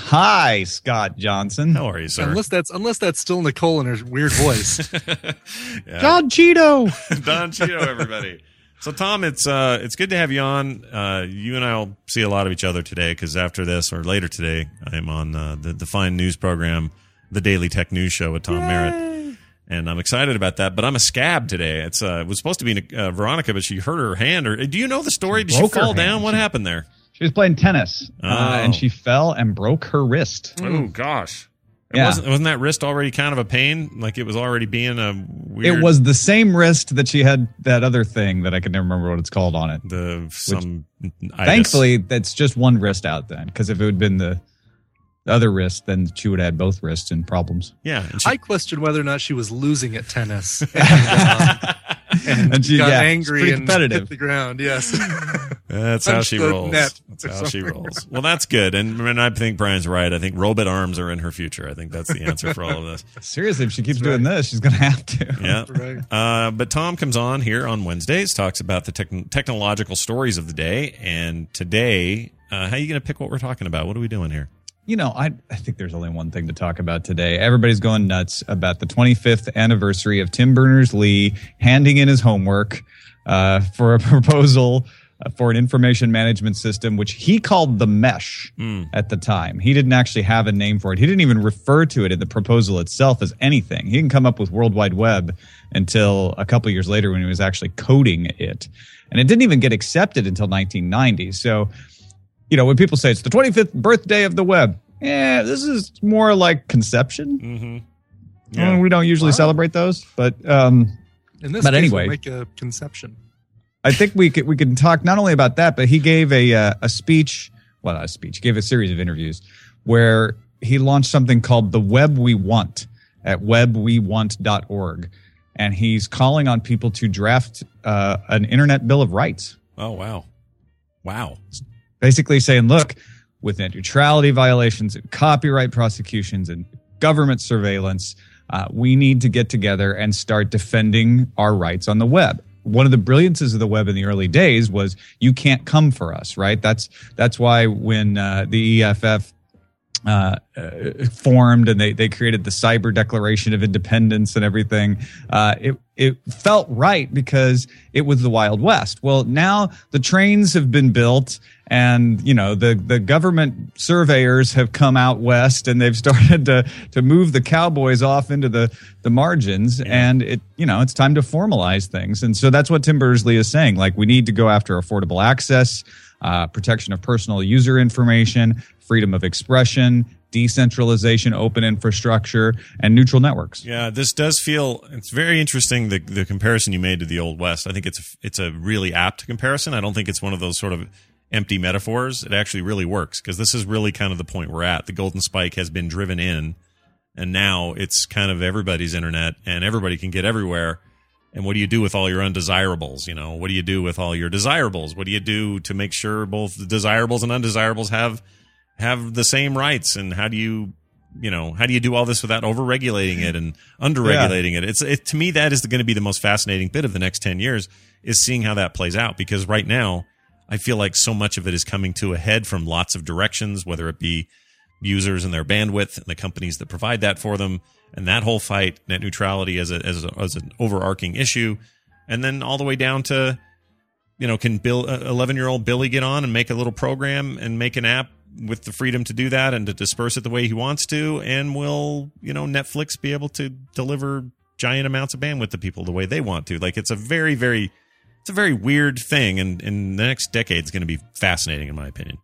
S18: Hi, Scott Johnson.
S1: How are you, sir?
S2: Unless that's unless that's still Nicole in her weird voice.
S1: Yeah.
S18: Don Cheeto.
S1: Don Cheeto, everybody. So, Tom, it's uh, it's good to have you on. Uh, you and I will see a lot of each other today because after this or later today, I'm on uh, the, the fine news program, The Daily Tech News Show with Tom Yay. Merritt. And I'm excited about that. But I'm a scab today. It's uh, it was supposed to be uh, Veronica, but she hurt her hand. Or do you know the story?
S18: She
S1: Did she
S18: broke her
S1: fall
S18: hand.
S1: down? What
S18: She-
S1: happened there?
S18: She was playing tennis,
S1: Oh.
S18: uh, and she fell and broke her wrist.
S1: Oh, gosh. It
S18: Yeah.
S1: wasn't, wasn't that wrist already kind of a pain? Like it was already being a weird...
S18: It was the same wrist that she had that other thing that I could never remember what it's called on it.
S1: The some. itis.
S18: Thankfully, that's just one wrist out then, because if it had been the, the other wrist, then she would have had both wrists in problems.
S1: Yeah. And she,
S2: I question whether or not she was losing at tennis and, uh, and,
S18: And she-
S2: got
S18: yeah, it's
S2: angry
S18: pretty
S2: and
S18: competitive.
S2: hit the ground. Yes,
S1: That's how
S2: Punch
S1: she
S2: the
S1: rolls.
S2: net
S1: That's
S2: or
S1: how she
S2: something.
S1: rolls. Well, that's good. And, and I think Brian's right. I think robot arms are in her future. I think that's the answer for all of this.
S18: Seriously, if she keeps doing this, she's going to have to.
S1: Yeah.
S2: right.
S1: Uh, but Tom comes on here on Wednesdays, talks about the techn technological stories of the day. And today, uh, how are you going to pick what we're talking about? What are we doing here?
S18: You know, I, I think there's only one thing to talk about today. Everybody's going nuts about the twenty-fifth anniversary of Tim Berners-Lee handing in his homework uh, for a proposal uh, for an information management system, which he called the Mesh
S1: Mm.
S18: at the time. He didn't actually have a name for it. He didn't even refer to it in the proposal itself as anything. He didn't come up with World Wide Web until a couple years later when he was actually coding it. And it didn't even get accepted until nineteen ninety. So, you know, when people say it's the twenty-fifth birthday of the web, yeah, this is more like conception.
S1: Mm-hmm.
S18: Yeah. We don't usually
S2: Wow.
S18: celebrate those, but um,
S2: In this
S18: But
S2: case,
S18: anyway.
S2: we'll make a conception.
S18: I think we could we can talk not only about that, but he gave a uh, a speech, well, not a speech, he gave a series of interviews where he launched something called the Web We Want at web we want dot org, and he's calling on people to draft uh, an Internet Bill of Rights.
S1: Oh, wow. Wow.
S18: Basically saying, look, with net neutrality violations and copyright prosecutions and government surveillance, uh, we need to get together and start defending our rights on the web. One of the brilliances of the web in the early days was you can't come for us, right? That's that's why when uh, the E F F uh, uh, formed and they, they created the Cyber Declaration of Independence and everything, uh, it it felt right because it was the Wild West. Well, now the trains have been built, and you know the the government surveyors have come out west, and they've started to to move the cowboys off into the the margins, and it you know it's time to formalize things. And so that's what Tim Berners-Lee is saying. Like, we need to go after affordable access, uh, protection of personal user information, freedom of expression, decentralization, open infrastructure, and neutral networks.
S1: Yeah, this does feel, it's very interesting, the the comparison you made to the Old West. I think it's it's a really apt comparison. I don't think it's one of those sort of empty metaphors. It actually really works because this is really kind of the point we're at. The golden spike has been driven in, and now it's kind of everybody's internet, and everybody can get everywhere. And what do you do with all your undesirables? You know, what do you do with all your desirables? What do you do to make sure both the desirables and undesirables have have the same rights? And how do you, you know, how do you do all this without over-regulating it and under-regulating yeah. it? It's it, to me, that is going to be the most fascinating bit of the next ten years, is seeing how that plays out. Because right now, I feel like so much of it is coming to a head from lots of directions, whether it be users and their bandwidth and the companies that provide that for them, and that whole fight, net neutrality as a, as, a, as an overarching issue, and then all the way down to, you know, can Bill, eleven-year-old Billy get on and make a little program and make an app with the freedom to do that and to disperse it the way he wants to, and will, you know, Netflix be able to deliver giant amounts of bandwidth to people the way they want to? Like, it's a very, very, it's a very weird thing, and, and the next decade is going to be fascinating, in my opinion.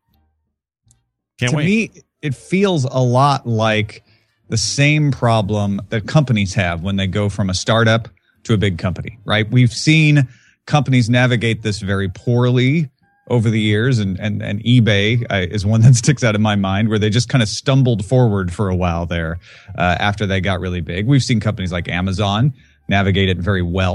S1: Can't
S18: to
S1: wait.
S18: me, it feels a lot like the same problem that companies have when they go from a startup to a big company, right? We've seen companies navigate this very poorly over the years, and and, and eBay uh, is one that sticks out in my mind, where they just kind of stumbled forward for a while there uh, after they got really big. We've seen companies like Amazon navigate it very well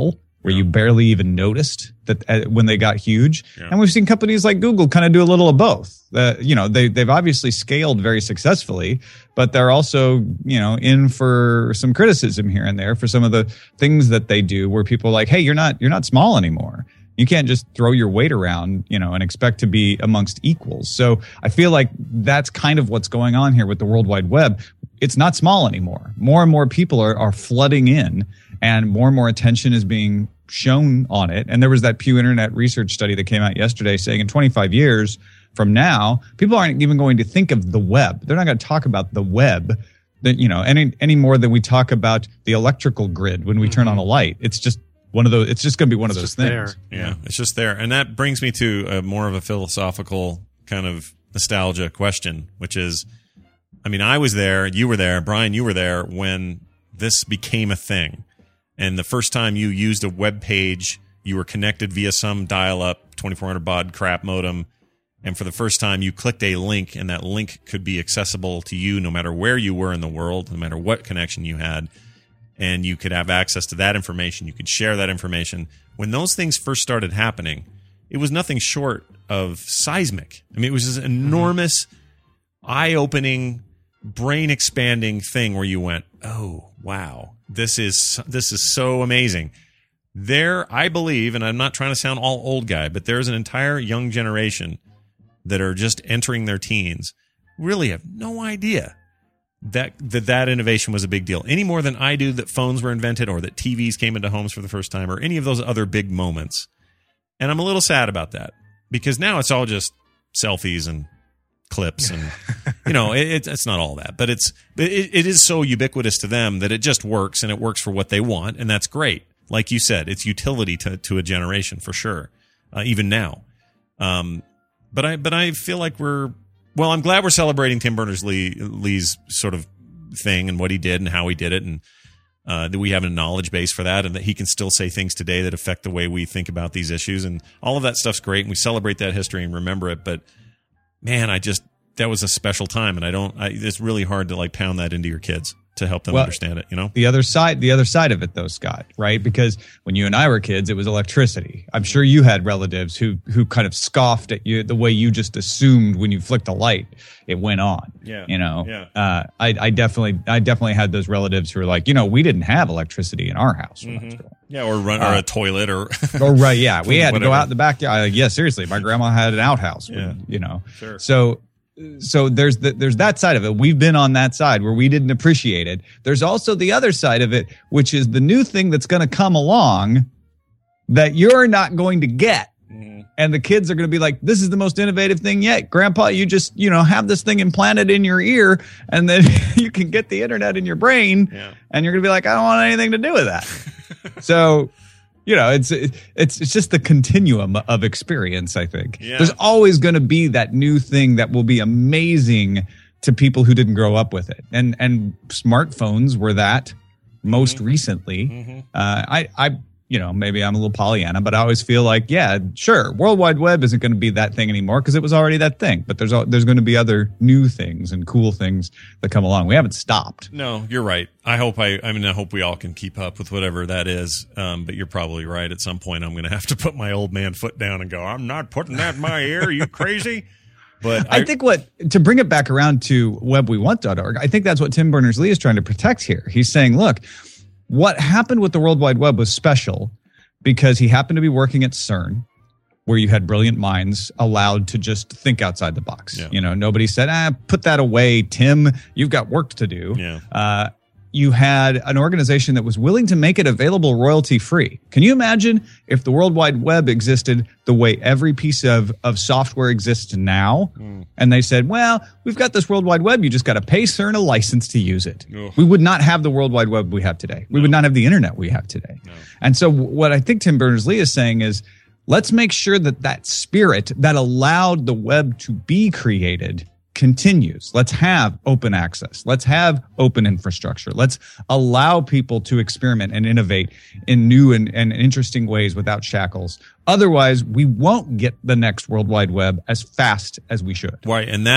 S18: where you barely even noticed that uh, when they got huge.
S1: Yeah.
S18: And we've seen companies like Google kind of do a little of both. Uh, you know, they, they've obviously scaled very successfully, but they're also, you know, in for some criticism here and there for some of the things that they do where people are like, hey, you're not, you're not small anymore. You can't just throw your weight around, you know, and expect to be amongst equals. So I feel like that's kind of what's going on here with the World Wide Web. It's not small anymore. More and more people are, are flooding in, and more and more attention is being shown on it. And there was that Pew Internet research study that came out yesterday saying in twenty-five years from now, people aren't even going to think of the web. They're not going to talk about the web, that, you know, any any more than we talk about the electrical grid when we turn on a light. It's just one of those. It's just going to be one
S2: It's
S18: of those
S2: just
S18: things.
S2: there.
S1: Yeah, it's just there. And that brings me to a more of a philosophical kind of nostalgia question, which is, I mean, I was there, you were there, Brian, you were there when this became a thing. And the first time you used a web page, you were connected via some dial-up twenty-four hundred baud crap modem. And for the first time, you clicked a link, and that link could be accessible to you no matter where you were in the world, no matter what connection you had. And you could have access to that information. You could share that information. When those things first started happening, it was nothing short of seismic. I mean, it was this enormous, eye-opening, brain-expanding thing where you went, oh, wow, this is this is so amazing. There, I believe, and I'm not trying to sound all old guy, but there's an entire young generation that are just entering their teens, really have no idea that, that that innovation was a big deal, any more than I do that phones were invented or that T Vs came into homes for the first time or any of those other big moments. And I'm a little sad about that because now it's all just selfies and clips and, you know, it, it's not all that, but it's it, it is so ubiquitous to them that it just works, and it works for what they want, and that's great. Like you said, it's utility to, to a generation for sure, uh, even now. Um, but I but I feel like we're well. I'm glad we're celebrating Tim Berners-Lee Lee's sort of thing and what he did and how he did it, and uh, that we have a knowledge base for that, and that he can still say things today that affect the way we think about these issues, and all of that stuff's great, and we celebrate that history and remember it. But man, I just that was a special time, and I don't. I, it's really hard to like pound that into your kids to help them
S18: Well,
S1: understand it, you know?
S18: The other side, the other side of it though, Scott, right? Because when you and I were kids, it was electricity. I'm sure you had relatives who, who kind of scoffed at you the way you just assumed when you flicked a light, it went on.
S1: Yeah.
S18: You know,
S1: Yeah.
S18: uh, I, I definitely, I definitely had those relatives who were like, you know, we didn't have electricity in our house. when I was growing up.
S1: Yeah, or run or
S18: Uh,
S1: a toilet or
S18: Oh, right. Yeah. We had to go
S1: Whatever.
S18: out in the backyard. Like, yeah, seriously. My grandma had an outhouse.
S1: Yeah.
S18: When, you know,
S1: Sure.
S18: so, so there's the, there's that side of it. We've been on that side where we didn't appreciate it. There's also the other side of it, which is the new thing that's going to come along that you're not going to get. And the kids are going to be like, this is the most innovative thing yet. Grandpa, you just, you know, have this thing implanted in your ear and then you can get the internet in your brain.
S1: Yeah.
S18: And you're going to be like, I don't want anything to do with that. So, you know, it's it's it's just the continuum of experience, I think.
S1: Yeah.
S18: There's always going to be that new thing that will be amazing to people who didn't grow up with it. And and smartphones were that most recently.
S1: Mm-hmm.
S18: Uh, I, I, you know, maybe I'm a little Pollyanna, but I always feel like, yeah, sure, World Wide Web isn't going to be that thing anymore because it was already that thing. But there's al- there's going to be other new things and cool things that come along. We haven't stopped.
S1: No, you're right. I hope I, I mean, I hope we all can keep up with whatever that is. Um, but you're probably right. At some point, I'm going to have to put my old man foot down and go, I'm not putting that in my ear. Are you crazy? But
S18: I, I think what, to bring it back around to web we want dot org, I think that's what Tim Berners-Lee is trying to protect here. He's saying, look, what happened with the World Wide Web was special because he happened to be working at CERN, where you had brilliant minds allowed to just think outside the box.
S1: Yeah.
S18: You know, nobody said, ah, put that away, Tim, you've got work to do.
S1: Yeah.
S18: Uh, you had an organization that was willing to make it available royalty free. Can you imagine if the World Wide Web existed the way every piece of, of software exists now?
S1: Mm.
S18: And they said, well, we've got this World Wide Web. You just got to pay CERN a license to use it.
S1: Ugh.
S18: We would not have the World Wide Web we have today. We would not have the internet we have today.
S1: No.
S18: And so what I think Tim Berners-Lee is saying is, let's make sure that that spirit that allowed the web to be created continues. Let's have open access. Let's have open infrastructure. Let's allow people to experiment and innovate in new and, and interesting ways without shackles. Otherwise, we won't get the next World Wide Web as fast as we should.
S1: Right, and that's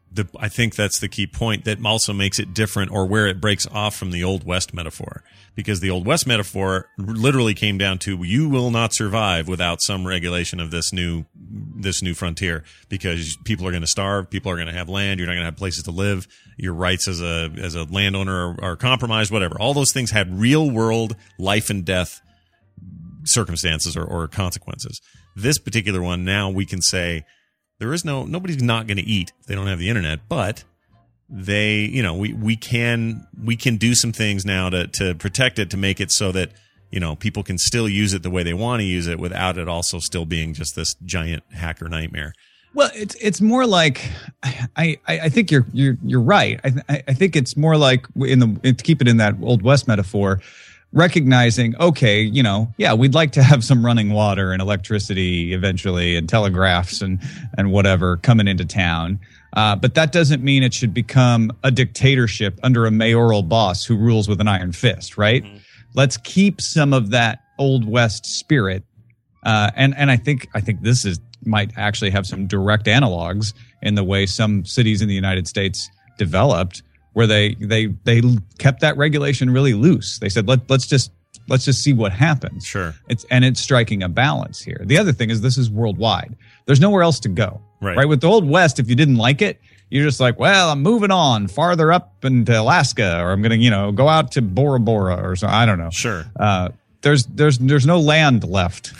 S1: the I think that's the key point that also makes it different, or where it breaks off from the Old West metaphor. Because the Old West metaphor literally came down to, you will not survive without some regulation of this new this new frontier, because people are going to starve, people are going to have land, you're not going to have places to live, your rights as a as a landowner are, are compromised, whatever. All those things had real world life and death circumstances or, or consequences. This particular one, now we can say there is no nobody's not going to eat if they don't have the internet, but they, you know, we, we can we can do some things now to, to protect it, to make it so that, you know, people can still use it the way they want to use it without it also still being just this giant hacker nightmare.
S18: Well, it's it's more like I, I, I think you're you're you're right. I I think it's more like in the to keep it in that Old West metaphor, recognizing, okay, you know, yeah, we'd like to have some running water and electricity eventually, and telegraphs and and whatever coming into town. Uh, but that doesn't mean it should become a dictatorship under a mayoral boss who rules with an iron fist, right? Mm-hmm. Let's keep some of that Old West spirit, uh, and and I think I think this is might actually have some direct analogs in the way some cities in the United States developed, where they they they kept that regulation really loose. They said let let's just let's just see what happens.
S1: Sure,
S18: it's and it's striking a balance here. The other thing is this is worldwide. There's nowhere else to go.
S1: Right.
S18: right. With the Old West, if you didn't like it, you're just like, well, I'm moving on farther up into Alaska, or I'm going to, you know, go out to Bora Bora or so. I don't know.
S1: Sure.
S18: Uh, there's there's there's no land left.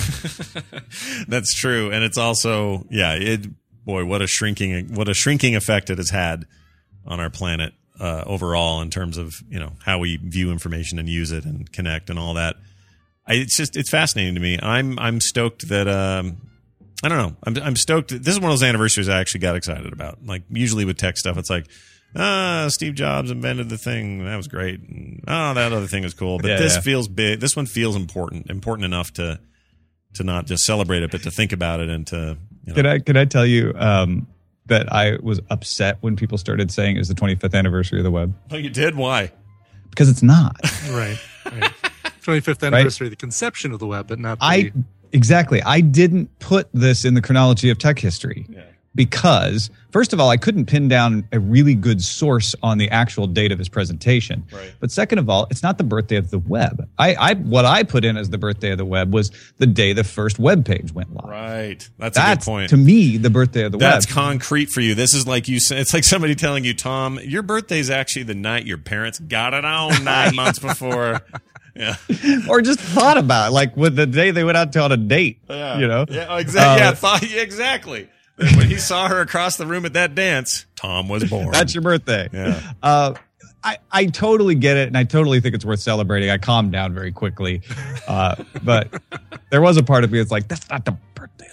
S1: That's true, and it's also yeah. It boy, what a shrinking what a shrinking effect it has had on our planet uh, overall in terms of, you know, how we view information and use it and connect and all that. I, it's just it's fascinating to me. I'm I'm stoked that. Um, I don't know. I'm I'm stoked. This is one of those anniversaries I actually got excited about. Like, usually with tech stuff, it's like, ah, Steve Jobs invented the thing. That was great. And, oh, that other thing was cool. But
S18: yeah,
S1: this
S18: yeah.
S1: feels big. This one feels important. Important enough to to not just celebrate it, but to think about it and to. You know.
S18: Can I can I tell you um, that I was upset when people started saying it was the twenty-fifth anniversary of the web?
S1: Oh, you did? Why?
S18: Because it's not.
S2: Right. Right. twenty-fifth anniversary right? of the conception of the web, but not the.
S18: I, Exactly. I didn't put this in the chronology of tech history
S1: yeah.
S18: because, first of all, I couldn't pin down a really good source on the actual date of his presentation.
S1: Right.
S18: But second of all, it's not the birthday of the web. I, I what I put in as the birthday of the web was the day the first web page went live.
S1: Right. That's,
S18: That's
S1: a good point.
S18: To me, the birthday of the
S1: That's
S18: web.
S1: That's concrete for you. This is like you say, it's like somebody telling you, Tom, your birthday is actually the night your parents got it on nine months before. Yeah.
S18: Or just thought about it, like with the day they went out to on a date.
S1: Yeah.
S18: You know?
S1: Yeah, exactly.
S18: Uh,
S1: yeah, thought, yeah, exactly. When he saw her across the room at that dance, Tom was born.
S18: That's your birthday.
S1: Yeah.
S18: Uh, I, I totally get it, and I totally think it's worth celebrating. I calmed down very quickly. Uh, but there was a part of me that's like, that's not the birthday.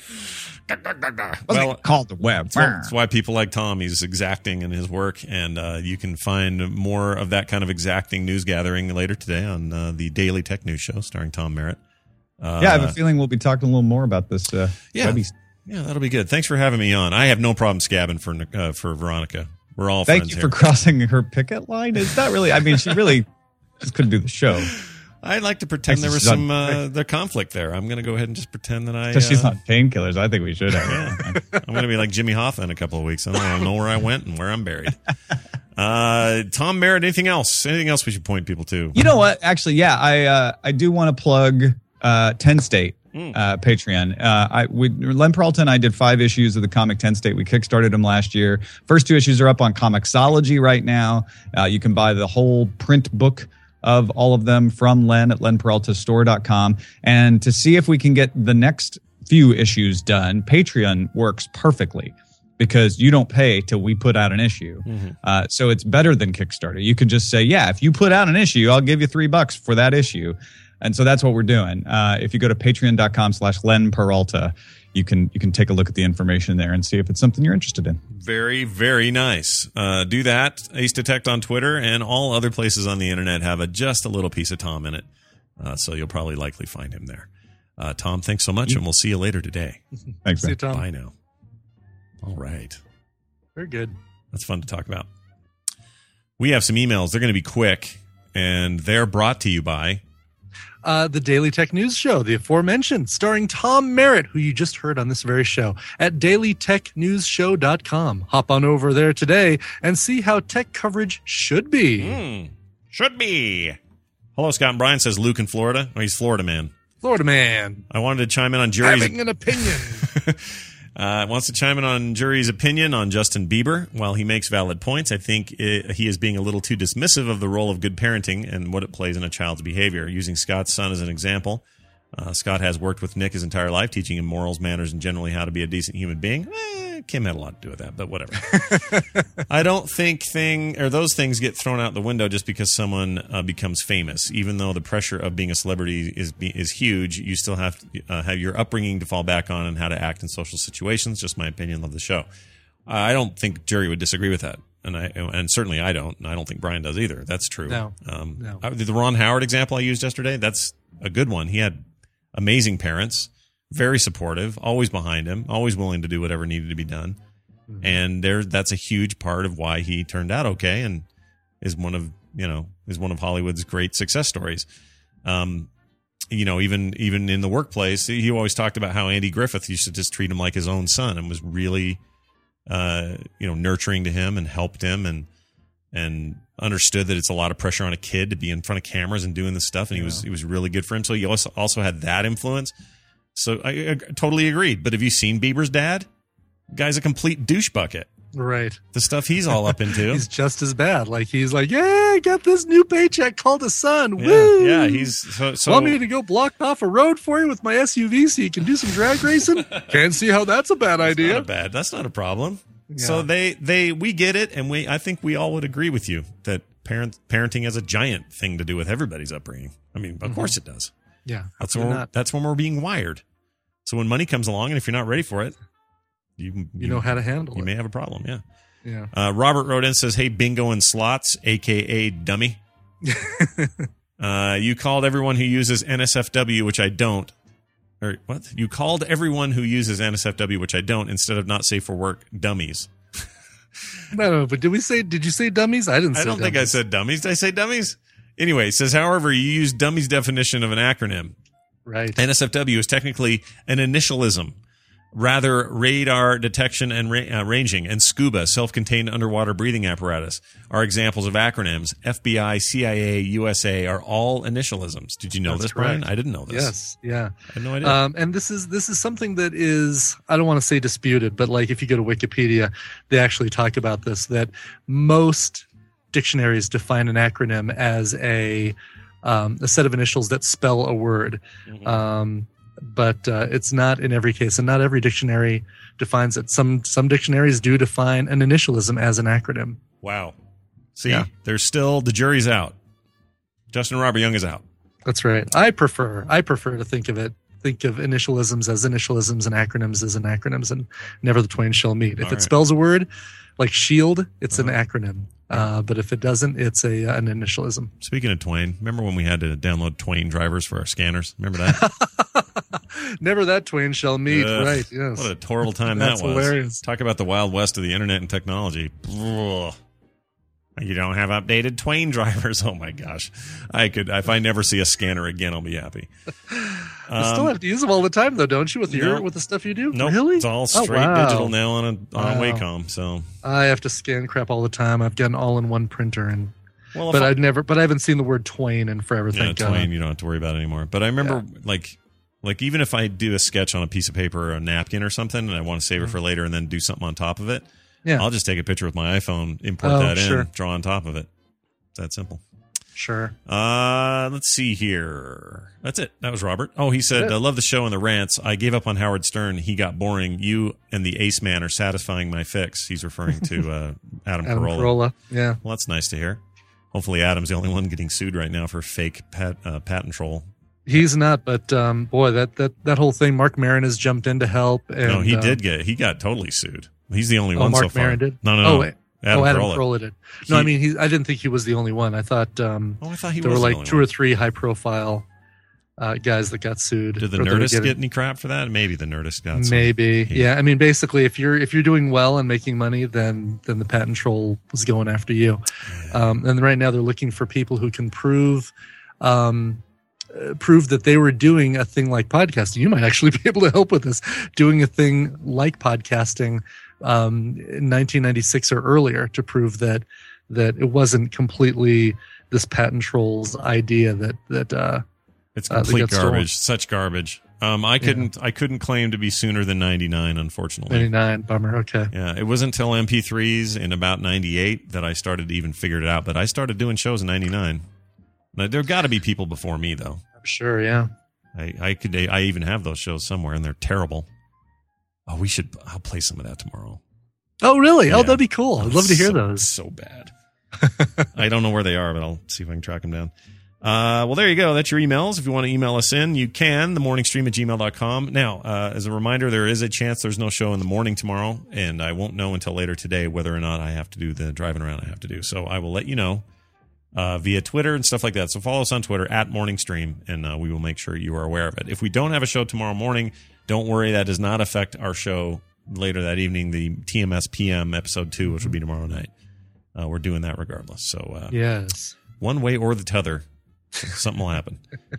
S18: Well, called the web.
S1: That's why, that's why people like Tom. He's exacting in his work, and uh, you can find more of that kind of exacting news gathering later today on uh, the Daily Tech News Show starring Tom Merritt. Uh,
S18: yeah, I have a feeling we'll be talking a little more about this. Uh,
S1: yeah,
S18: webby.
S1: yeah, that'll be good. Thanks for having me on. I have no problem scabbing for uh, for Veronica. We're all
S18: Thank
S1: friends
S18: you
S1: here.
S18: for crossing her picket line. It's not really. I mean, she really just couldn't do the show.
S1: I'd like to pretend there was some uh, the conflict there. I'm going to go ahead and just pretend that I.
S18: Because she's
S1: uh,
S18: on painkillers. I think we should have.
S1: Yeah. I'm going to be like Jimmy Hoffa in a couple of weeks. I don't know where I went and where I'm buried. Uh, Tom Merritt, anything else? Anything else we should point people to?
S18: You know what? Actually, yeah, I uh, I do want to plug uh, ten State. Mm. Uh, Patreon. Uh, I we Len Peralta and I did five issues of the comic ten State. We kickstarted them last year. First two issues are up on Comixology right now. Uh, you can buy the whole print book of all of them from Len at len peralta store dot com. And to see if we can get the next few issues done, Patreon works perfectly because you don't pay till we put out an issue. Mm-hmm. Uh, so it's better than Kickstarter. You could just say, yeah, if you put out an issue, I'll give you three bucks for that issue. And so that's what we're doing. Uh, if you go to patreon dot com slash len peralta, you can you can take a look at the information there and see if it's something you're interested in.
S1: Very, very nice. Uh, do that. Ace Detect on Twitter and all other places on the internet have a just a little piece of Tom in it. Uh, so you'll probably likely find him there. Uh, Tom, thanks so much, mm-hmm. and we'll see you later today.
S18: Thanks,
S2: see you, Tom.
S1: Bye now. All right.
S2: Very good.
S1: That's fun to talk about. We have some emails. They're going to be quick, and they're brought to you by...
S2: Uh, the Daily Tech News Show, the aforementioned, starring Tom Merritt, who you just heard on this very show, at daily tech news show dot com. Hop on over there today and see how tech coverage should be.
S1: Mm, should be. Hello, Scott and Brian, says Luke in Florida. Oh, he's Florida man.
S2: Florida man.
S1: I wanted to chime in on Jerry's...
S2: Having an opinion.
S1: Uh, wants to chime in on Jury's opinion on Justin Bieber. While he makes valid points, I think it, he is being a little too dismissive of the role of good parenting and what it plays in a child's behavior. Using Scott's son as an example, uh, Scott has worked with Nick his entire life, teaching him morals, manners, and generally how to be a decent human being. Eh, Kim had a lot to do with that, but whatever. I don't think thing or those things get thrown out the window just because someone uh, becomes famous. Even though the pressure of being a celebrity is is huge, you still have to uh, have your upbringing to fall back on and how to act in social situations. Just my opinion of the show. Uh, I don't think Jerry would disagree with that, and I and certainly I don't. And I don't think Brian does either. That's true.
S2: No,
S1: um,
S2: no.
S1: I, the Ron Howard example I used yesterday, that's a good one. He had amazing parents. Very supportive, always behind him, always willing to do whatever needed to be done. Mm-hmm. And there, that's a huge part of why he turned out okay and is one of, you know, is one of Hollywood's great success stories. Um, you know, even, even in the workplace, he always talked about how Andy Griffith used to just treat him like his own son and was really, uh, you know, nurturing to him and helped him and, and understood that it's a lot of pressure on a kid to be in front of cameras and doing this stuff. And yeah. he was, he was really good for him. So he also, also had that influence. So I, I totally agreed. But have you seen Bieber's dad? Guy's a complete douche bucket.
S2: Right.
S1: The stuff he's all up into.
S2: He's just as bad. Like he's like, yeah, I got this new paycheck called a son.
S1: Yeah,
S2: Woo!
S1: Yeah, he's so, so.
S2: Want me to go block off a road for you with my S U V so you can do some drag racing? Can't see how that's a bad
S1: That's
S2: idea.
S1: Not a bad. That's not a problem.
S2: Yeah.
S1: So they they we get it, and we I think we all would agree with you that parent parenting has a giant thing to do with everybody's upbringing. I mean, of mm-hmm. course it does.
S2: Yeah,
S1: that's when we're, that's when we're being wired. So when money comes along, and if you're not ready for it, you you,
S2: you know how to handle
S1: you
S2: it.
S1: may have a problem. Yeah.
S2: Yeah.
S1: Uh, Robert wrote in, says, "Hey, bingo and slots, aka dummy. uh, you called everyone who uses N S F W, which I don't. Or what? You called everyone who uses N S F W, which I don't, instead of not safe for work, dummies."
S2: No, no, but did we say? Did you say dummies? I didn't.
S1: I
S2: say
S1: don't
S2: dummies.
S1: think I said dummies. Did I say dummies? Anyway, it says, however, you use dummies definition of an acronym.
S2: Right.
S1: N S F W is technically an initialism. Rather, radar detection and ra- uh, ranging and SCUBA, self-contained underwater breathing apparatus, are examples of acronyms. F B I, C I A, U S A are all initialisms. Did you know
S2: That's
S1: this,
S2: correct.
S1: Brian? I didn't know this.
S2: Yes. Yeah.
S1: I had no idea.
S2: Um, and this is this is something that is, I don't want to say disputed, but like if you go to Wikipedia, they actually talk about this, that most dictionaries define an acronym as a um, a set of initials that spell a word. Mm-hmm. Um, but uh, it's not in every case, and not every dictionary defines it. Some some dictionaries do define an initialism as an acronym.
S1: Wow. See,
S2: Yeah.
S1: there's still, the jury's out. Justin Robert Young is out.
S2: That's right. I prefer I prefer to think of it think of initialisms as initialisms and acronyms as an acronyms, and never the twain shall meet. If
S1: All
S2: it
S1: right.
S2: spells a word like shield, it's
S1: Uh-huh.
S2: an acronym. Uh, but if it doesn't, it's a an initialism.
S1: Speaking of Twain, remember when we had to download Twain drivers for our scanners? Remember that?
S2: Never that twain shall meet.
S1: Ugh,
S2: Right? Yes.
S1: What a horrible time
S2: That's
S1: that was.
S2: hilarious.
S1: Talk about the Wild West of the internet and technology. Ugh. You don't have updated Twain drivers. Oh my gosh. I could, if I never see a scanner again, I'll be happy.
S2: You still have to use them all the time, though, don't you? With your
S1: Nope.
S2: with the stuff you do.
S1: Nope.
S2: Really?
S1: It's all
S2: Oh,
S1: straight
S2: wow.
S1: digital now on a, on
S2: Wow.
S1: a Wacom. So
S2: I have to scan crap all the time. I've got an all-in-one printer, and
S1: Well, if
S2: but
S1: I-
S2: I've never, but I haven't seen the word twain in forever.
S1: yeah,
S2: Thank
S1: Twain,
S2: God.
S1: you don't have to worry about it anymore. But I remember like, like even if I do a sketch on a piece of paper or a napkin or something, and I want to save it for later and then do something on top of it,
S2: Yeah.
S1: I'll just take a picture with my iPhone, import
S2: Oh,
S1: that
S2: sure.
S1: in, draw on top of it. It's that simple.
S2: Sure.
S1: Uh, let's see here. That's it. That was Robert. Oh, he said,
S2: That's it.
S1: I love the show and the rants. I gave up on Howard Stern. He got boring. You and the Ace Man are satisfying my fix. He's referring to uh, Adam,
S2: Adam
S1: Carolla.
S2: Carolla. Yeah.
S1: Well, that's nice to hear. Hopefully Adam's the only one getting sued right now for fake pat, uh, patent troll.
S2: He's not, but um, boy, that, that that whole thing. Mark Maron has jumped in to help. And,
S1: no, he
S2: um,
S1: did get, he got totally sued. He's the only
S2: Oh,
S1: one
S2: Mark
S1: so far.
S2: Maron did.
S1: No, no, no.
S2: Oh, wait.
S1: Adam
S2: oh, Adam
S1: Carolla.
S2: Carolla did. No,
S1: He-
S2: I mean, he, I didn't think he was the only one. I thought um,
S1: Oh, I thought he
S2: there
S1: was
S2: were
S1: the
S2: like
S1: only
S2: two
S1: one.
S2: or three high-profile uh, guys that got sued.
S1: Did the
S2: or that are
S1: Nerdist
S2: getting-
S1: get any crap for that? Maybe the Nerdist got some.
S2: Maybe,
S1: heat.
S2: yeah. I mean, basically, if you're if you're doing well and making money, then then the patent troll was going after you. Um, and right now, they're looking for people who can prove um, uh, proved that they were doing a thing like podcasting. You might actually be able to help with this, doing a thing like podcasting um, in nineteen ninety-six or earlier to prove that that it wasn't completely this patent trolls idea that that uh,
S1: it's
S2: uh, that
S1: complete
S2: got stolen.
S1: garbage, such garbage. Um, I couldn't I couldn't claim to be sooner than ninety-nine, unfortunately.
S2: ninety-nine, bummer. Okay.
S1: Yeah, it wasn't until M P threes in about ninety-eight that I started to even figure it out. But I started doing shows in ninety-nine. Now, there got to be people before me, though.
S2: I'm sure, yeah.
S1: I, I could. I even have those shows somewhere, and they're terrible. Oh, we should. I'll play some of that tomorrow.
S2: Oh, really?
S1: Yeah.
S2: Oh, that'd be cool. I'd love to hear
S1: so,
S2: those.
S1: So bad. I don't know where they are, but I'll see if I can track them down. Uh, well, there you go. That's your emails. If you want to email us in, you can, themorningstream at gmail dot com. Now, uh, as a reminder, there is a chance there's no show in the morning tomorrow, and I won't know until later today whether or not I have to do the driving around I have to do. So I will let you know uh, via Twitter and stuff like that. So follow us on Twitter at morningstream, and uh, we will make sure you are aware of it. If we don't have a show tomorrow morning, don't worry. That does not affect our show later that evening, the T M S P M episode two, which will be tomorrow night. Uh, we're doing that regardless. So uh,
S2: yes,
S1: one way or the t'other. Something will happen.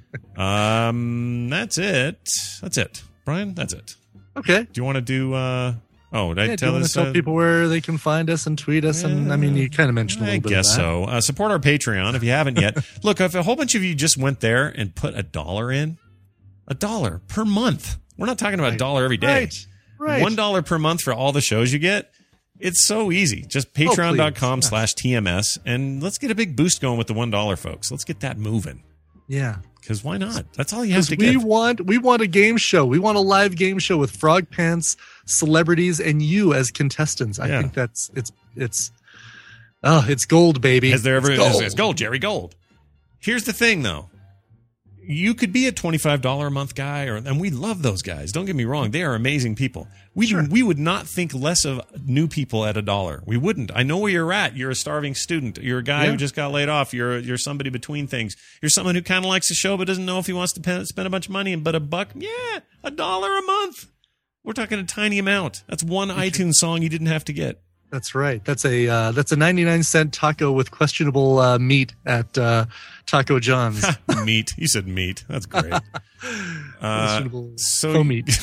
S1: Um, that's it. That's it, Brian. That's it.
S2: Okay.
S1: Do you want to do? Uh, oh, did
S2: yeah,
S1: I
S2: do you
S1: tell
S2: want
S1: this?
S2: to tell
S1: uh,
S2: people where they can find us and tweet us? And I mean, you kind of mentioned a little
S1: I
S2: bit.
S1: guess
S2: of that.
S1: so. Uh, support our Patreon if you haven't yet. Look, if a whole bunch of you just went there and put a dollar in, a dollar per month. We're not talking about a
S2: Right.
S1: dollar every day.
S2: Right. Right.
S1: One dollar per month for all the shows you get. It's so easy. Just patreon dot com slash T M S, and let's get a big boost going with the one dollar folks. Let's get that moving.
S2: Yeah.
S1: Because why not? That's all you have to
S2: we
S1: give.
S2: want we want a game show. We want a live game show with Frog Pants, celebrities, and you as contestants. I
S1: Yeah.
S2: think that's it's it's oh, it's gold, baby.
S1: Has there ever
S2: it's gold.
S1: It's, it's gold, Jerry Gold. Here's the thing, though. You could be a twenty-five dollars a month guy, or and we love those guys. Don't get me wrong; they are amazing people. We
S2: Sure.
S1: we would not think less of new people at a dollar. We wouldn't. I know where you're at. You're a starving student. You're a guy
S2: Yeah.
S1: who just got laid off. You're you're somebody between things. You're someone who kind of likes the show but doesn't know if he wants to pen, spend a bunch of money. But a buck, yeah, a dollar a month. We're talking a tiny amount. That's one iTunes song you didn't have to get.
S2: That's right. That's a uh, that's a ninety-nine cent taco with questionable uh, meat at uh, Taco John's.
S1: Meat. You said meat. That's great. Uh,
S2: Questionable
S1: so
S2: faux meat.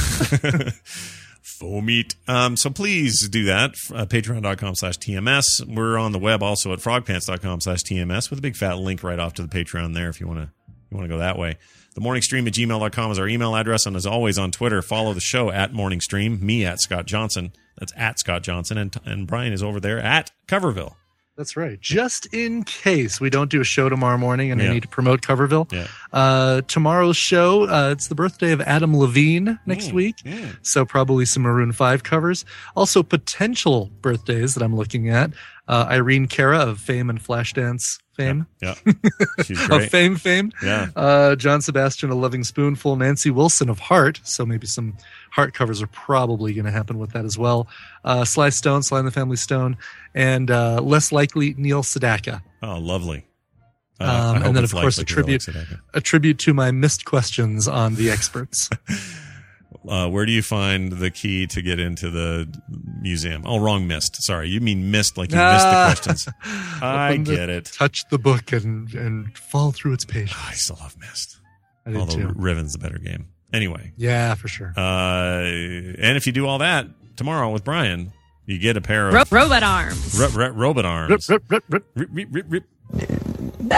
S1: Faux meat. Um, so please do that. Uh, Patreon dot com slash T M S. We're on the web also at frogpants dot com slash T M S with a big fat link right off to the Patreon there if you want to you want to go that way. The morning stream at gmail dot com is our email address, and as always on Twitter, follow the show at Morning Stream, me at Scott Johnson. That's at Scott Johnson, and and Brian is over there at Coverville.
S2: That's right. Just in case we don't do a show tomorrow morning and
S1: Yeah.
S2: I need to promote Coverville.
S1: Yeah.
S2: Uh, tomorrow's show, uh, it's the birthday of Adam Levine next
S1: Mm,
S2: week.
S1: mm.
S2: So probably some Maroon five covers. Also potential birthdays that I'm looking at. Uh, Irene Cara of Fame and Flashdance fame.
S1: Yeah. She's
S2: of
S1: great.
S2: Fame fame.
S1: Yeah.
S2: Uh, John Sebastian of Loving Spoonful. Nancy Wilson of Heart. So maybe some Heart covers are probably going to happen with that as well. Uh, Sly Stone, Sly and the Family Stone. And uh, less likely, Neil Sedaka.
S1: Oh, lovely. Uh, I
S2: Um,
S1: hope
S2: and then,
S1: it's
S2: of course, a
S1: likely to
S2: tribute,
S1: Alex Sedaka.
S2: a tribute to my missed questions on the experts.
S1: Uh, where do you find the key to get into the museum? Oh, wrong, missed. Sorry, you mean missed like you missed the
S2: Ah.
S1: questions. I
S2: Open the-
S1: get it.
S2: Touch the book and, and fall through its pages.
S1: I still love Mist.
S2: I did
S1: Although
S2: too.
S1: Riven's the better game. Anyway.
S2: Yeah, for sure.
S1: Uh, and if you do all that tomorrow with Brian, you get a pair of
S20: Ro- robot arms.
S1: ro- ro- robot arms.
S2: Rip, rip, rip, rip.
S1: Rip, rip, rip, rip.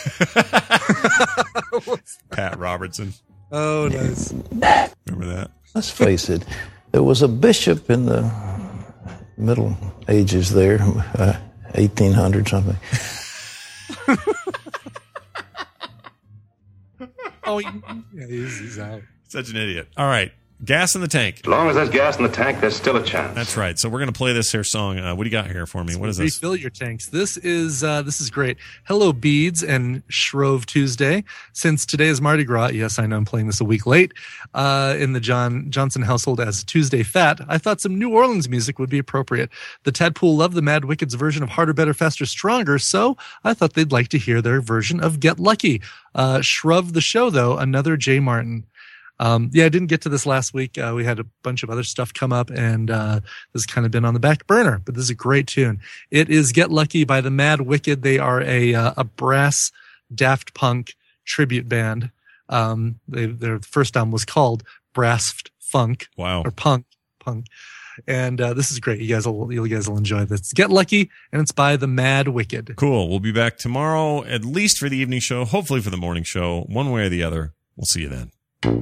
S1: Pat Robertson.
S2: Oh, nice.
S1: Remember that?
S21: Let's face it, there was a bishop in the Middle Ages there, uh, eighteen hundred something.
S2: Oh, yeah, he's, he's out.
S1: Such an idiot. All right. Gas in the tank.
S10: As long as there's gas in the tank, there's still a chance.
S1: That's right. So we're going to play this here song. Uh, what do you got here for me? What is this?
S2: Refill your tanks. This is uh, this is great. Hello, Beads and Shrove Tuesday. Since today is Mardi Gras, yes, I know I'm playing this a week late. Uh, in the John Johnson household as Tuesday Fat, I thought some New Orleans music would be appropriate. The Tadpool love the Mad Wicked's version of Harder, Better, Faster, Stronger, so I thought they'd like to hear their version of Get Lucky. Uh, Shrove the show, though, another Jay Martin. Um, yeah, I didn't get to this last week. Uh, we had a bunch of other stuff come up, and uh, this has kind of been on the back burner. But this is a great tune. It is "Get Lucky" by the Mad Wicked. They are a uh, a brass Daft Punk tribute band. Um, they, their first album was called Brass Funk.
S1: Wow.
S2: Or Punk. Punk. And uh, this is great. You guys will you guys will enjoy this. Get Lucky, and it's by the Mad Wicked.
S1: Cool. We'll be back tomorrow, at least for the evening show, hopefully for the morning show, one way or the other. We'll see you then.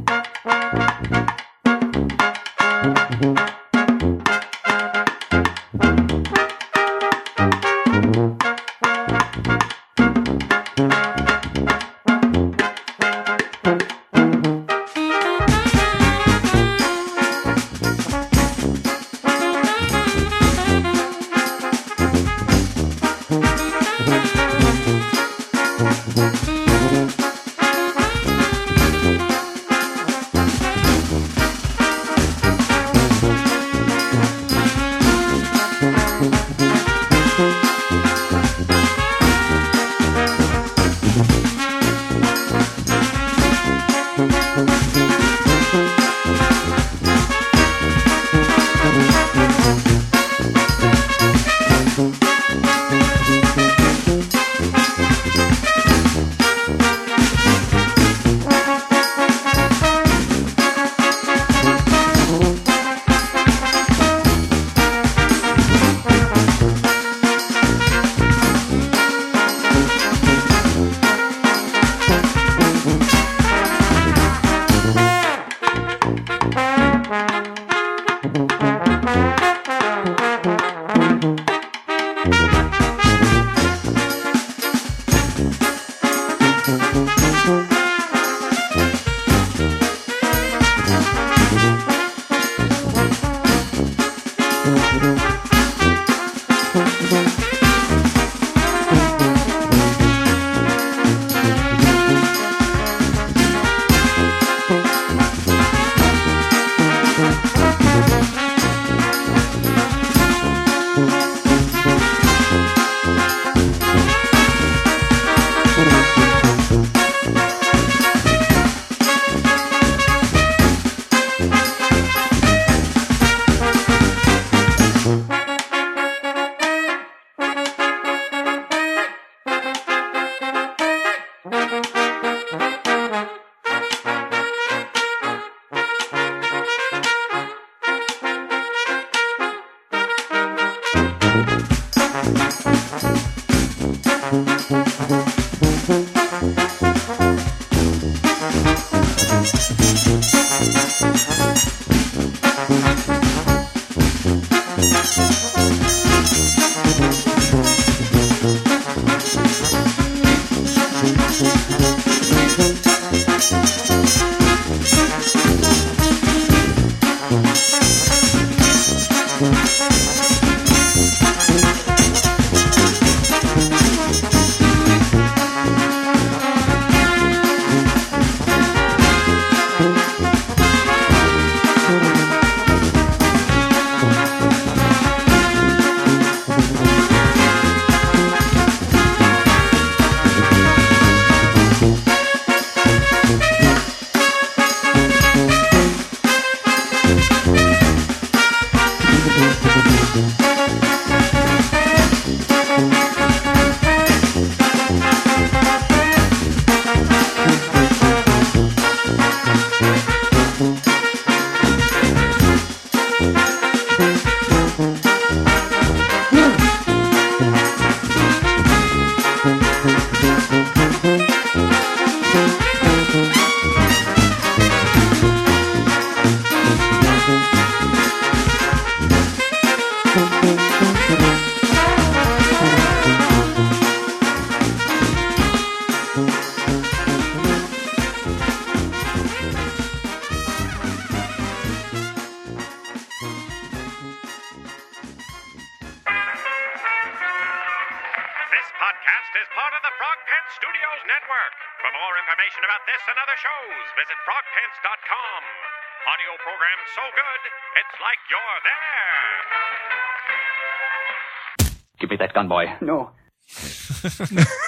S20: Visit frog pants dot com. Audio program so good, it's like you're there.
S11: Give me that gun, boy.
S22: No.